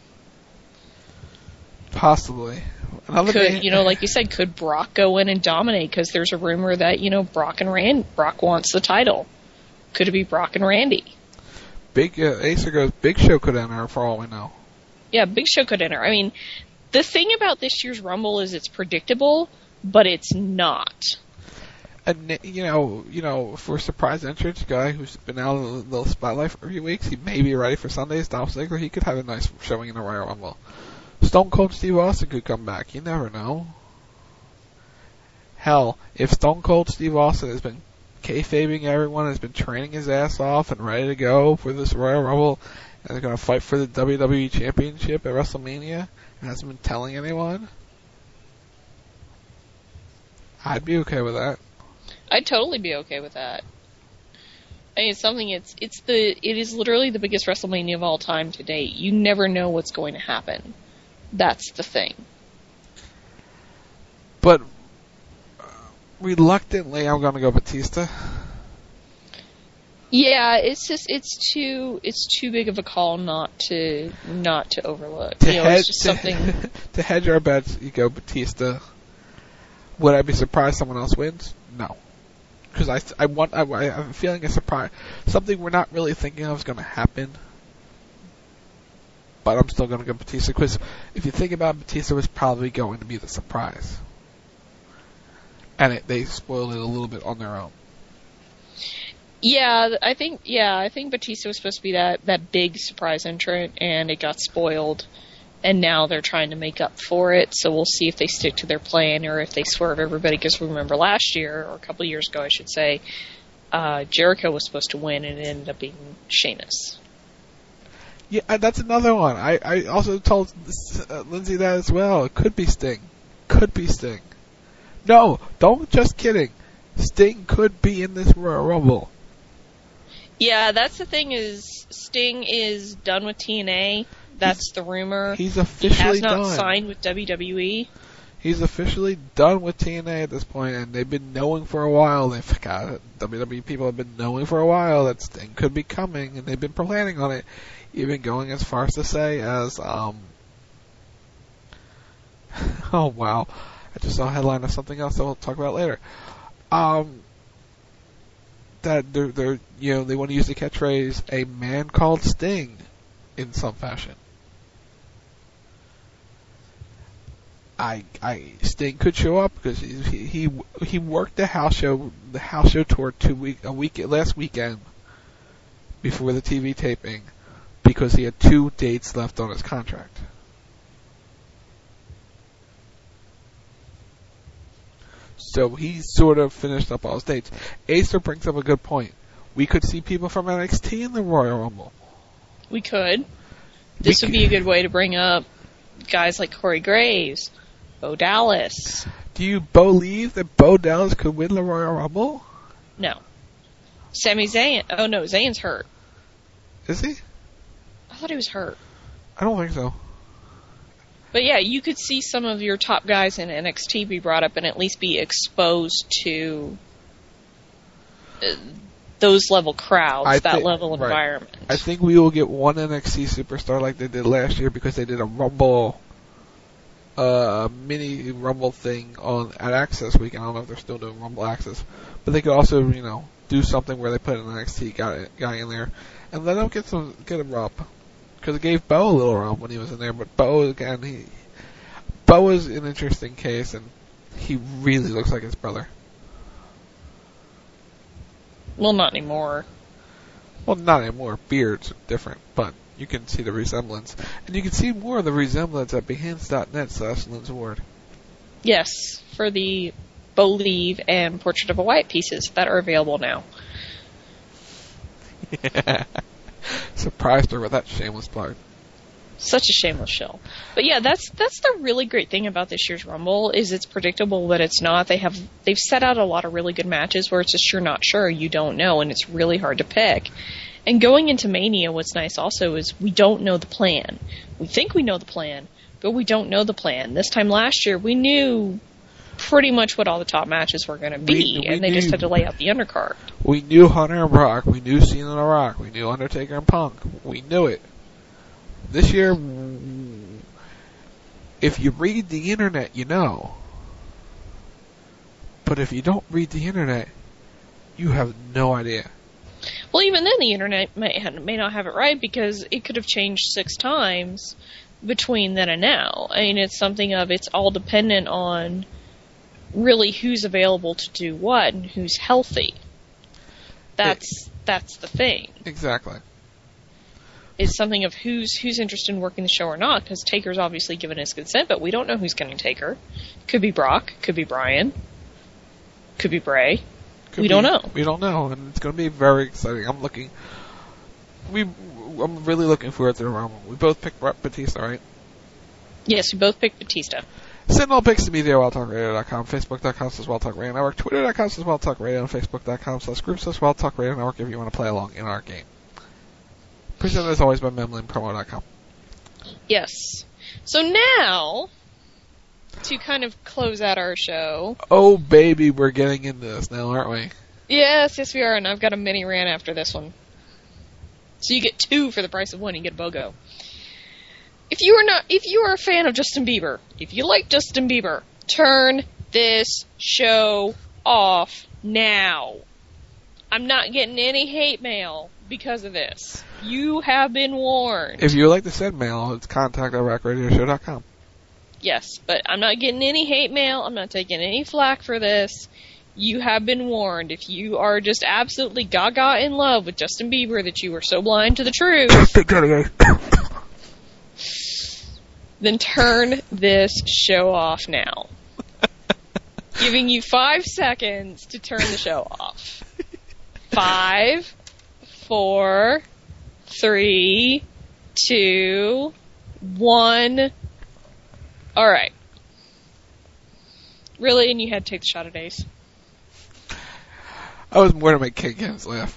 Possibly. Another could, day- you know, like you said, could Brock go in and dominate? Because there's a rumor that, you know, Brock and Rand, Brock wants the title. Could it be Brock and Randy? Big uh, Acer goes, Big Show could enter for all we know. Yeah, Big Show could enter. I mean, the thing about this year's Rumble is it's predictable, but it's not. And you know, you know, for a surprise entrance guy who's been out of the spotlight for a few weeks, he may be ready for Sunday's Dolph Ziggler. He could have a nice showing in the Royal Rumble. Stone Cold Steve Austin could come back. You never know. Hell, if Stone Cold Steve Austin has been kayfabing everyone, has been training his ass off and ready to go for this Royal Rumble, and they're going to fight for the W W E Championship at WrestleMania, and hasn't been telling anyone, I'd be okay with that. I'd totally be okay with that. I mean, it's something, it's, it's the, it is literally the biggest WrestleMania of all time to date. You never know what's going to happen. That's the thing. But, uh, reluctantly, I'm going to go Batista. Yeah, it's just, it's too, it's too big of a call not to, not to overlook. To, you know, head, it's just to, something. to hedge our bets, you go Batista. Would I be surprised someone else wins? No. Because I, I want, I, I have a feeling a surprise, something we're not really thinking of is going to happen. But I'm still going to go Batista, because if you think about it, Batista was probably going to be the surprise. And it, they spoiled it a little bit on their own. Yeah, I think, yeah, I think Batista was supposed to be that, that big surprise entrant, and it got spoiled. And now they're trying to make up for it, so we'll see if they stick to their plan or if they swerve everybody, because remember last year, or a couple of years ago I should say, uh, Jericho was supposed to win and it ended up being Sheamus. Yeah, that's another one. I, I also told uh, Lindsay that as well. It could be Sting. Could be Sting. No, don't, just kidding. Sting could be in this Royal Rumble. Yeah, that's the thing is, Sting is done with T N A. That's he's, the rumor. He's officially done. He has not done. signed with W W E. He's officially done with T N A at this point, and they've been knowing for a while. They've got W W E people have been knowing for a while that Sting could be coming, and they've been planning on it, even going as far as to say as um. oh wow, I just saw a headline of something else that we'll talk about later. Um. That they're, they're you know they want to use the catchphrase "a man called Sting" in some fashion. I, I, Sting could show up because he, he, he worked the house show, the house show tour two week, a week, last weekend before the T V taping because he had two dates left on his contract. So he sort of finished up all his dates. Acer brings up a good point. We could see people from N X T in the Royal Rumble. We could. This we would could. be a good way to bring up guys like Corey Graves, Bo Dallas. Do you believe that Bo Dallas could win the Royal Rumble? No. Sami Zayn. Oh no, Zayn's hurt. Is he? I thought he was hurt. I don't think so. But yeah, you could see some of your top guys in N X T be brought up and at least be exposed to uh, those level crowds, I that think, level right. environment. I think we will get one N X T superstar like they did last year because they did a Rumble, uh, mini Rumble thing on at Access Week. I don't know if they're still doing Rumble Access, but they could also, you know, do something where they put an N X T guy, guy in there and let them get some get a rub. Because it gave Bo a little rub when he was in there, but Bo again, he Bo is an interesting case, and he really looks like his brother. Well, not anymore. Well, not anymore. Beards are different, but you can see the resemblance. And you can see more of the resemblance at behance dot net slash Linz Ward. Yes, for the Believe and Portrait of a White pieces that are available now. Yeah. Surprised her with that shameless plug. Such a shameless shill. But yeah, that's that's the really great thing about this year's Rumble is it's predictable, but it's not. They have they've set out a lot of really good matches where it's just you're not sure, you don't know, and it's really hard to pick. And going into Mania, what's nice also is we don't know the plan. We think we know the plan, but we don't know the plan. This time last year, we knew pretty much what all the top matches were going to be, we, we and they knew, just had to lay out the undercard. We knew Hunter and Brock. We knew Cena and The Rock. We knew Undertaker and Punk. We knew it. This year, if you read the internet, you know. But if you don't read the internet, you have no idea. Well, even then, the internet may, may not have it right because it could have changed six times between then and now. I mean, it's something of it's all dependent on really who's available to do what and who's healthy. That's it, that's the thing. Exactly. It's something of who's who's interested in working the show or not, because Taker's obviously given his consent, but we don't know who's going to take her. Could be Brock, could be Bryan, could be Bray, we don't know. We don't know, and it's going to be very exciting. I'm looking. We, I'm really looking forward to the Rumble. We both picked Batista, right? Yes, we both picked Batista. Send all picks to me via wild talk radio dot com, facebook dot com slash wild talk radio network, twitter dot com slash wild talk radio, and facebook dot com slash group slash wild talk radio network if you want to play along in our game. Presented as always by memlin promo dot com. Yes. So now, to kind of close out our show. Oh, baby, we're getting into this now, aren't we? Yes, yes we are, and I've got a mini rant after this one. So you get two for the price of one, you get a BOGO. If you are not, if you are a fan of Justin Bieber, if you like Justin Bieber, turn this show off now. I'm not getting any hate mail because of this. You have been warned. If you would like to send mail, it's contact at rack radio show dot com. Yes, but I'm not getting any hate mail. I'm not taking any flack for this. You have been warned. If you are just absolutely gaga in love with Justin Bieber that you are so blind to the truth, then turn this show off now. Giving you five seconds to turn the show off. Five, four, three, two, one. All right. Really? And you had to take the shot of days? I was more to make Kate Gaines laugh.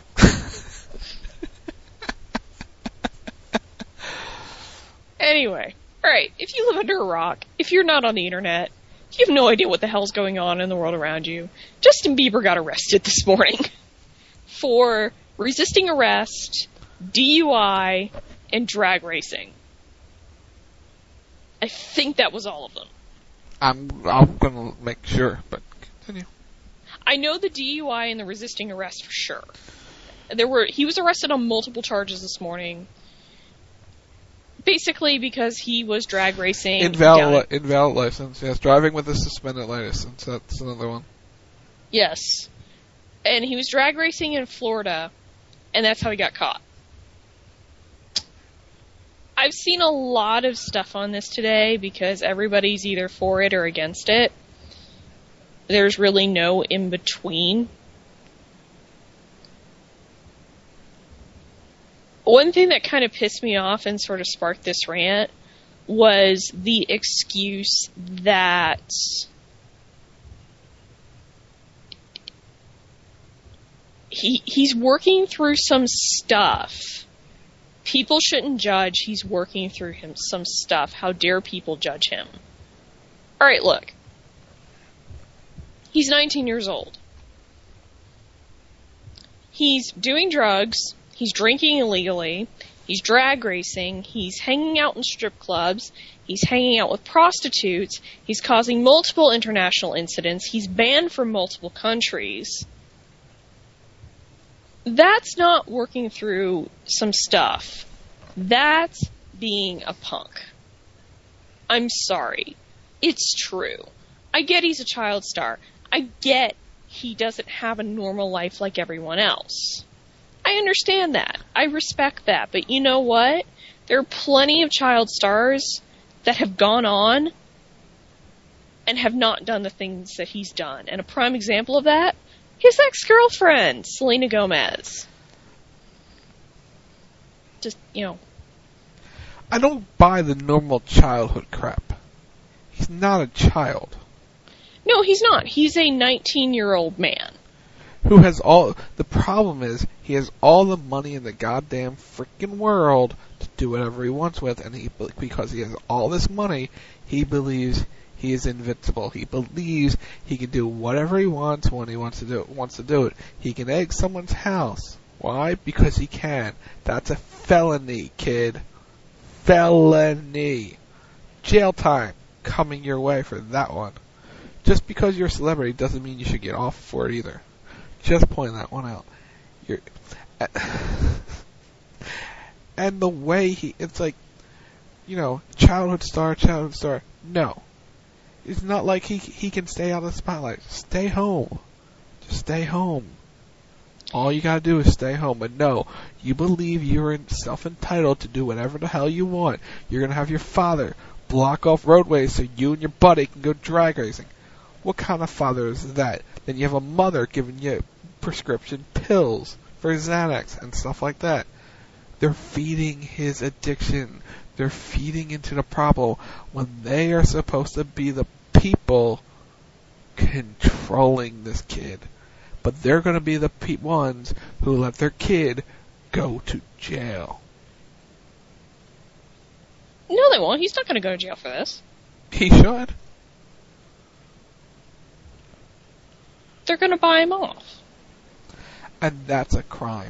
Anyway. Alright, if you live under a rock, if you're not on the internet, you have no idea what the hell's going on in the world around you. Justin Bieber got arrested this morning for resisting arrest, D U I, and drag racing. I think that was all of them. I'm I'm gonna make sure, but continue. I know the D U I and the resisting arrest for sure. There were he was arrested on multiple charges this morning. Basically because he was drag racing. Invalid, li- invalid license, yes. Driving with a suspended license, that's another one. Yes. And he was drag racing in Florida, and that's how he got caught. I've seen a lot of stuff on this today because everybody's either for it or against it. There's really no in-between. One thing that kind of pissed me off and sort of sparked this rant was the excuse that he he's working through some stuff. People shouldn't judge. He's working through him some stuff. How dare people judge him? All right, look. He's nineteen years old. He's doing drugs. He's drinking illegally, he's drag racing, he's hanging out in strip clubs, he's hanging out with prostitutes, he's causing multiple international incidents, he's banned from multiple countries. That's not working through some stuff. That's being a punk. I'm sorry. It's true. I get he's a child star. I get he doesn't have a normal life like everyone else. I understand that. I respect that. But you know what? There are plenty of child stars that have gone on and have not done the things that he's done. And a prime example of that, his ex-girlfriend, Selena Gomez. Just, you know. I don't buy the normal childhood crap. He's not a child. No, he's not. He's a nineteen-year-old man. Who has all, the problem is, he has all the money in the goddamn freaking world to do whatever he wants with, and he, because he has all this money, he believes he is invincible. He believes he can do whatever he wants when he wants to do it, wants to do it. He can egg someone's house. Why? Because he can. That's a felony, kid. Felony. Jail time coming your way for that one. Just because you're a celebrity doesn't mean you should get off for it either. Just point that one out. You're, and the way he, it's like, you know, childhood star, childhood star. No. It's not like he he can stay out of the spotlight. Stay home. Just stay home. All you gotta do is stay home. But no, you believe you're self-entitled to do whatever the hell you want. You're gonna have your father block off roadways so you and your buddy can go drag racing. What kind of father is that? Then you have a mother giving you prescription pills for Xanax and stuff like that. They're feeding his addiction. They're feeding into the problem when they are supposed to be the people controlling this kid. But they're going to be the pe- ones who let their kid go to jail. No, they won't. He's not going to go to jail for this. He should. They're going to buy him off. And that's a crime.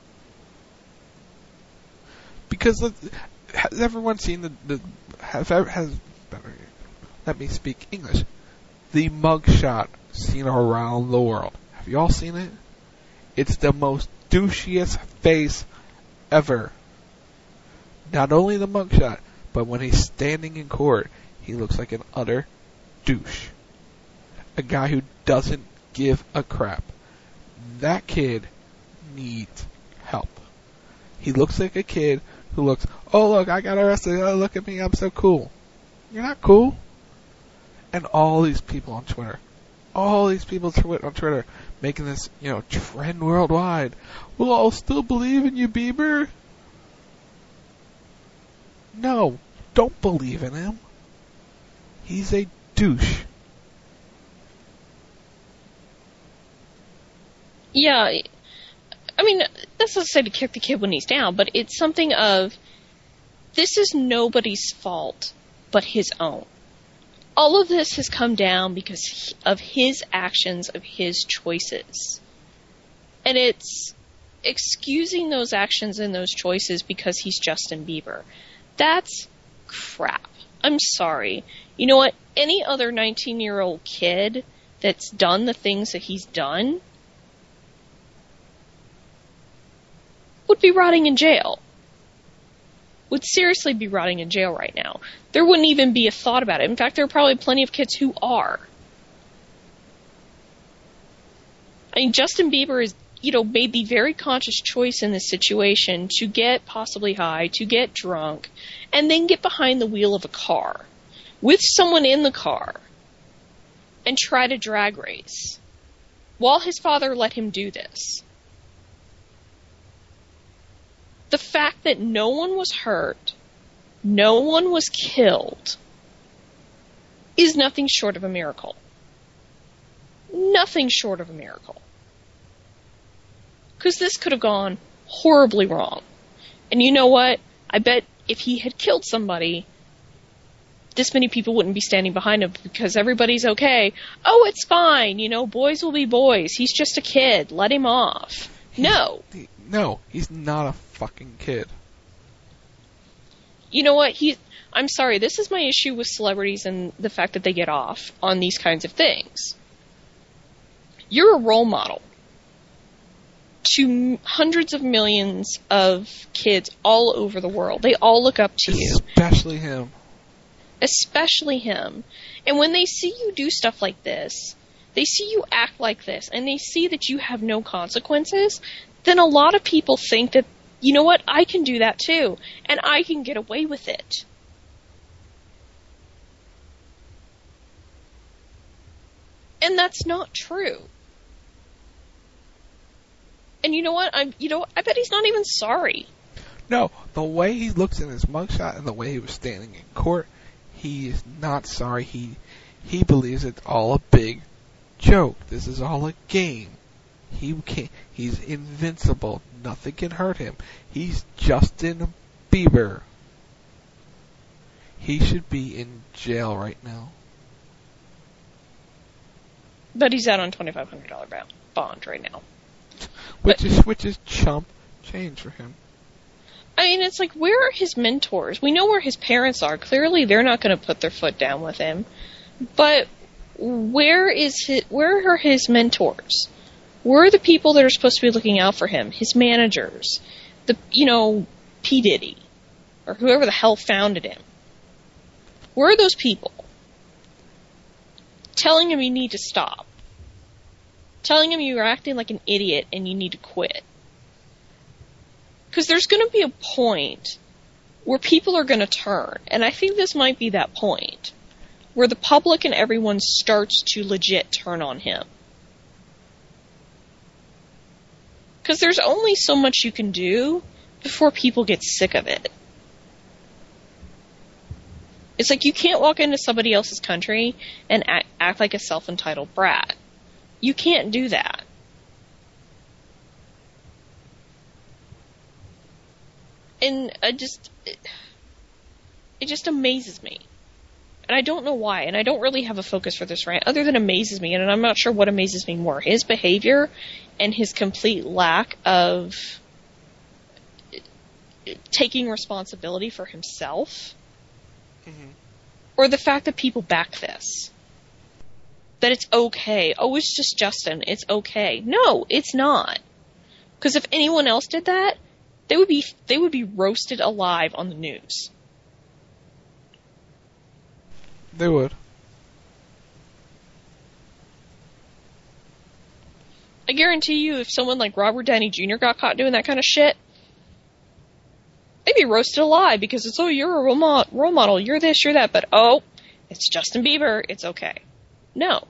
Because look, has everyone seen the, the has, has let me speak English, the mugshot seen around the world? Have you all seen it? It's the most douchiest face ever. Not only the mugshot, but when he's standing in court, he looks like an utter douche. A guy who doesn't give a crap. That kid needs help. He looks like a kid who looks, oh look, I got arrested, oh look at me, I'm so cool. You're not cool. And all these people on Twitter, all these people on Twitter making this, you know, trend worldwide. Well, I'll still believe in you, Bieber. No, don't believe in him. He's a douche. Yeah, I mean, that's not to say to kick the kid when he's down, but it's something of, this is nobody's fault but his own. All of this has come down because of his actions, of his choices. And it's excusing those actions and those choices because he's Justin Bieber. That's crap. I'm sorry. You know what? Any other nineteen-year-old kid that's done the things that he's done would be rotting in jail. Would seriously be rotting in jail right now. There wouldn't even be a thought about it. In fact, there are probably plenty of kids who are. I mean, Justin Bieber has, you know, made the very conscious choice in this situation to get possibly high, to get drunk, and then get behind the wheel of a car with someone in the car and try to drag race while his father let him do this. The fact that no one was hurt, no one was killed, is nothing short of a miracle. Nothing short of a miracle. Because this could have gone horribly wrong. And you know what? I bet if he had killed somebody, this many people wouldn't be standing behind him because everybody's okay. Oh, it's fine. You know, boys will be boys. He's just a kid. Let him off. He's, no. He, no, he's not a fucking kid. You know what? He, I'm sorry. This is my issue with celebrities and the fact that they get off on these kinds of things. You're a role model to hundreds of millions of kids all over the world. They all look up to you. Especially him. Especially him. And when they see you do stuff like this, they see you act like this, and they see that you have no consequences, then a lot of people think that, you know what, I can do that too, and I can get away with it. And that's not true. And you know what? I'm, you know, I bet he's not even sorry. No, the way he looks in his mugshot and the way he was standing in court, he is not sorry. He he believes it's all a big joke. This is all a game. He can't, he's invincible. Nothing can hurt him. He's Justin Bieber. He should be in jail right now. But he's out on twenty-five hundred dollars bond right now. Which but, is which is chump change for him. I mean, it's like, where are his mentors? We know where his parents are. Clearly, they're not going to put their foot down with him. But where is his, where are his mentors? Where are the people that are supposed to be looking out for him? His managers, the you know P. Diddy, or whoever the hell founded him. Where are those people? Telling him you need to stop. Telling him you're acting like an idiot and you need to quit. Because there's going to be a point where people are going to turn, and I think this might be that point, where the public and everyone starts to legit turn on him. Because there's only so much you can do before people get sick of it. It's like you can't walk into somebody else's country and act, act like a self-entitled brat. You can't do that. And I just, it, it just amazes me. And I don't know why, and I don't really have a focus for this rant, other than amazes me, and I'm not sure what amazes me more. His behavior and his complete lack of taking responsibility for himself, mm-hmm. or the fact that people back this. That it's okay. Oh, it's just Justin. It's okay. No, it's not. Because if anyone else did that, they would be they would be roasted alive on the news. They would. I guarantee you, if someone like Robert Downey Junior got caught doing that kind of shit, they'd be roasted alive because it's, oh, you're a role, mo- role model, you're this, you're that, but oh, it's Justin Bieber, it's okay. No.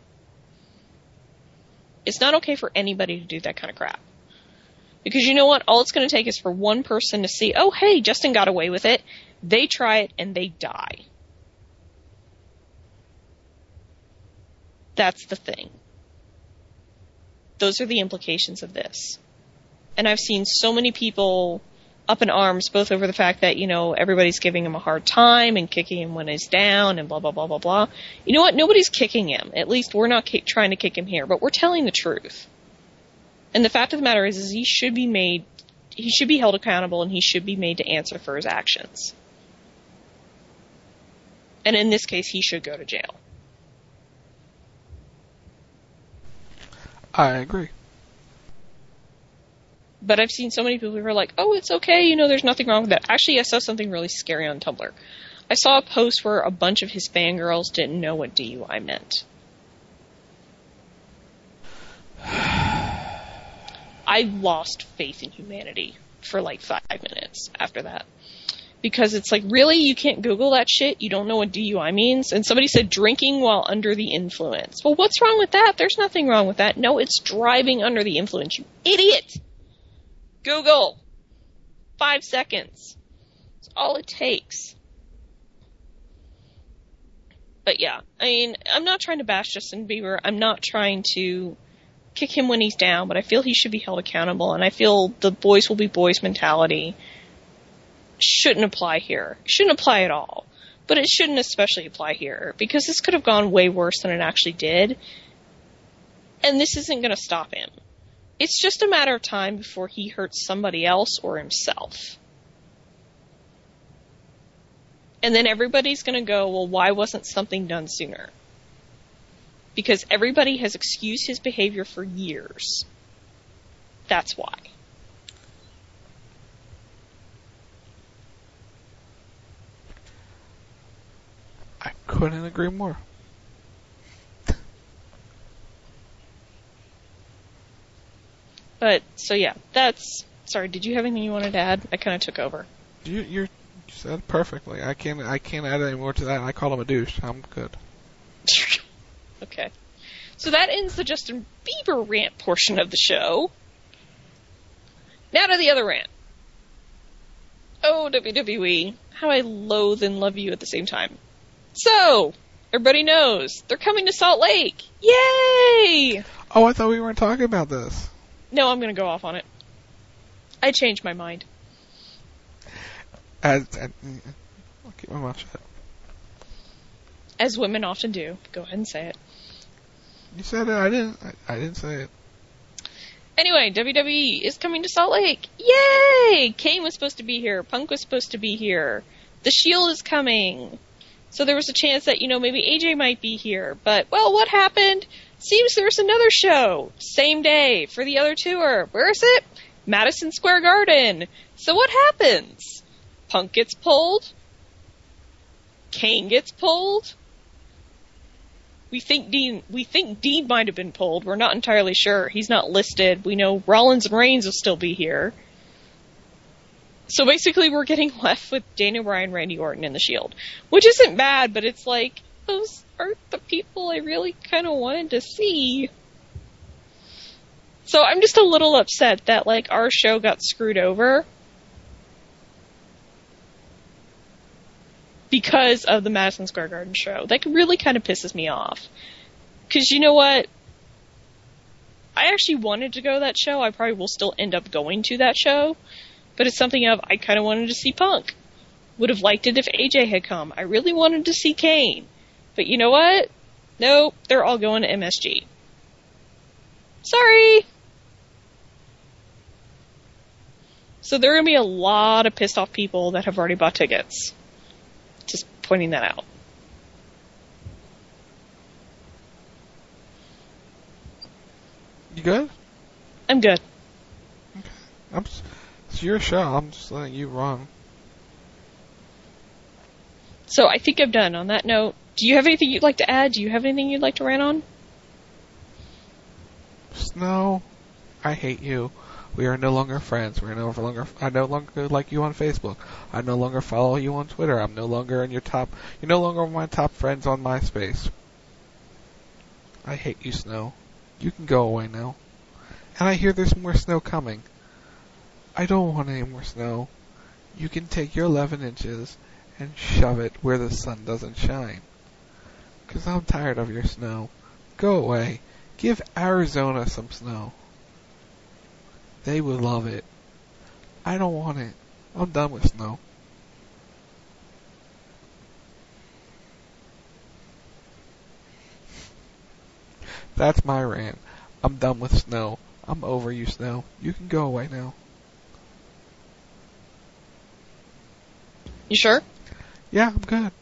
It's not okay for anybody to do that kind of crap. Because you know what? All it's going to take is for one person to see, oh, hey, Justin got away with it. They try it and they die. That's the thing. Those are the implications of this. And I've seen so many people up in arms, both over the fact that, you know, everybody's giving him a hard time and kicking him when he's down and blah, blah, blah, blah, blah. You know what? Nobody's kicking him. At least we're not ki- trying to kick him here, but we're telling the truth. And the fact of the matter is, is he should be made, he should be held accountable and he should be made to answer for his actions. And in this case, he should go to jail. I agree. But I've seen so many people who are like, oh, it's okay, you know, there's nothing wrong with that. Actually, I saw something really scary on Tumblr. I saw a post where a bunch of his fangirls didn't know what D U I meant. I lost faith in humanity for like five minutes after that. Because it's like, really? You can't Google that shit? You don't know what D U I means? And somebody said drinking while under the influence. Well, what's wrong with that? There's nothing wrong with that. No, it's driving under the influence, you idiot! Google. Five seconds. It's all it takes. But yeah, I mean, I'm not trying to bash Justin Bieber. I'm not trying to kick him when he's down, but I feel he should be held accountable, and I feel the boys will be boys mentality shouldn't apply here. Shouldn't apply at all. But it shouldn't especially apply here, because this could have gone way worse than it actually did, and this isn't going to stop him. It's just a matter of time before he hurts somebody else or himself. And then everybody's going to go, well, why wasn't something done sooner? Because everybody has excused his behavior for years. That's why. I couldn't agree more. But, so yeah, that's... Sorry, did you have anything you wanted to add? I kind of took over. You, you're, you said perfectly. I can't I can't add any more to that. I call him a douche. I'm good. Okay. So that ends the Justin Bieber rant portion of the show. Now to the other rant. Oh, W W E. How I loathe and love you at the same time. So, everybody knows, they're coming to Salt Lake. Yay! Oh, I thought we weren't talking about this. No, I'm going to go off on it. I changed my mind. As, as, I'll keep my mouth shut. As women often do. Go ahead and say it. You said it. I didn't. I, I didn't say it. Anyway, W W E is coming to Salt Lake. Yay! Kane was supposed to be here. Punk was supposed to be here. The Shield is coming. So there was a chance that, you know, maybe A J might be here. But, well, what happened? Seems there's another show. Same day for the other tour. Where is it? Madison Square Garden. So what happens? Punk gets pulled. Kane gets pulled. We think Dean, we think Dean might have been pulled. We're not entirely sure. He's not listed. We know Rollins and Reigns will still be here. So basically we're getting left with Daniel Bryan, Randy Orton, and the Shield. Which isn't bad, but it's like, those aren't the people I really kind of wanted to see. So I'm just a little upset that, like, our show got screwed over because of the Madison Square Garden show. That really kind of pisses me off. Because you know what? I actually wanted to go to that show. I probably will still end up going to that show. But it's something of, I kind of wanted to see Punk. Would have liked it if A J had come. I really wanted to see Kane. But you know what? Nope, they're all going to M S G. Sorry! So there are going to be a lot of pissed off people that have already bought tickets. Just pointing that out. You good? I'm good. Okay. I'm just, it's your show. I'm just letting you run. So I think I'm done. On that note, do you have anything you'd like to add? Do you have anything you'd like to rant on? Snow, I hate you. We are no longer friends. We are no longer. I no longer like you on Facebook. I no longer follow you on Twitter. I'm no longer in your top. You're no longer my top friends on MySpace. I hate you, Snow. You can go away now. And I hear there's more snow coming. I don't want any more snow. You can take your eleven inches and shove it where the sun doesn't shine. 'Cause I'm tired of your snow. Go away. Give Arizona some snow. They would love it. I don't want it. I'm done with snow. That's my rant. I'm done with snow. I'm over you, Snow. You can go away now. You sure? Yeah, I'm good.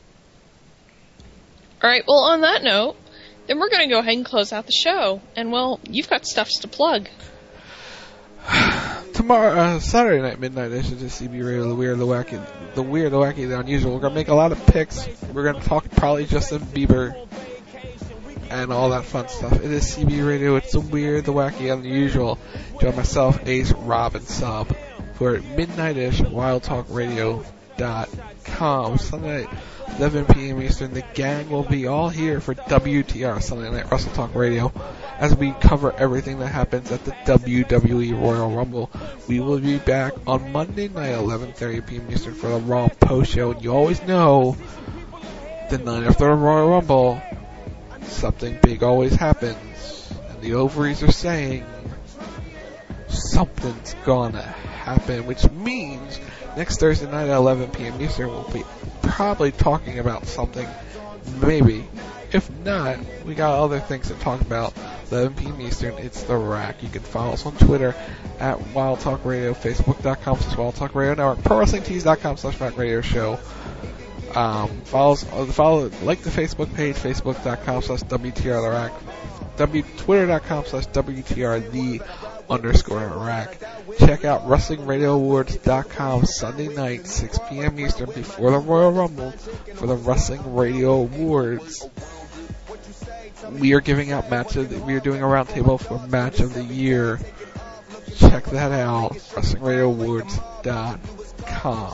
Alright, well, on that note, then we're going to go ahead and close out the show. And, well, you've got stuff to plug. Tomorrow, uh, Saturday night, midnight edition of C B Radio, the weird, the wacky, the weird, the wacky, the unusual. We're gonna make a lot of picks. We're gonna talk probably Justin Bieber and all that fun stuff. It is C B Radio. It's the weird, the wacky, unusual. Join myself, Ace, Rob, and Sub for midnight-ish, wild talk radio dot com. Sunday night, eleven p.m. Eastern. The gang will be all here for W T R, Sunday Night Wrestle Talk Radio, as we cover everything that happens at the W W E Royal Rumble. We will be back on Monday night, eleven thirty p.m. Eastern, for the Raw post show. And you always know, the night after the Royal Rumble, something big always happens. And the ovaries are saying, something's gonna happen, which means next Thursday night at eleven p.m. Eastern, we'll be probably talking about something, maybe. If not, we got other things to talk about. eleven p.m. Eastern, it's The Rack. You can follow us on Twitter at Wild Talk Radio, Facebook.com slash Wild Talk Radio Network, ProWrestlingTees.com slash Rack Radio Show. Um, follow us, follow, like the Facebook page, Facebook.com slash WTR The Rack, W, Twitter.com slash WTR The underscore Rack. Check out Wrestling Radio Awards dot com Sunday night, six p.m. Eastern, before the Royal Rumble, for the Wrestling Radio Awards. We are giving out matches. We are doing a roundtable for match of the year. Check that out. Wrestling Radio Awards dot com.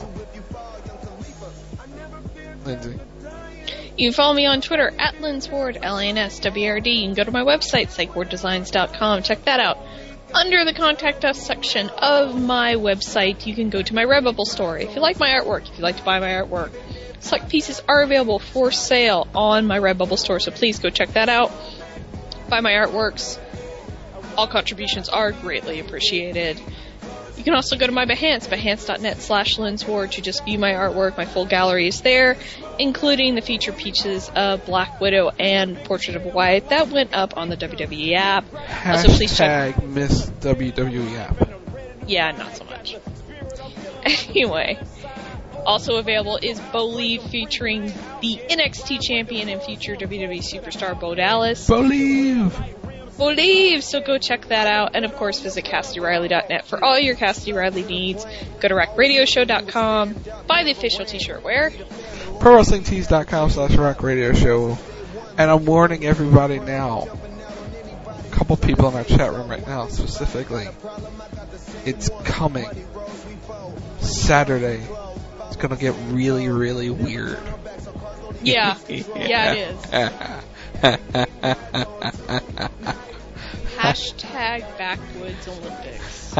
Lindsay. You can follow me on Twitter at Linsward, L A N S W R D. You can go to my website, Psych Ward Designs dot com. Check that out. Under the Contact Us section of my website, you can go to my Redbubble store. If you like my artwork, if you'd like to buy my artwork, select pieces are available for sale on my Redbubble store, so please go check that out. Buy my artworks. All contributions are greatly appreciated. You can also go to my Behance, behance.net slash Linsward, to just view my artwork. My full gallery is there, including the feature pieces of Black Widow and Portrait of a Wife that went up on the W W E app. Hashtag also, please check Miss W W E app. Yeah, not so much. Anyway, also available is Believe, featuring the N X T champion and future W W E superstar Bo Dallas. Believe! Believe! So go check that out. And of course, visit Cassidy Riley dot net for all your Cassidy Riley needs. Go to Rack Radio Show dot com. Buy the official t-shirt wear. Pro Wrestling Tees dot com slash Rack Radio Show. And I'm warning everybody now. A couple people in our chat room right now, specifically. It's coming. Saturday. It's gonna get really, really weird. Yeah. Yeah, it is. Hashtag Backwoods Olympics.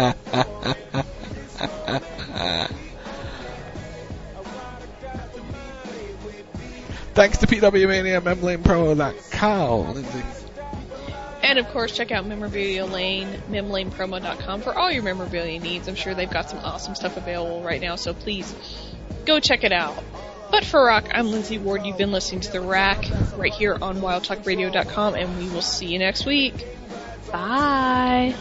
Thanks to P W Mania, Memlane Promo dot com. Lindsay. And of course, check out Memorabilia Lane, Memlane Promo dot com for all your memorabilia needs. I'm sure they've got some awesome stuff available right now, so please go check it out. But for Rock, I'm Lindsay Ward. You've been listening to The Rack right here on wild talk radio dot com, and we will see you next week. Bye.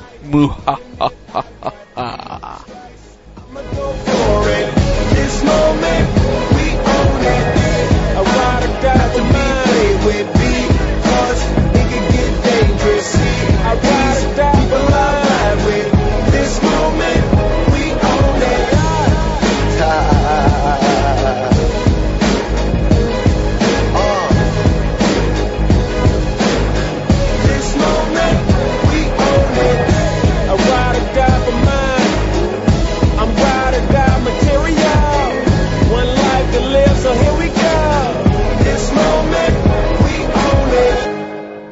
This moment, we own it. I ride or die tonight with because it can get dangerous. I ride or die for life with this moment, we own it. Uh. This moment, we own it. I ride or die for mine. I'm ride or die material. One life to live, so here we go. This moment, we own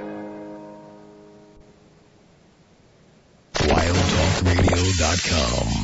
it. wild talk radio dot com